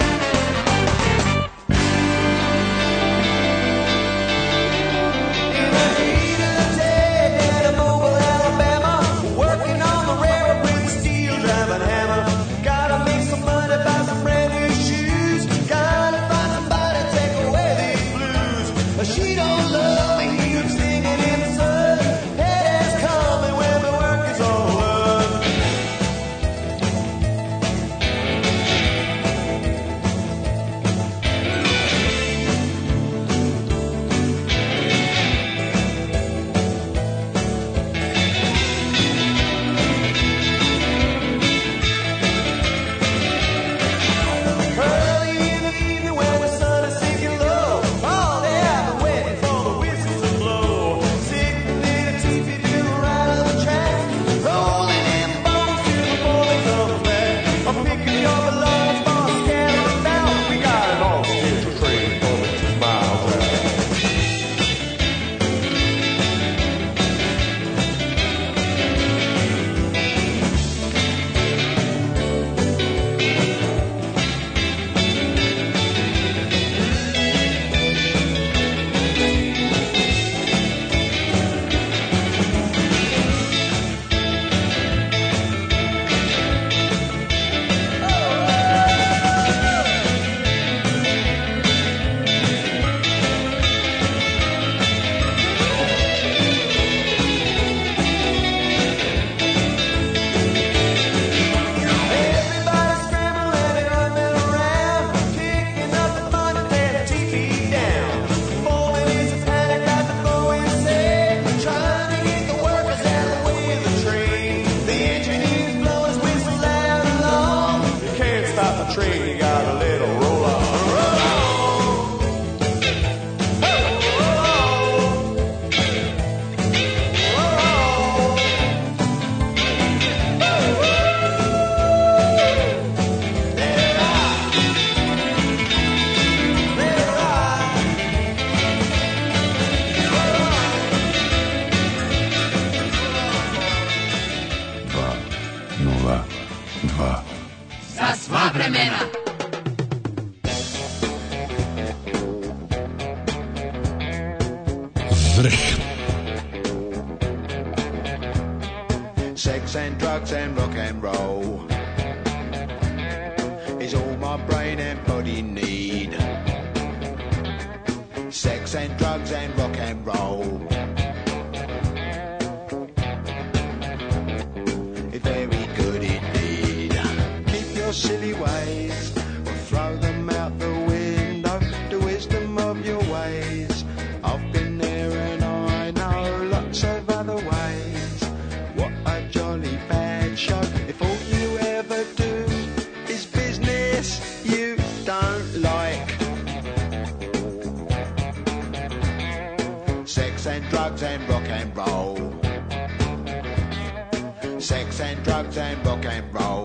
vremena. Vrh. drugs and rock and roll is all my brain and body need. Sex and drugs and rock and roll is very good indeed. Keep your silly ways or throw them out the window. The wisdom of your ways, I've been there and I know lots of other ways. What a jolly bad show if all you ever do is business you don't like. Sex and drugs and rock and roll. Sex and drugs and rock and roll.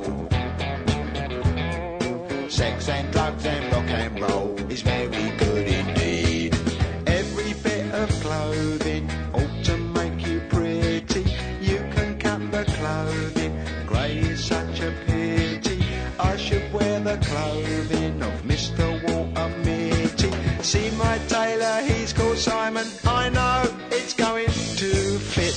Sex and drugs and rock and roll is very good indeed. Every bit of clothing ought to make you pretty. You can cut the clothing, grey is such a pity. I should wear the clothing of Mister Walter Mitty. See my tailor, he's called Simon. I know it's going to fit.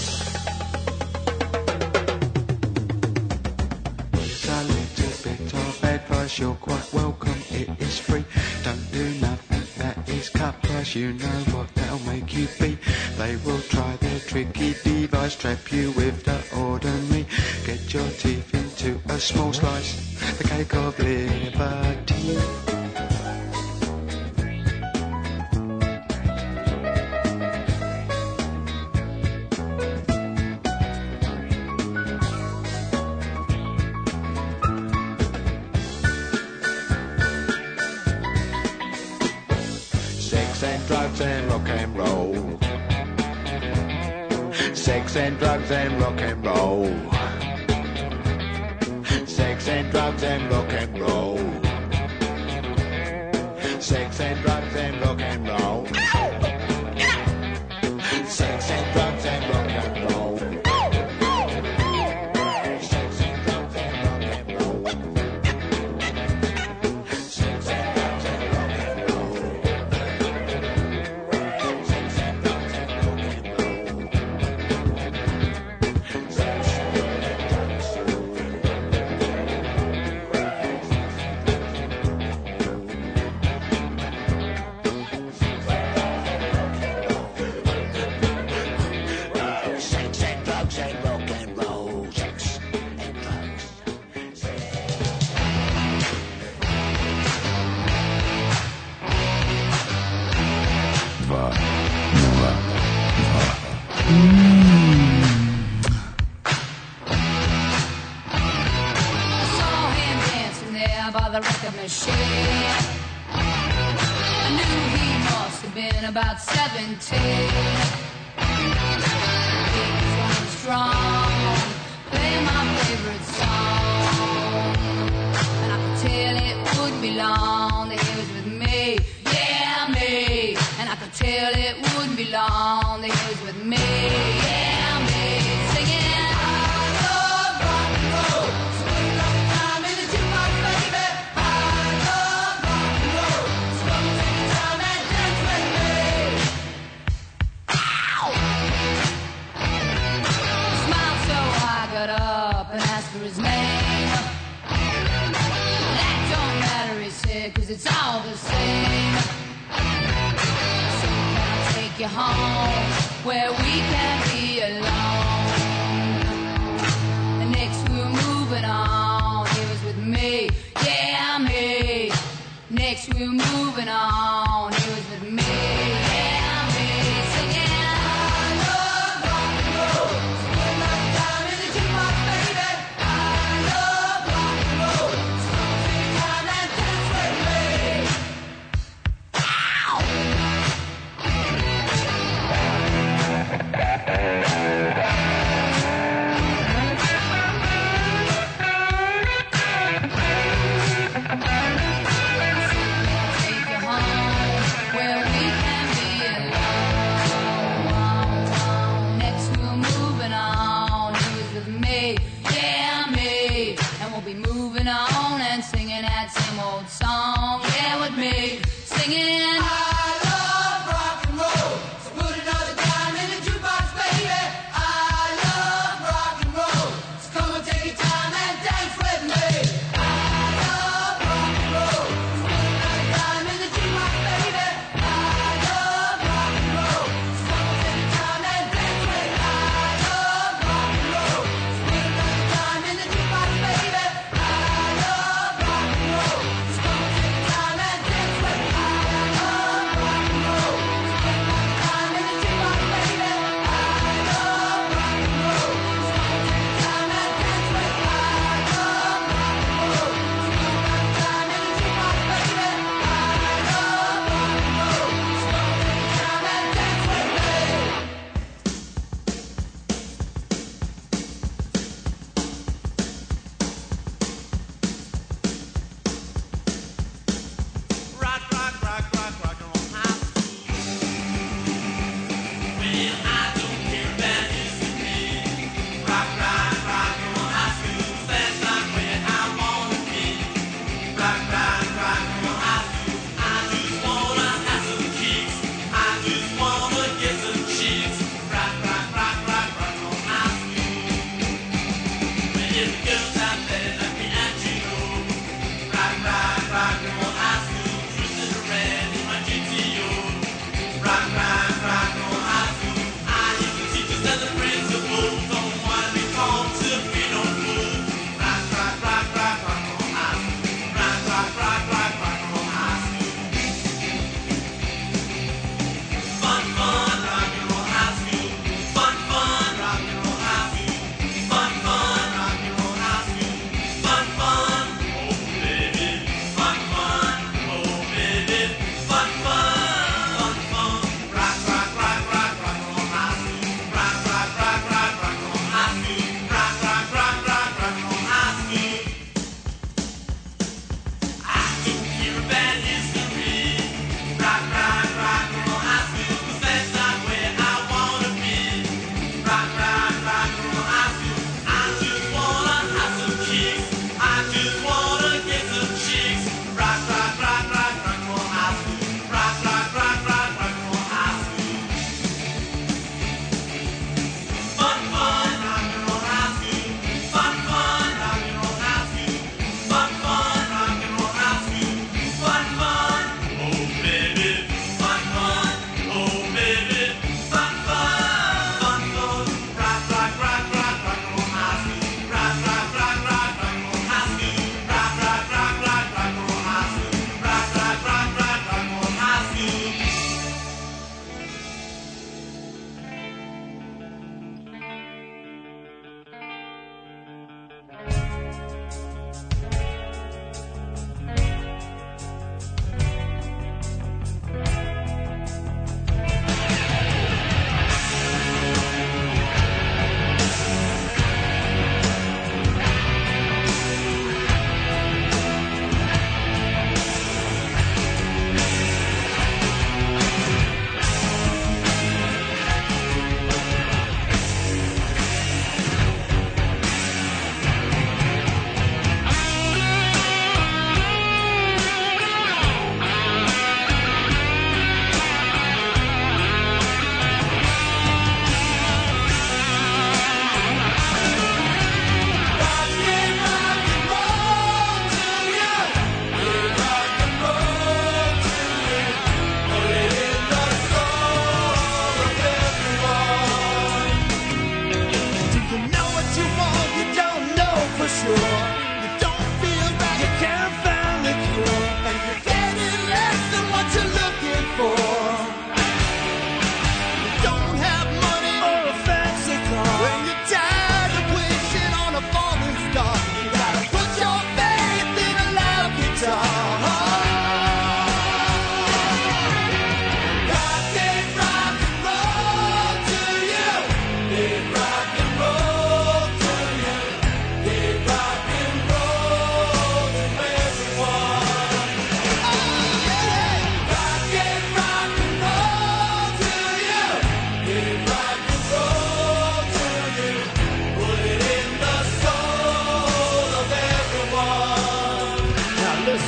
It's a little bit of advice, you're quite welcome, it is free. Don't do nothing that is cut price, you know what they'll make you be. They will try their tricky device, trap you with the ordinary. Get your teeth into a small slice, the cake of liberty. Drugs and rock and roll. Sex and drugs and rock and roll. Sex and drugs and rock and roll. Sex and drugs and rock and roll. Sex and drugs and rock and roll. About seventeen, he was running strong, playing my favorite song, and I could tell it wouldn't be long that he was with me, yeah me, and I could tell it wouldn't be long that he was with me, yeah me, singing I love rock and roll, spend a lot of time in the jukebox, baby. I love rock and roll, so come and take your time and dance with me. Got up and asked for his name. That don't matter, he said, cause it's all the same. So can I take you home where we can be alone? And next we were moving on, he was with me, yeah me. Next we were moving on, he was with me, yeah me. Singing I love rock and roll, spend my time in the jukebox, baby. I love rock and roll, so take your time and dance with me. Ow! Take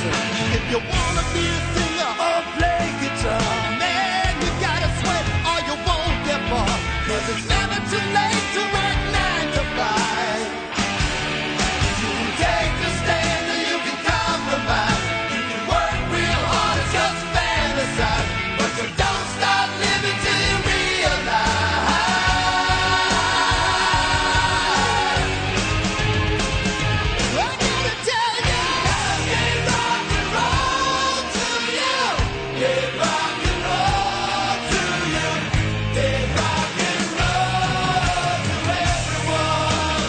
dancer. If you wanna be a singer or play guitar, man, you gotta sweat or you won't get far. 'Cause it's never too late to work nine to five. You can take a stand or you can compromise. You can work real hard and just fantasize, but you don't stop living till you realize. I gotta tell you, I gave rock and roll to you. Gave rock and roll to you. Gave rock and roll to everyone.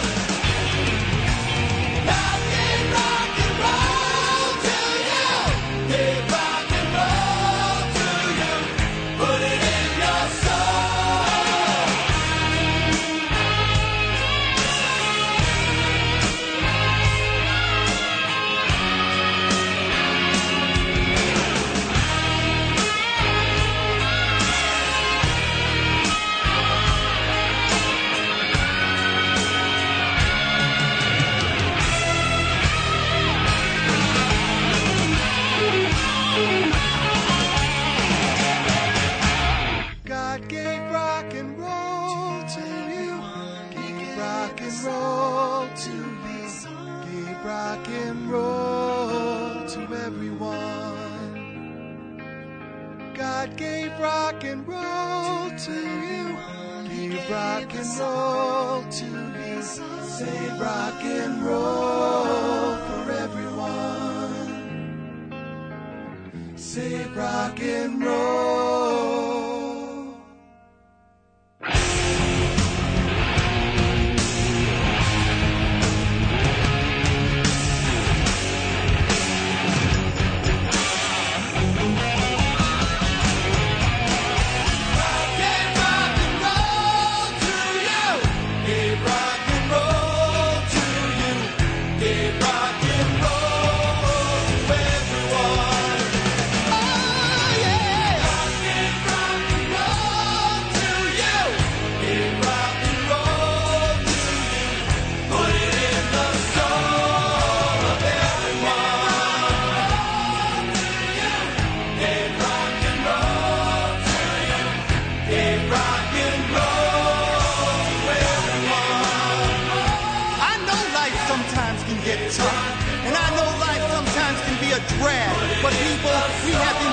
I gave rock and roll to you. Gave rock and roll to you. Put it in your soul. God gave rock and roll to you. Gave rock and roll to me. Gave rock and roll to everyone. God gave rock and roll to you. Gave rock and roll to me. Save rock and roll for everyone. Save rock and roll. Gave rock and roll to you. Gave rock and roll to you. Gave rock and roll to everyone. Oh yeah. Gave rock and roll to you. Gave rock and roll to you. Put it in the soul of everyone. Gave rock and roll to you. Gave rock and roll to everyone. I know life sometimes can get tough, and I know life sometimes can be a drag. But people, we have